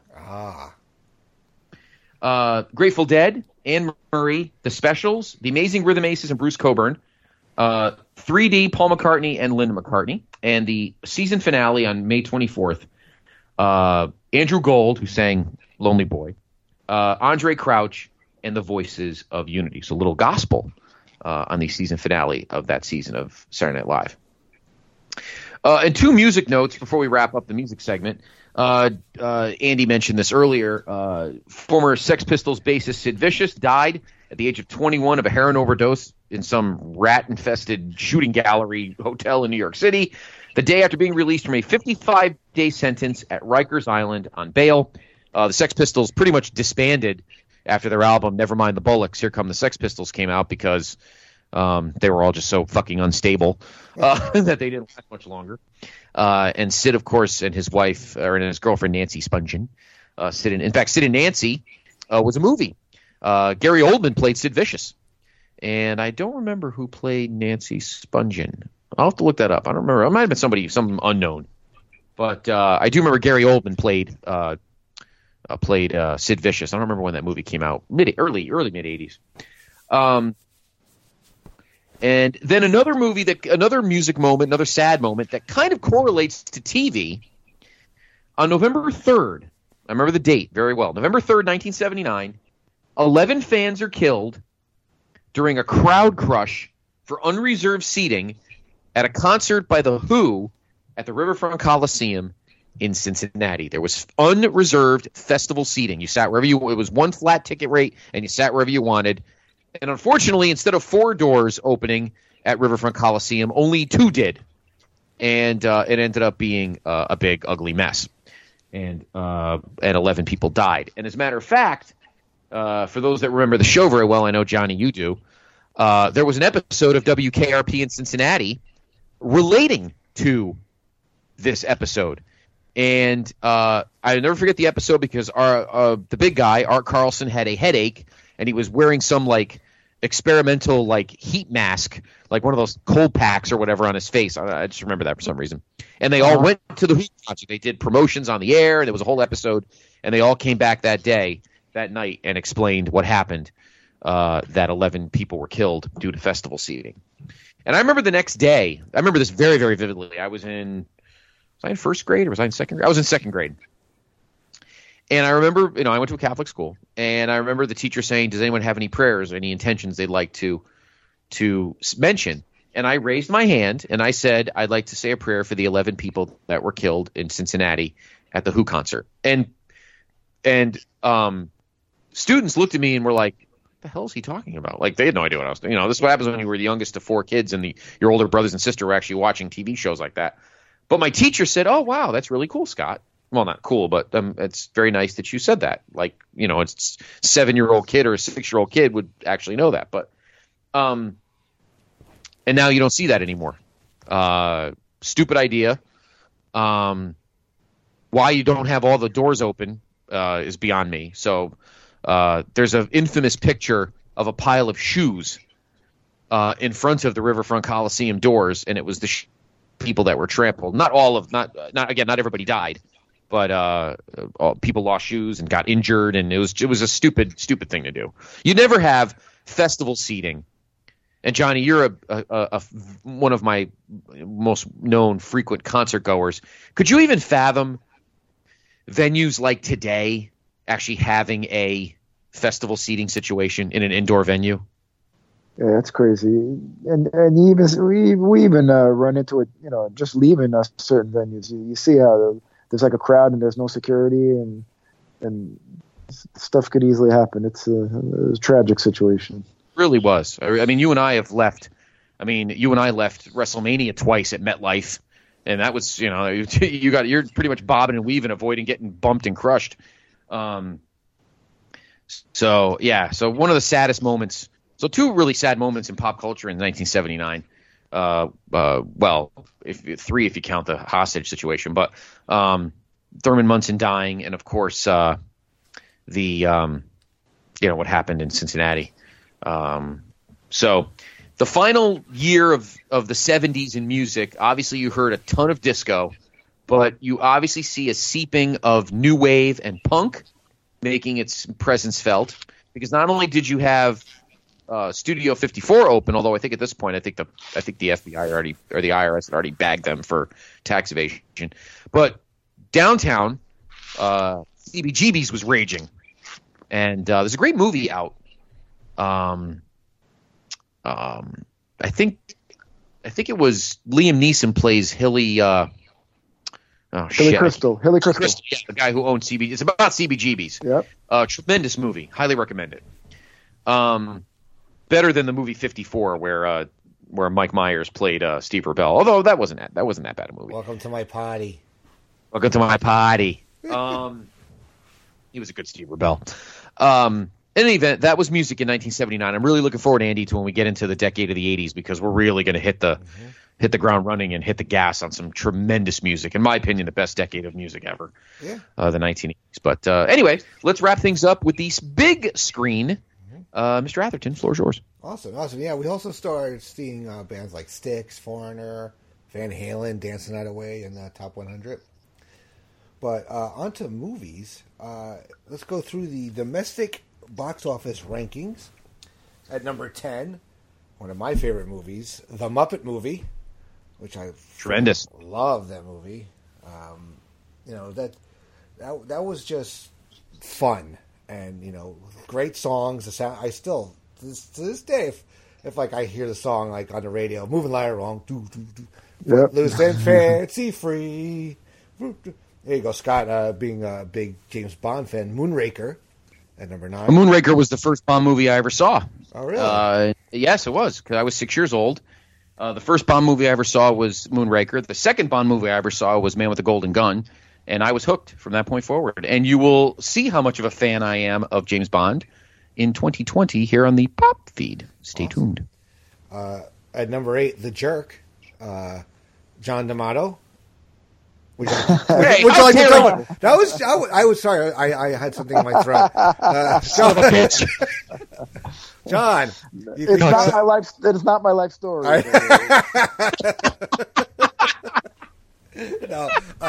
Grateful Dead, Anne Murray, The Specials, The Amazing Rhythm Aces, and Bruce Cockburn. 3D, Paul McCartney and Linda McCartney. And the season finale on May 24th, Andrew Gold, who sang Lonely Boy, Andre Crouch, and the Voices of Unity. So a little gospel on the season finale of that season of Saturday Night Live. And 2 music notes before we wrap up the music segment. Andy mentioned this earlier. Former Sex Pistols bassist Sid Vicious died at the age of 21 of a heroin overdose in some rat-infested shooting gallery hotel in New York City. the day after being released from a 55-day sentence at Rikers Island on bail. The Sex Pistols pretty much disbanded after their album Nevermind the Bollocks, Here Come the Sex Pistols came out because they were all just so fucking unstable that they didn't last much longer. And Sid, of course, and his wife, or his girlfriend, Nancy Spungen. Sid and Nancy was a movie. Gary Oldman played Sid Vicious. And I don't remember who played Nancy Spungen. I'll have to look that up. I don't remember. It might have been some unknown. But I do remember Gary Oldman played Sid Vicious. I don't remember when that movie came out. Early mid-'80s. And then another music moment, another sad moment that kind of correlates to TV. On November 3rd, I remember the date very well. November 3rd, 1979, 11 fans are killed during a crowd crush for unreserved seating at a concert by The Who at the Riverfront Coliseum in Cincinnati. There was unreserved festival seating. You sat wherever it was one flat ticket rate, and you sat wherever you wanted. And unfortunately, instead of 4 doors opening at Riverfront Coliseum, only 2 did. And it ended up being a big, ugly mess. And 11 people died. And as a matter of fact, for those that remember the show very well, I know, Johnny, you do, there was an episode of WKRP in Cincinnati relating to this episode. And I never forget the episode because the big guy, Art Carlson, had a headache, and he was wearing some experimental heat mask, like one of those cold packs or whatever on his face. I just remember that for some reason. And they all went to the Who concert. They did promotions on the air, and there was a whole episode, and they all came back that night, and explained what happened, that 11 people were killed due to festival seating. And I remember the next day, I remember this very, very vividly. Was I in first grade or was I in second grade? I was in second grade. And I remember, I went to a Catholic school, and I remember the teacher saying, does anyone have any prayers or any intentions they'd like to mention? And I raised my hand, and I said, I'd like to say a prayer for the 11 people that were killed in Cincinnati at the Who concert. And students looked at me and were like, what the hell is he talking about? They had no idea what I was doing. This is what happens when you were the youngest of 4 kids and your older brothers and sister were actually watching TV shows like that. But my teacher said, oh, wow, that's really cool, Scott. Well, not cool, but it's very nice that you said that. It's a 7-year-old kid or a 6-year-old kid would actually know that. But and now you don't see that anymore. Stupid idea. Why you don't have all the doors open is beyond me. So there's an infamous picture of a pile of shoes in front of the Riverfront Coliseum doors, and it was the people that were trampled. Not everybody died, but people lost shoes and got injured, and it was a stupid thing to do. You never have festival seating. And Johnny, you're one of my most known frequent concert goers. Could you even fathom venues like today actually having a festival seating situation in an indoor venue? Yeah, that's crazy. And we even run into it, just leaving certain venues. You see how there's a crowd and there's no security, and stuff could easily happen. It's a tragic situation. Really was. I mean, you and I have left. You and I left WrestleMania twice at MetLife, and that was, you're pretty much bobbing and weaving, avoiding getting bumped and crushed. So one of the saddest moments. So 2 really sad moments in pop culture in 1979. Well, three if you count the hostage situation, but Thurman Munson dying, and of course what happened in Cincinnati. So the final year of the 70s in music, obviously you heard a ton of disco, but you obviously see a seeping of new wave and punk making its presence felt, because not only did you have Studio 54 open, although I think at this point, I think the FBI or the IRS had already bagged them for tax evasion, but downtown CBGB's was raging, and there's a great movie out. I think it was Liam Neeson plays Hilly. Hilly Crystal. Yeah, the guy who owns CBG. It's about CBGB's. Yep. Tremendous movie. Highly recommend it. Better than the movie 54, where where Mike Myers played Steve Rebell. Although that wasn't that bad a movie. Welcome to my party. Welcome to my party. He was a good Steve Rebell. In any event, that was music in 1979. I'm really looking forward, Andy, to when we get into the decade of the 80s, because we're really going to hit the ground running and hit the gas on some tremendous music. In my opinion, the best decade of music ever. Yeah. The 1980s. But anyway, let's wrap things up with the big screen. Mr. Atherton, floor is yours. Awesome. Yeah, we also started seeing bands like Styx, Foreigner, Van Halen, Dancing Night Away in the top 100. But onto movies. Let's go through the domestic box office rankings. At number 10, one of my favorite movies, The Muppet Movie, which I tremendous love that movie. That was just fun. And, great songs. The sound, I still, to this day, if like I hear the song like on the radio, moving right along, loose and fancy free. There you go, Scott, being a big James Bond fan. Moonraker at number 9. Moonraker was the first Bond movie I ever saw. Oh, really? Yes, it was, because I was 6 years old. The first Bond movie I ever saw was Moonraker. The second Bond movie I ever saw was Man with a Golden Gun. And I was hooked from that point forward. And you will see how much of a fan I am of James Bond in 2020 here on the Pop Feed. Stay tuned. At number 8, The Jerk, John D'Amato. Would you like to go? That was I was sorry. I had something in my throat. John, it's not my life. It is not my life story. No.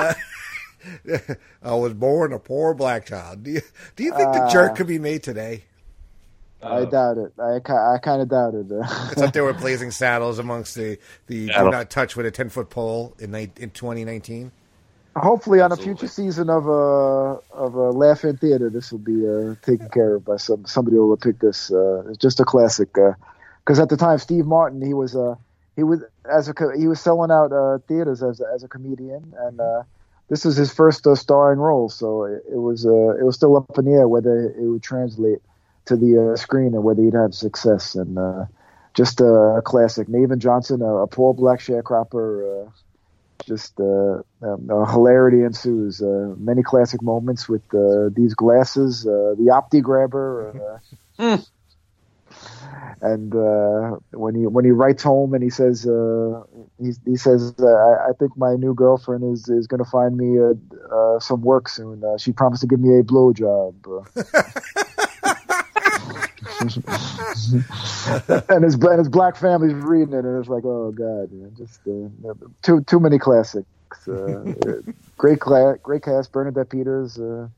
I was born a poor black child. Do you think The Jerk could be made today? I doubt it. I kind of doubt it. It's up there with Blazing Saddles amongst the Do Not Touch with a 10-foot pole in 2019. Hopefully, on a future season of Laugh-In Theater, this will be taken care of by somebody who will pick this. It's just a classic. Because at the time, Steve Martin, he was selling out theaters as a comedian, and this was his first starring role. So it was still up in the air whether it would translate to the screen and whether he'd have success. And just a classic. Maven Johnson, a poor black sharecropper. Just hilarity ensues. Many classic moments with these glasses, the Opti grabber, and when he writes home and he says I think my new girlfriend is going to find me some work soon. She promised to give me a blowjob. and his black family's reading it, and it's like, oh god, just too many classics. Great cast: Bernadette Peters,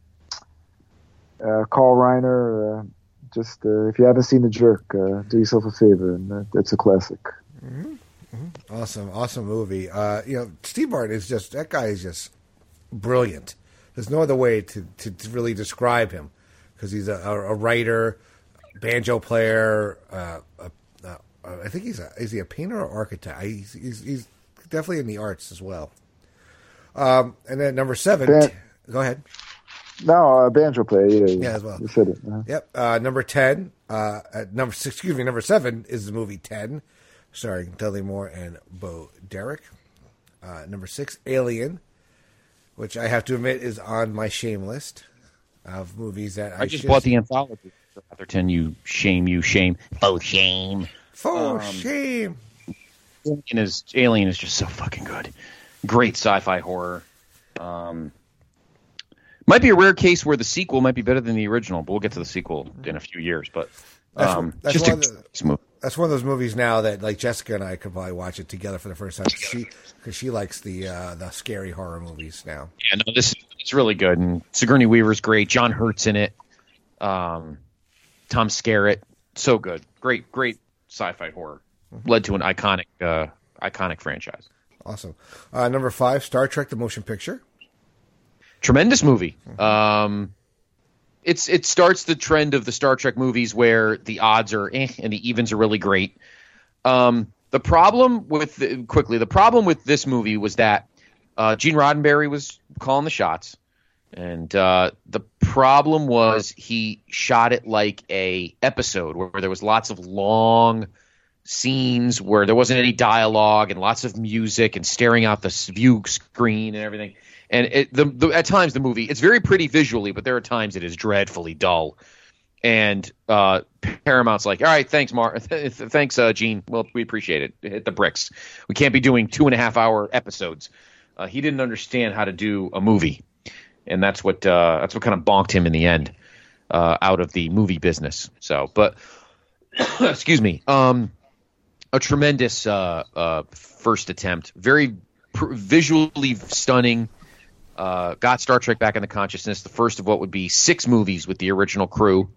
Carl Reiner. Just if you haven't seen The Jerk, do yourself a favor, and it's a classic. Mm-hmm. Mm-hmm. Awesome movie. Steve Martin is that guy is just brilliant. There's no other way to really describe him, because he's a writer, banjo player. I think is he a painter or architect? He's definitely in the arts as well. And then number 7. Go ahead. No, banjo player. Yeah, as well. You said it. Yep. Number 10. Number 7 is the movie 10, starring Dudley Moore and Bo Derek. Number 6, Alien, which I have to admit is on my shame list of movies that I just bought the anthology. Atherton, you shame. Faux shame. Shame. Alien is just so fucking good. Great sci-fi horror. Might be a rare case where the sequel might be better than the original, but we'll get to the sequel in a few years. But that's one of those movies now that like Jessica and I could probably watch it together for the first time because she likes the scary horror movies now. Yeah, no, it's really good, and Sigourney Weaver's great. John Hurt's in it. Tom Skerritt, so good. Great sci-fi horror. Led to an iconic franchise. Awesome. Number 5, Star Trek: The Motion Picture. Tremendous movie. It starts the trend of the Star Trek movies where the odds are and the evens are really great. The problem with this movie was that Gene Roddenberry was calling the shots, and the problem was he shot it like a episode where there was lots of long scenes where there wasn't any dialogue and lots of music and staring out the view screen and everything. And at times the movie, it's very pretty visually, but there are times it is dreadfully dull. And Paramount's like, all right, thanks, thanks, Gene. Well, we appreciate it. Hit the bricks. We can't be doing 2.5-hour episodes. He didn't understand how to do a movie, and that's what kind of bonked him in the end out of the movie business. So, but excuse me, a tremendous first attempt, very visually stunning. Got Star Trek back into consciousness. The first of what would be 6 movies with the original crew.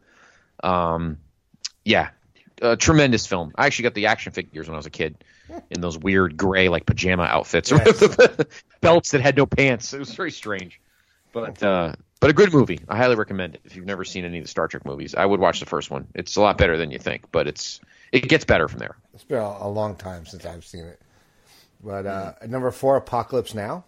Tremendous film. I actually got the action figures when I was a kid in those weird gray like pajama outfits, belts that had no pants. It was very strange, but a good movie. I highly recommend it. If you've never seen any of the Star Trek movies, I would watch the first one. It's a lot better than you think, but it gets better from there. It's been a long time since I've seen it. But at number 4, Apocalypse Now.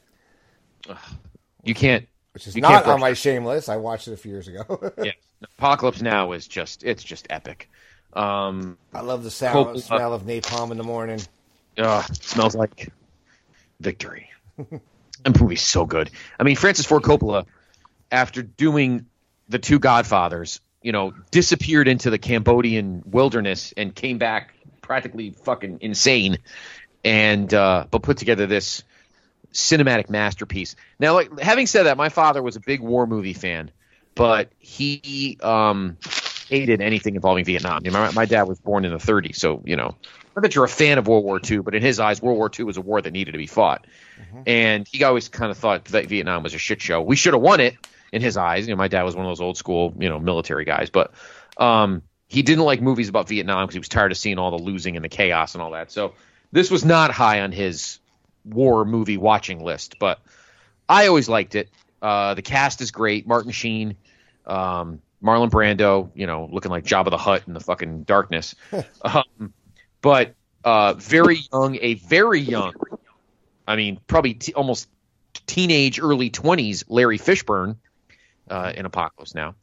You can't. Which is not on my shame list. I watched it a few years ago. Yeah, Apocalypse Now is just epic. I love the smell of napalm in the morning. It smells like victory. That movie's so good. I mean, Francis Ford Coppola, after doing The Two Godfathers, disappeared into the Cambodian wilderness and came back practically fucking insane, and but put together this cinematic masterpiece. Now, like, having said that, my father was a big war movie fan, but he hated anything involving Vietnam. My dad was born in the 30s, so not that you're a fan of World War II, but in his eyes, World War II was a war that needed to be fought. Mm-hmm. And he always kind of thought that Vietnam was a shit show. We should have won it in his eyes. My dad was one of those old school, military guys, but he didn't like movies about Vietnam because he was tired of seeing all the losing and the chaos and all that. So this was not high on his war movie watching list, but I always liked it. The cast is great. Martin Sheen, Marlon Brando, looking like Jabba the Hutt in the fucking darkness. But very young, I mean, probably almost teenage, early 20s, Larry Fishburne in Apocalypse Now.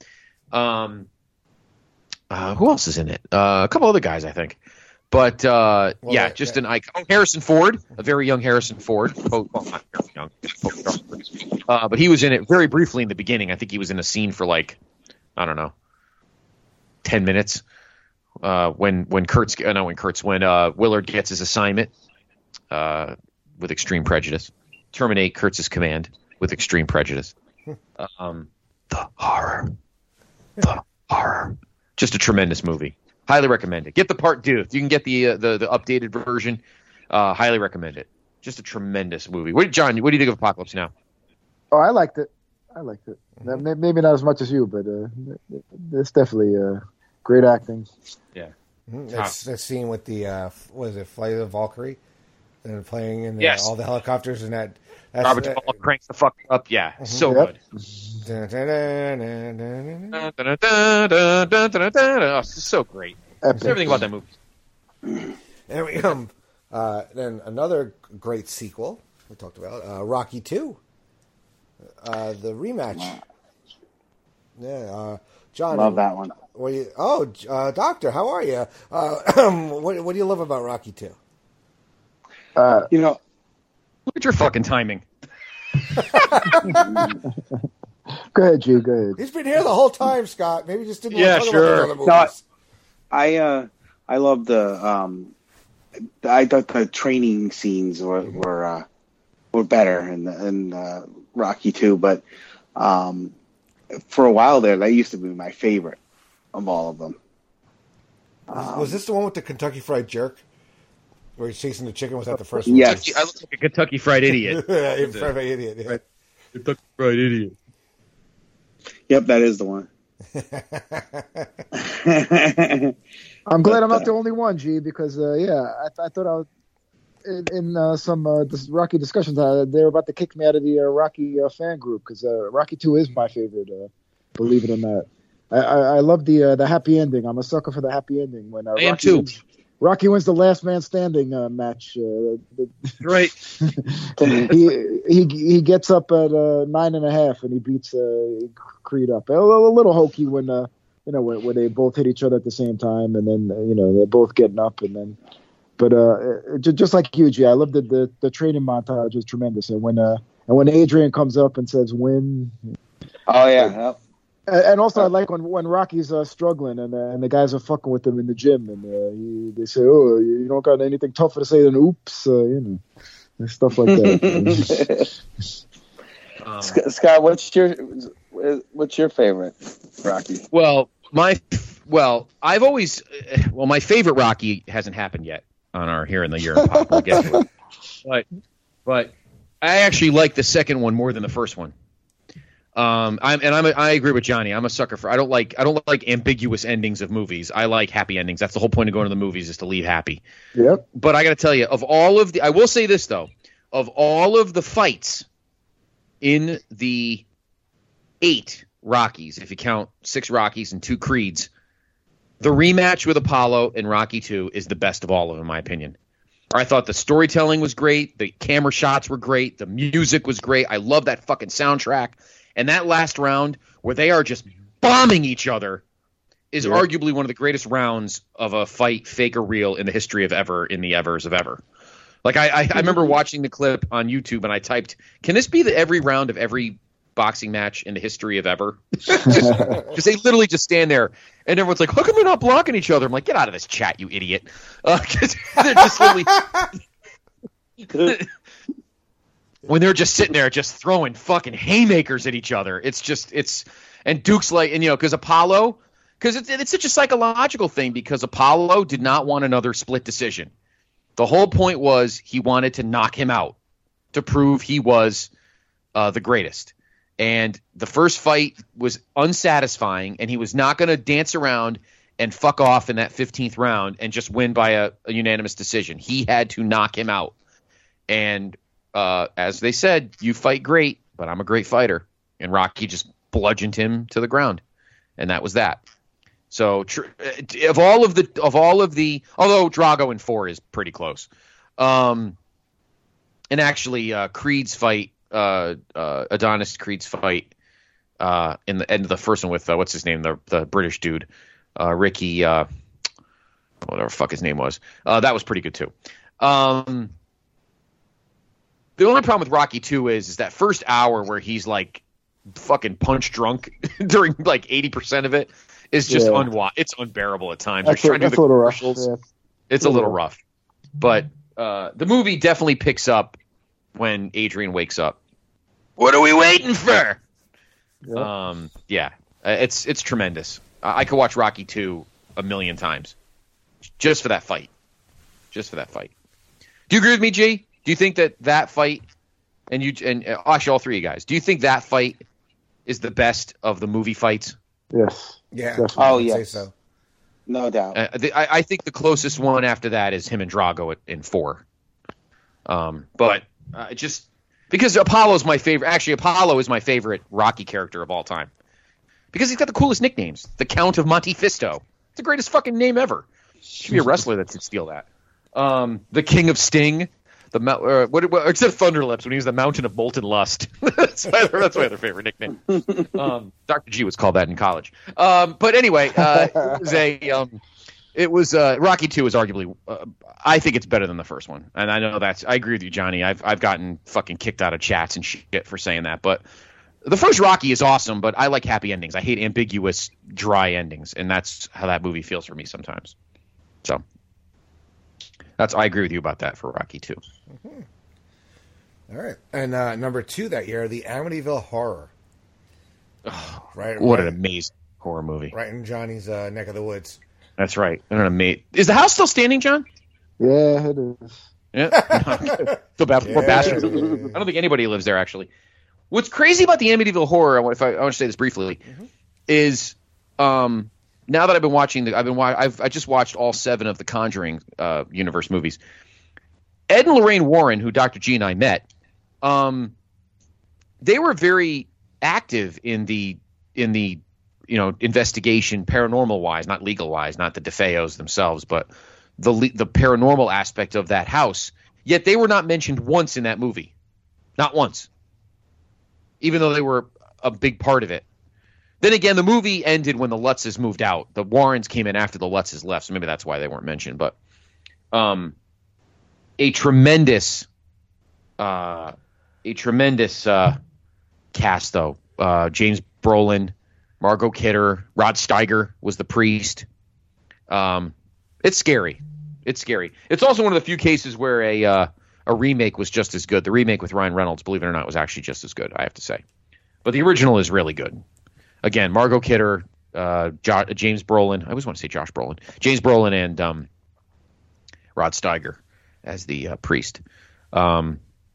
Who else is in it? A couple other guys, I think. But, just an icon. Oh, Harrison Ford, a very young Harrison Ford. Not very young. But he was in it very briefly in the beginning. I think he was in a scene for 10 minutes. When Willard gets his assignment with extreme prejudice. Terminate Kurtz's command with extreme prejudice. The horror. Just a tremendous movie. Highly recommend it. Get the part 2. If you can get the updated version, highly recommend it. Just a tremendous movie. John, what do you think of Apocalypse Now? Oh, I liked it. Maybe not as much as you, but it's definitely great acting. Yeah. That scene with the Flight of the Valkyrie, and playing in all the helicopters and that. Robert Duvall cranks the fuck up. Yeah, so good. It's so great. Everything about that movie. And we then another great sequel we talked about, Rocky 2, the rematch. Yeah, John. Love that one. Doctor, how are you? What do you love about Rocky 2? Look at your fucking timing. Go ahead, G. Go ahead. He's been here the whole time, Scott. Maybe just didn't want to talk about the other movies. No, I love the. I thought the training scenes were better in Rocky 2, but for a while there, that used to be my favorite of all of them. Was this the one with the Kentucky Fried Jerk? Where he's chasing the chicken? Was that the first one? Yes. I look like a Kentucky Fried Idiot. Idiot. Yeah. Kentucky Fried Idiot. Yep, that is the one. I'm glad I'm not the only one, G, because I thought I was in some Rocky discussions. They were about to kick me out of the Rocky fan group because Rocky 2 is my favorite. Believe it or not, I love the happy ending. I'm a sucker for the happy ending when I am too. Rocky wins the last man standing match. Right. he gets up at 9.5 and he beats Creed up. A little hokey when where they both hit each other at the same time, and then they're both getting up, and then. But just like you, G, I love the training montage was tremendous, and when Adrian comes up and says "win," oh yeah, and also I like when Rocky's struggling and the guys are fucking with him in the gym, and they say, "Oh, you don't got anything tougher to say than oops," and stuff like that. Scott, what's your favorite Rocky? My favorite Rocky hasn't happened yet on our Here in the Year in Pop. We'll get to it. But I actually like the second one more than the first one. I agree with Johnny. I'm a sucker for. I don't like ambiguous endings of movies. I like happy endings. That's the whole point of going to the movies, is to leave happy. Yep. But I got to tell you, I will say this though, of all of the fights in the 8 Rockies, if you count 6 Rockies and 2 Creeds, the rematch with Apollo and Rocky 2 is the best of all of them, in my opinion. I thought the storytelling was great. The camera shots were great. The music was great. I love that fucking soundtrack. And that last round where they are just bombing each other is arguably one of the greatest rounds of a fight, fake or real, in the history of ever, in the evers of ever. Like I remember watching the clip on YouTube and I typed, can this be every round of every boxing match in the history of ever? Because they literally just stand there and everyone's like, how come they're not blocking each other? I'm like, get out of this chat, you idiot. Because they're just literally when they're just sitting there just throwing fucking haymakers at each other. And Duke's like, and because Apollo, because it's such a psychological thing, because Apollo did not want another split decision. The whole point was he wanted to knock him out to prove he was the greatest. And the first fight was unsatisfying, and he was not going to dance around and fuck off in that 15th round and just win by a unanimous decision. He had to knock him out. And as they said, you fight great, but I'm a great fighter. And Rocky just bludgeoned him to the ground, and that was that. So of all of the, although Drago in 4 is pretty close, and actually Creed's fight. Adonis Creed's fight in the end of the first one with what's his name, the British dude, Ricky, whatever the fuck his name was. That was pretty good too. The only problem with Rocky 2 is that first hour where he's like fucking punch drunk during like 80% of it is just it's unbearable at times. That's a little rough. Yeah. It's a little rough, but the movie definitely picks up when Adrian wakes up. What are we waiting for? It's tremendous. I could watch Rocky 2 a million times just for that fight. Do you agree with me, G? Do you think that fight, and actually all three of you guys, do you think that fight is the best of the movie fights? Yes. Yeah. Definitely. Oh, yes. I'd say so. No doubt. I think the closest one after that is him and Drago in 4. But just because Apollo's my favorite. Actually, Apollo is my favorite Rocky character of all time because he's got the coolest nicknames. The Count of Monte Fisto. It's the greatest fucking name ever. Should be a wrestler that could steal that. The King of Sting. Except Thunderlips when he was the Mountain of Molten Lust. that's my other favorite nickname. Dr. G was called that in college. But anyway, it was Rocky 2 is arguably I think it's better than the first one, and I know I agree with you, Johnny. I've gotten fucking kicked out of chats and shit for saying that, but the first Rocky is awesome. But I like happy endings. I hate ambiguous, dry endings, and that's how that movie feels for me sometimes. So I agree with you about that for Rocky 2. Mm-hmm. All right, and number 2 that year, the Amityville Horror. Oh, what an amazing horror movie! Right in Johnny's neck of the woods. That's right. Is the house still standing, John? Yeah, it is. Yeah. Feel bad for poor bastards. I don't think anybody lives there, actually. What's crazy about the Amityville Horror, I want to say this briefly, is now that I've been watching, I just watched all 7 of the Conjuring universe movies. Ed and Lorraine Warren, who Dr. G and I met, they were very active in the investigation, paranormal wise, not legal wise, not the DeFeos themselves, but the paranormal aspect of that house. Yet they were not mentioned once in that movie, not once, even though they were a big part of it. Then again, the movie ended when the Lutzes moved out. The Warrens came in after the Lutzes left, so maybe that's why they weren't mentioned. But a tremendous cast, though. James Brolin, Margot Kidder, Rod Steiger was the priest. It's scary. It's scary. It's also one of the few cases where a remake was just as good. The remake with Ryan Reynolds, believe it or not, was actually just as good, I have to say. But the original is really good. Again, Margot Kidder, James Brolin. I always want to say Josh Brolin. James Brolin and Rod Steiger as the priest. And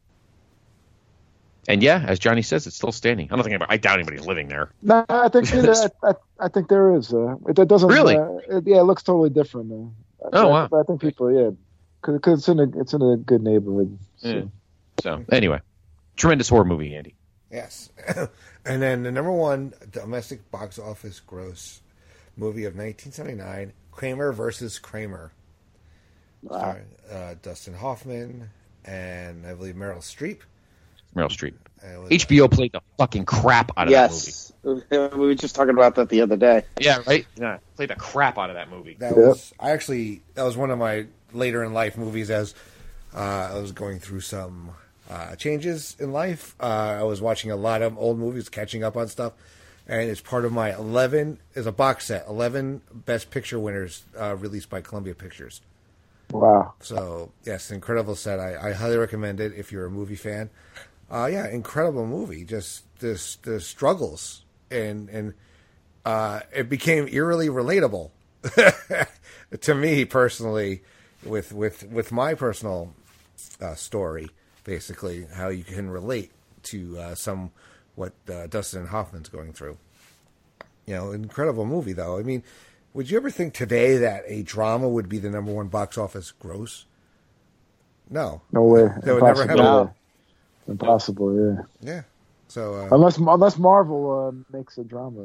yeah, as Johnny says, it's still standing. I doubt anybody's living there. No, I think I think there is. It doesn't really. It looks totally different. Wow! I think people, because it's in a good neighborhood. So anyway, tremendous horror movie, Andy. Yes, and then the number one domestic box office gross movie of 1979, Kramer versus Kramer. Wow. Dustin Hoffman and I believe Meryl Streep. HBO played the fucking crap out of that movie. Yes, we were just talking about that the other day. Yeah, right. Yeah, played the crap out of that movie. That was one of my later in life movies as I was going through some changes in life. I was watching a lot of old movies, catching up on stuff, and it's part of my 11 is a box set, 11 Best Picture winners released by Columbia Pictures. Wow! So yes, incredible set. I highly recommend it if you're a movie fan. Incredible movie. Just the struggles and it became eerily relatable to me personally with my personal story. Basically, how you can relate to what Dustin Hoffman's going through. Incredible movie though. I mean, would you ever think today that a drama would be the number one box office gross? No. No way. That would never happen. Impossible, yeah. Yeah. So unless Marvel makes a drama.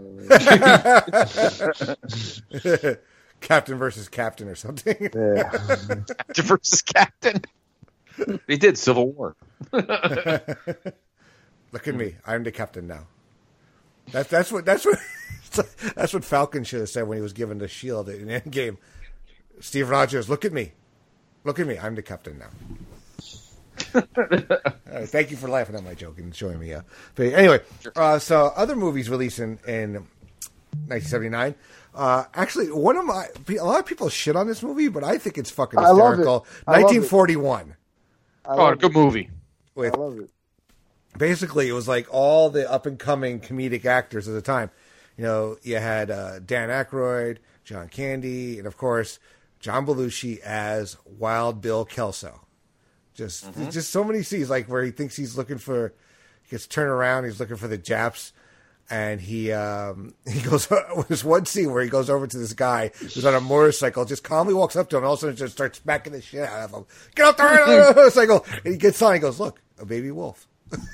Captain versus Captain or something. Yeah. Captain versus Captain. They did Civil War. Look at me. I'm the captain now. That's what Falcon should have said when he was given the shield in Endgame. Steve Rogers, look at me. I'm the captain now. Thank you for laughing at my joke and showing me. But anyway, so other movies released in 1979. Actually, a lot of people shit on this movie, but I think it's fucking hysterical. 1941. Good movie. I love it. Basically, it was like all the up and coming comedic actors of the time. You had Dan Aykroyd, John Candy, and of course John Belushi as Wild Bill Kelso. Just so many scenes like where he thinks he gets turned around, he's looking for the Japs, and he goes. There's one scene where he goes over to this guy who's on a motorcycle, just calmly walks up to him, and all of a sudden just starts smacking the shit out of him. Get off the motorcycle! And he gets on. He goes, "Look, a baby wolf."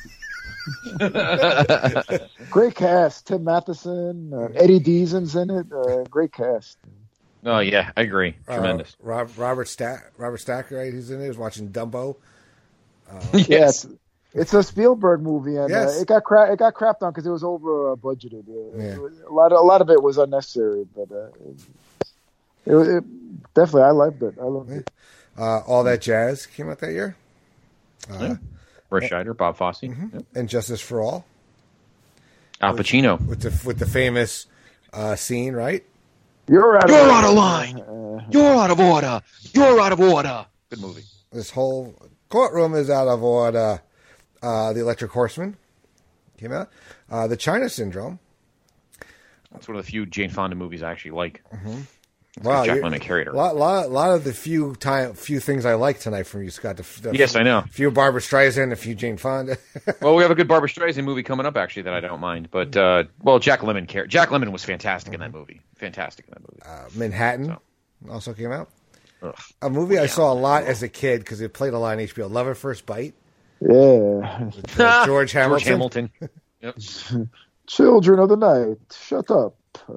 Great cast. Tim Matheson, Eddie Deazen's in it. Great cast. Oh yeah, I agree. Tremendous. Robert Stack, right? He's in there. He's watching Dumbo. Yes, it's a Spielberg movie, and it got crapped on because it was over budgeted. A lot of it was unnecessary, but it definitely I loved it. It. All That Jazz came out that year. Roy Scheider, Bob Fosse, and Justice for All. Al Pacino with the famous scene, right? You're out of line. You're out of order. You're out of order. Good movie. This whole courtroom is out of order. The Electric Horseman came out. The China Syndrome. That's one of the few Jane Fonda movies I actually like. Mm-hmm. Wow, Jack Lemmon carried her. A lot of the few things I like tonight from you, Scott. Yes, I know. A few Barbara Streisand, a few Jane Fonda. Well, we have a good Barbara Streisand movie coming up, actually, that I don't mind. But, Jack Lemmon carried. Jack Lemmon was fantastic in that movie. Manhattan also came out. Ugh. A movie I saw a lot as a kid because it played a lot on HBO. Love at First Bite. Yeah. With, George Hamilton. Yep. Children of the Night. Shut up.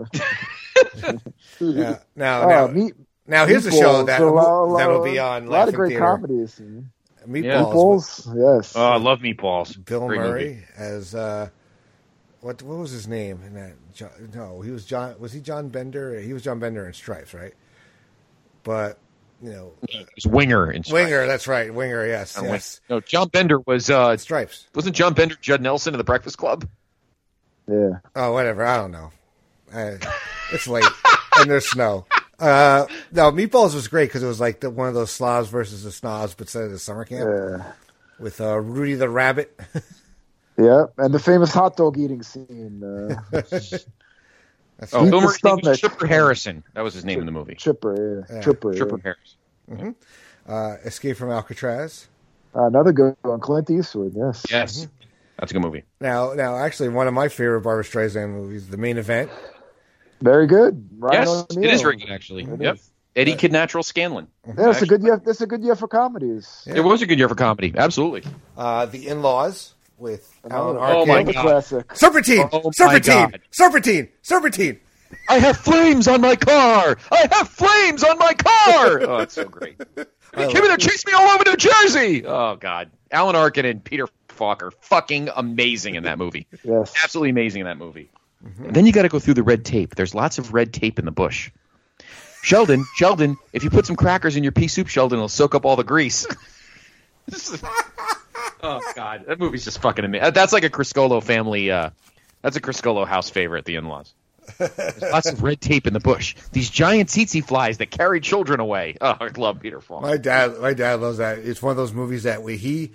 Yeah. Now, here's a show that'll be on. A lot of great comedies. Meatballs. Yes. Oh, I love Meatballs. Bill Murray as what was his name in that? No, he was John. Was he John Bender? He was John Bender in Stripes, right? But it was Winger in Stripes. Winger. That's right, Winger. Yes. No, John Bender was Stripes. Wasn't John Bender Judd Nelson in The Breakfast Club? Yeah. Oh, whatever. I don't know. It's late and there's snow. No, Meatballs was great because it was like one of those slobs versus the snobs, but instead of the summer camp with Rudy the Rabbit. Yeah, and the famous hot dog eating scene. Chipper Harrison. That was his name in the movie. Chipper Harrison. Mm-hmm. Escape from Alcatraz. Another good one, Clint Eastwood. Yes. Yes, that's a good movie. Now, actually, one of my favorite Barbra Streisand movies, The Main Event. Very good. Ryan O'Neal. It is very good, actually. Yep. Eddie Kid Natural Scanlon. Yeah, it's a good year. That's a good year for comedies. Yeah. It was a good year for comedy. Absolutely. The In-Laws with Alan Arkin. Oh my God! Classic. Serpentine. I have flames on my car. Oh, it's so great. They're chasing me all over New Jersey. Oh God! Alan Arkin and Peter Falk are fucking amazing in that movie. Yes, absolutely amazing in that movie. Mm-hmm. And then you got to go through the red tape. There's lots of red tape in the bush. Sheldon, if you put some crackers in your pea soup, Sheldon, it'll soak up all the grease. Oh, God. That movie's just fucking amazing. That's like a Criscolo family. That's a Criscolo house favorite, The In-Laws. There's lots of red tape in the bush. These giant tsetse flies that carry children away. Oh, I love Peter Falk. My dad loves that. It's one of those movies that when he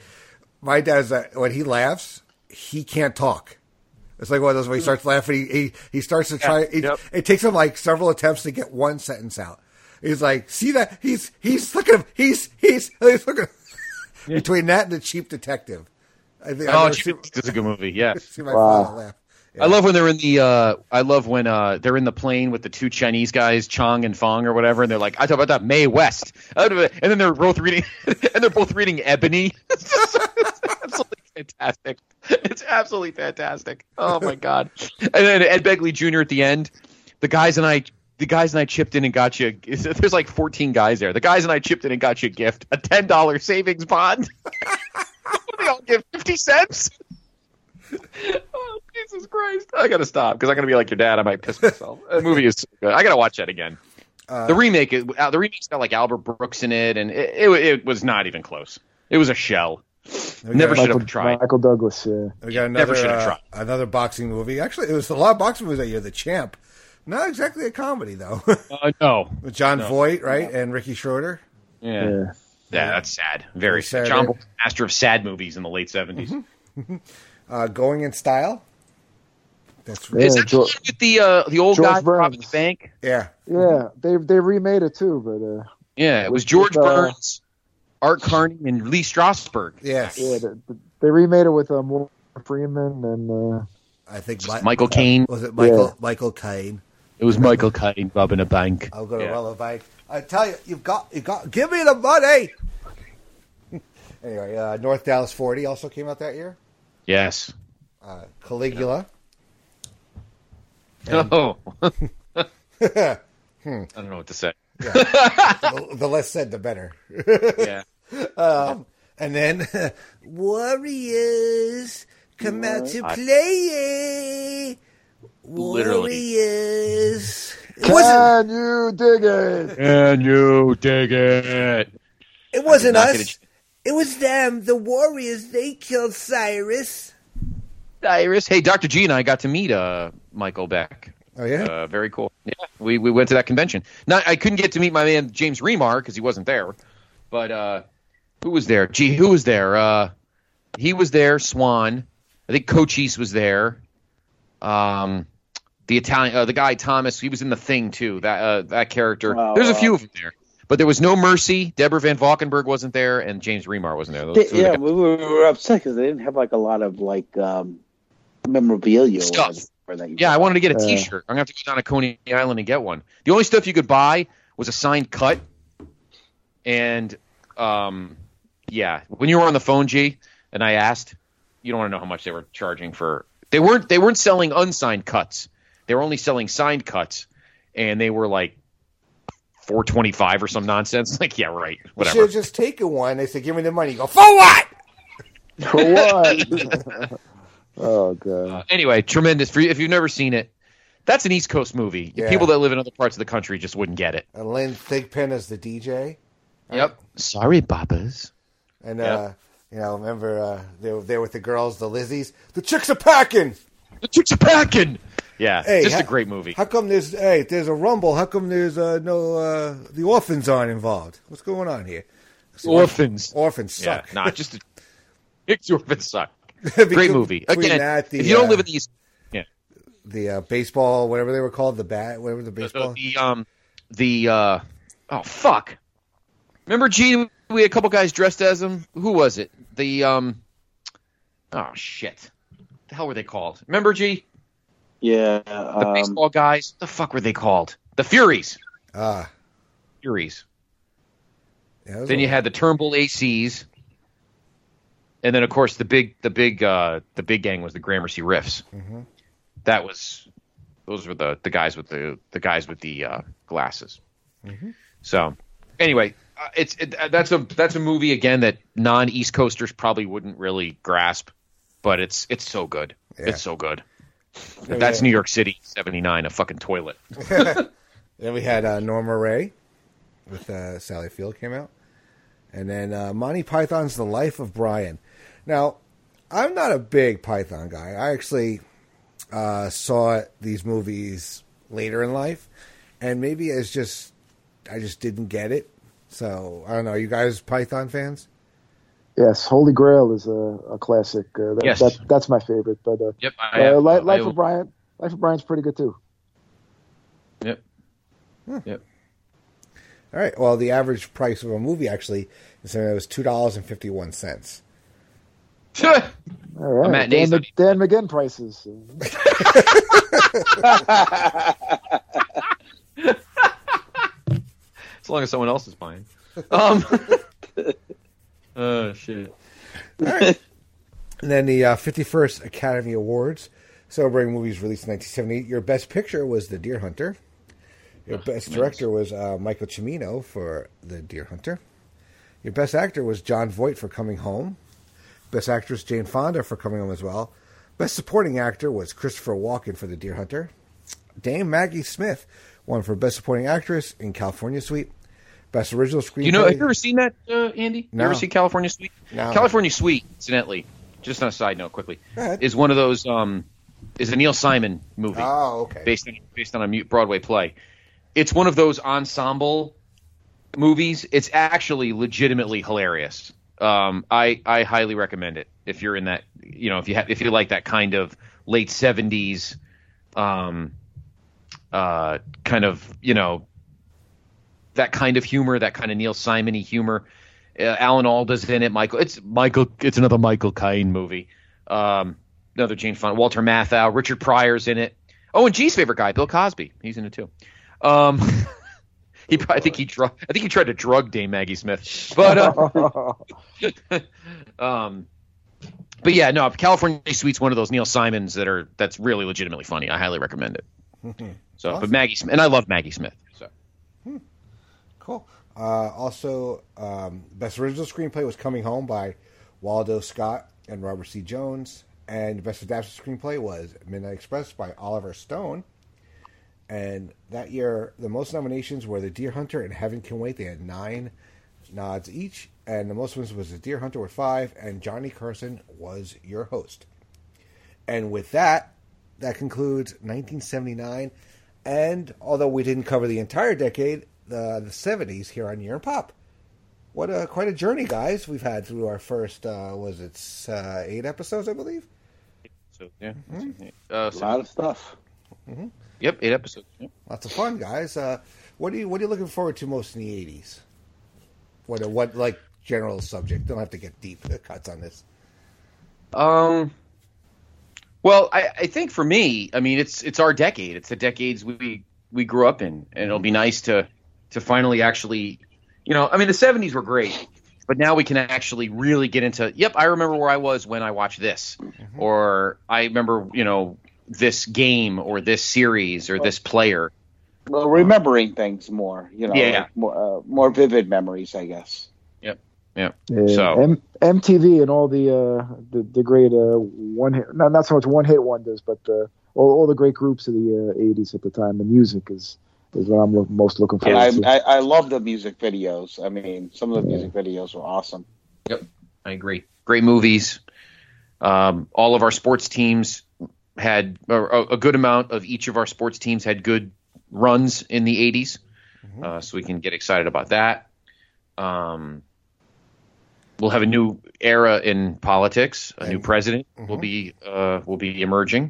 laughs, he can't talk. It's like one of those when he starts laughing, he starts to try. It takes him like several attempts to get one sentence out. He's like, see that? He's looking. He's looking. Between that and The Cheap Detective. Cheap Detective's a good movie. Yeah. See my father laugh. Yeah. I love when they're in the. I love when they're in the plane with the two Chinese guys, Chong and Fong or whatever, and they're like, "I talk about that Mae West," and then they're both reading, Ebony. It's absolutely fantastic. It's absolutely fantastic. Oh my God! And then Ed Begley Jr. at the end. The guys and I chipped in and got you. There's like 14 guys there. The guys and I chipped in and got you a gift, a $10 savings bond. They all give 50 cents. Oh, Jesus Christ. I got to stop because I'm going to be like your dad. I might piss myself. That movie is so good. I got to watch that again. The remake's got like Albert Brooks in it, and it was not even close. It was a shell. Never should have tried. Michael Douglas, yeah. We got another boxing movie. Actually, it was a lot of boxing movies that year. The Champ. Not exactly a comedy, though. No. With John Voight, right? And Ricky Schroeder. Yeah, that's sad. Very sad. John Voight, master of sad movies in the late 70s. Mm-hmm. Going in Style. That's right. Is that with the old guy robbing the bank? Yeah. Yeah, they remade it too, but yeah, it was George Burns, Art Carney, and Lee Strasberg. Yes. Yeah, they remade it with Morgan Freeman and I think Michael Caine. Was it Michael Caine? It was Michael Caine robbing a bank. I'll go to rob a bank. I tell you, you got. Give me the money. Anyway, North Dallas 40 also came out that year. Yes. Caligula. Oh. I don't know what to say. Yeah. The less said, the better. Yeah. And then Warriors come out to play. Warriors. Can you dig it? Can you dig it? It wasn't us. It was them, the Warriors. They killed Cyrus. Hey, Dr. G and I got to meet Michael Beck. Oh, yeah? Very cool. Yeah, we went to that convention. I couldn't get to meet my man James Remar because he wasn't there. But who was there? Who was there? He was there, Swan. I think Cochise was there. The Italian, the guy Thomas, he was in The Thing too. That character. There's a few of them there, but there was no Mercy. Deborah Van Valkenburg wasn't there, and James Remar wasn't there. We were upset because they didn't have like a lot of memorabilia stuff. I wanted to get a T-shirt. I'm gonna have to go down to Coney Island and get one. The only stuff you could buy was a signed cut, and when you were on the phone, G, and I asked, you don't want to know how much they were charging for. They weren't selling unsigned cuts. They were only selling signed cuts, and they were like $4.25 or some nonsense. Like, yeah, right, whatever. You should have just taken one. They said, "Give me the money." You go, for what? For what? Oh god. Anyway, tremendous. If you've never seen it, that's an East Coast movie. Yeah. People that live in other parts of the country just wouldn't get it. And Lynn Thigpen as the DJ. Yep. Sorry, Bobbers. And remember they were there with the girls, the Lizzies. The chicks are packing. The chicks are packing. Yeah, hey, just a great movie. How come there's a rumble? How come there's the orphans aren't involved? What's going on here? Orphans suck. Yeah, just orphans suck. Great movie. Again, if you don't live in the East, the baseball, whatever they were called, the bat, whatever the baseball. Oh fuck! Remember, Gene? We had a couple guys dressed as him. Who was it? Oh shit! The hell were they called? Remember, G? Yeah. The baseball guys. What the fuck were they called? The Furies. Furies. Yeah, then you had the Turnbull ACs, and then of course the big gang was the Gramercy Riffs. Mm-hmm. Those were the guys with the glasses. Mm-hmm. So anyway, that's a movie again that non-East Coasters probably wouldn't really grasp, but it's so good. Yeah. It's so good. That's New York City '79, a fucking toilet. Then we had Norma Ray with Sally Field came out, and then Monty Python's The Life of Brian. Now, I'm not a big Python guy. I actually saw these movies later in life, and maybe I just didn't get it. So I don't know. Are you guys Python fans? Yes, Holy Grail is a classic. Yes. That's my favorite. But yep, Life of Brian's pretty good too. Yep. Yep. All right. Well, the average price of a movie actually was $2.51. All right, Dan McGinn prices. As long as someone else is buying. Oh, shit. All right. And then the 51st Academy Awards, celebrating movies released in 1978. Your best picture was The Deer Hunter. Your best director was Michael Cimino for The Deer Hunter. Your best actor was Jon Voight for Coming Home. Best actress Jane Fonda for Coming Home as well. Best supporting actor was Christopher Walken for The Deer Hunter. Dame Maggie Smith won for Best Supporting Actress in California Suite. Best Original Screenplay. Have you ever seen that, Andy? No. You ever seen California Suite? No. California Suite, incidentally, just on a side note quickly, is one of those, is a Neil Simon movie. Oh, okay. Based on a Broadway play. It's one of those ensemble movies. It's actually legitimately hilarious. I highly recommend it if you're in that, if you like that kind of late 70s, kind of, that kind of humor, that kind of Neil Simon-y humor. Alan Alda's in it. It's another Michael Caine movie. Another Jane Fonda. Walter Matthau. Richard Pryor's in it. Oh, and G's favorite guy, Bill Cosby. He's in it too. I think he tried to drug Dame Maggie Smith. But but yeah, no, California Suite's one of those Neil Simons that's really legitimately funny. I highly recommend it. So, awesome. But Maggie Smith, and I love Maggie Smith. So. Cool. Also, Best Original Screenplay was Coming Home by Waldo Scott and Robert C. Jones. And Best Adapted Screenplay was Midnight Express by Oliver Stone. And that year, the most nominations were The Deer Hunter and Heaven Can Wait. They had 9 nods each. And the most ones was The Deer Hunter with 5. And Johnny Carson was your host. And with that concludes 1979. And although we didn't cover the entire decade, the 70s here on Year in Pop. Quite a journey, guys, we've had through our first, 8 episodes, I believe? So, yeah. Mm-hmm. A lot of stuff. Mm-hmm. Yep, 8 episodes. Yep. Lots of fun, guys. What are you looking forward to most in the 80s? What like general subject? Don't have to get deep cuts on this. Well, I think for me, I mean, it's our decade. It's the decades we grew up in, and it'll be nice to finally actually, I mean, the 70s were great, but now we can actually really get into. Yep, I remember where I was when I watched this, or I remember, this game or this series or this player. Well, remembering things more, like more vivid memories, I guess. Yep. Yeah. So MTV and all the great one hit, not so much one hit wonders, but all the great groups of the 80s at the time. The music is what I'm most looking forward to. I love the music videos. I mean, some of the music videos were awesome. Yep, I agree. Great movies. All of our sports teams had a good amount of each of our sports teams had good runs in the 80s, so we can get excited about that. We'll have a new era in politics. A new president will be emerging.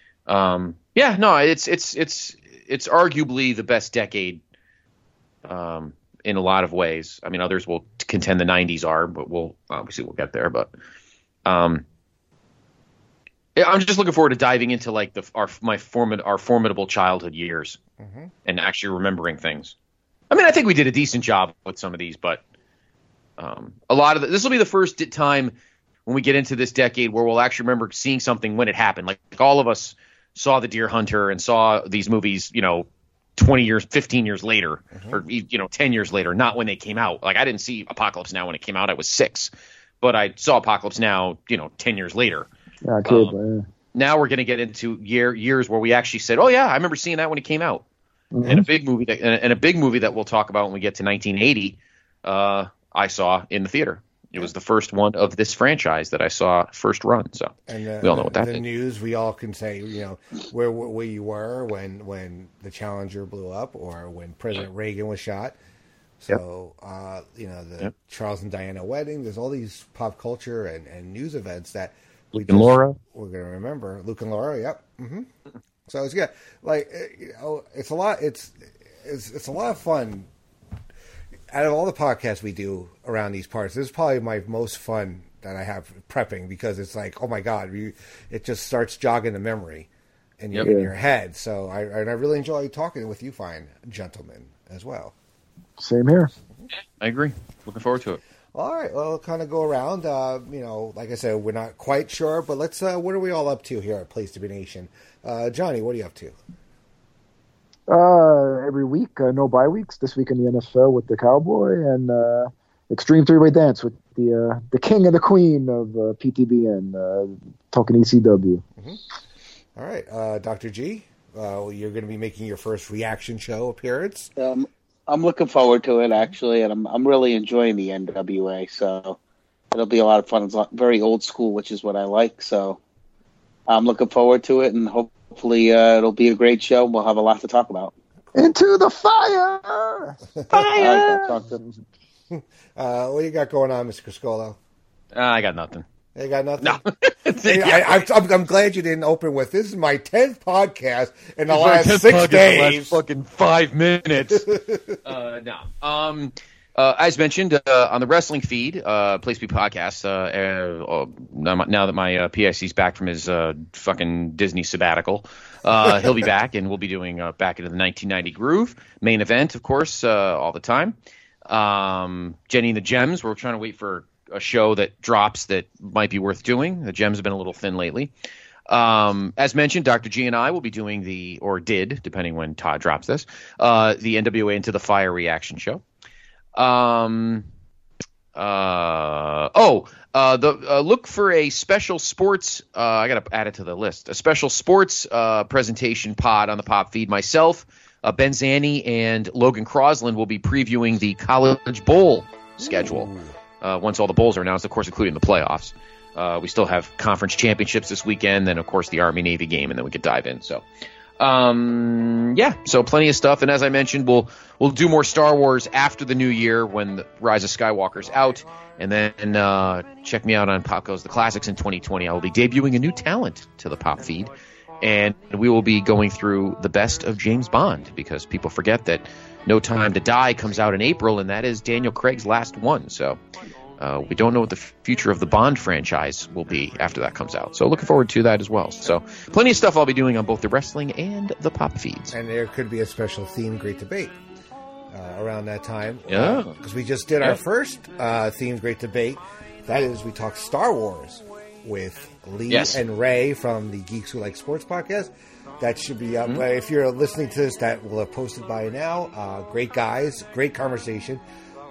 It's arguably the best decade in a lot of ways. I mean, others will contend the 90s are, but we'll get there. But I'm just looking forward to diving into like our formidable childhood years and actually remembering things. I mean, I think we did a decent job with some of these, but a lot of this will be the first time when we get into this decade where we'll actually remember seeing something when it happened. Like all of us saw The Deer Hunter and saw these movies, 20 years, 15 years later, or 10 years later, not when they came out. Like I didn't see Apocalypse Now when it came out. I was 6, but I saw Apocalypse Now, 10 years later. Yeah, now we're going to get into years where we actually said, "Oh yeah, I remember seeing that when it came out." And a big movie that we'll talk about when we get to 1980. I saw in the theater. It was the first one of this franchise that I saw first run. So we all know what that is. The news, we all can say, where you were when the Challenger blew up or when President Reagan was shot. So, Charles and Diana wedding, there's all these pop culture and news events that we're going to remember. Luke and Laura, yep. So it's good. Like, it's a lot. It's a lot of fun. Out of all the podcasts we do around these parts, this is probably my most fun that I have prepping because it's like, oh my God, it just starts jogging the memory in your head. So I really enjoy talking with you fine gentlemen as well. Same here. I agree. Looking forward to it. All right. Well, we'll kind of go around. Like I said, we're not quite sure, but let's. What are we all up to here at Place to Be Nation? Johnny, what are you up to? Every week, no bye weeks. This week in the NFL with the Cowboy and Extreme Three-Way Dance with the king and the queen of PTBN, talking ECW. All right, Dr. G, you're going to be making your first reaction show appearance. I'm looking forward to it actually, and I'm really enjoying the NWA. So it'll be a lot of fun. It's very old school, which is what I like. So I'm looking forward to it, and hopefully it'll be a great show. We'll have a lot to talk about. Into the fire! Fire! What you got going on, Mr. Criscolo? I got nothing. You got nothing? No. I'm glad you didn't open with, this is my 10th podcast in the last 6 days. Last fucking 5 minutes. No. As mentioned, on the wrestling feed, Place to Be Podcast, now that my PIC's back from his fucking Disney sabbatical, he'll be back, and we'll be doing back into the 1990 groove. Main event, of course, all the time. Jenny and the Gems, we're trying to wait for a show that drops that might be worth doing. The Gems have been a little thin lately. As mentioned, Dr. G and I will be doing depending when Todd drops this, the NWA Into the Fire reaction show. Look for a special sports, I got to add it to the list, a special sports presentation pod on the Pop Feed. Myself, Ben Zanny, and Logan Crosland will be previewing the College Bowl schedule once all the bowls are announced, of course, including the playoffs. We still have conference championships this weekend, then, of course, the Army-Navy game, and then we could dive in. So, so plenty of stuff. And as I mentioned, we'll do more Star Wars after the new year when the Rise of Skywalker's out. And then check me out on Pop Goes the Classics in 2020. I will be debuting a new talent to the Pop Feed. And we will be going through the best of James Bond, because people forget that No Time to Die comes out in April, and that is Daniel Craig's last one. So we don't know what the future of the Bond franchise will be after that comes out. So looking forward to that as well. So plenty of stuff I'll be doing on both the wrestling and the Pop Feeds. And there could be a special theme Great Debate around that time. Yeah. Because we just did our first theme Great Debate. That is, we talked Star Wars with Lee and Ray from the Geeks Who Like Sports podcast. That should be up. If you're listening to this, that will have posted by now. Great guys, great conversation.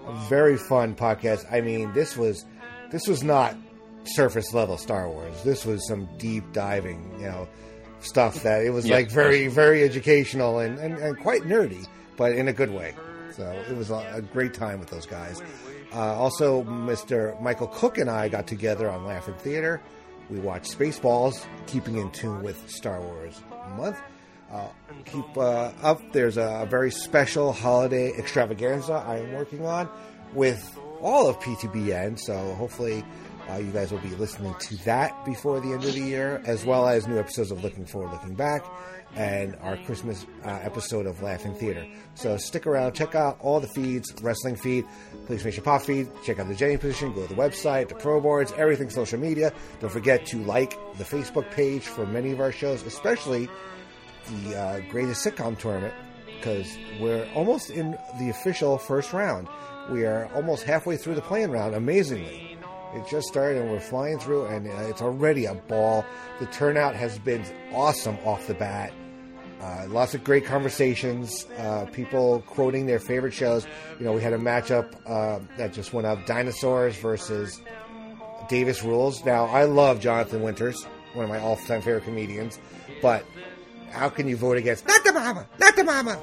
A very fun podcast. I mean, this was not surface level Star Wars. This was some deep diving, stuff that it was like very, very educational and quite nerdy, but in a good way. So it was a great time with those guys. Also, Mr. Michael Cook and I got together on Laughing Theater. We watched Spaceballs, keeping in tune with Star Wars month. Keep up. There's a very special holiday extravaganza I am working on with all of PTBN, so hopefully you guys will be listening to that before the end of the year, as well as new episodes of Looking Forward, Looking Back, and our Christmas episode of Laughing Theater. So stick around, check out all the feeds, wrestling feed, Police Nation Pop feed, check out the Jenny position, go to the website, the pro boards, everything social media. Don't forget to like the Facebook page for many of our shows, especially the Greatest Sitcom Tournament, because we're almost in the official first round. We are almost halfway through the playing round, amazingly. It just started and we're flying through, and it's already a ball. The turnout has been awesome off the bat. Lots of great conversations, people quoting their favorite shows. We had a matchup that just went up, Dinosaurs versus Davis Rules. Now, I love Jonathan Winters, one of my all-time favorite comedians, but how can you vote against not the mama?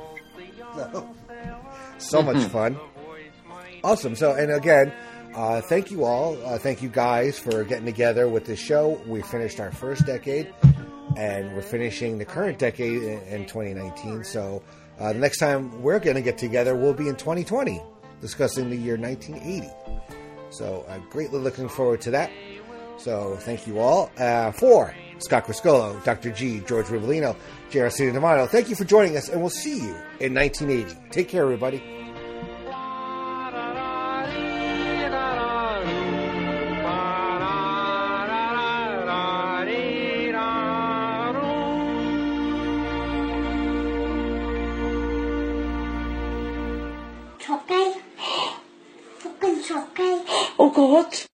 So much fun. Awesome. So, and again, thank you all. Thank you guys for getting together with this show. We finished our first decade, and we're finishing the current decade in 2019. So the next time we're going to get together will be in 2020, discussing the year 1980. So greatly looking forward to that. So thank you all. For Scott Criscolo, Dr. G, George Ribolino, J.R. Cedar D'Amato, thank you for joining us, and we'll see you in 1980. Take care, everybody. Oh God.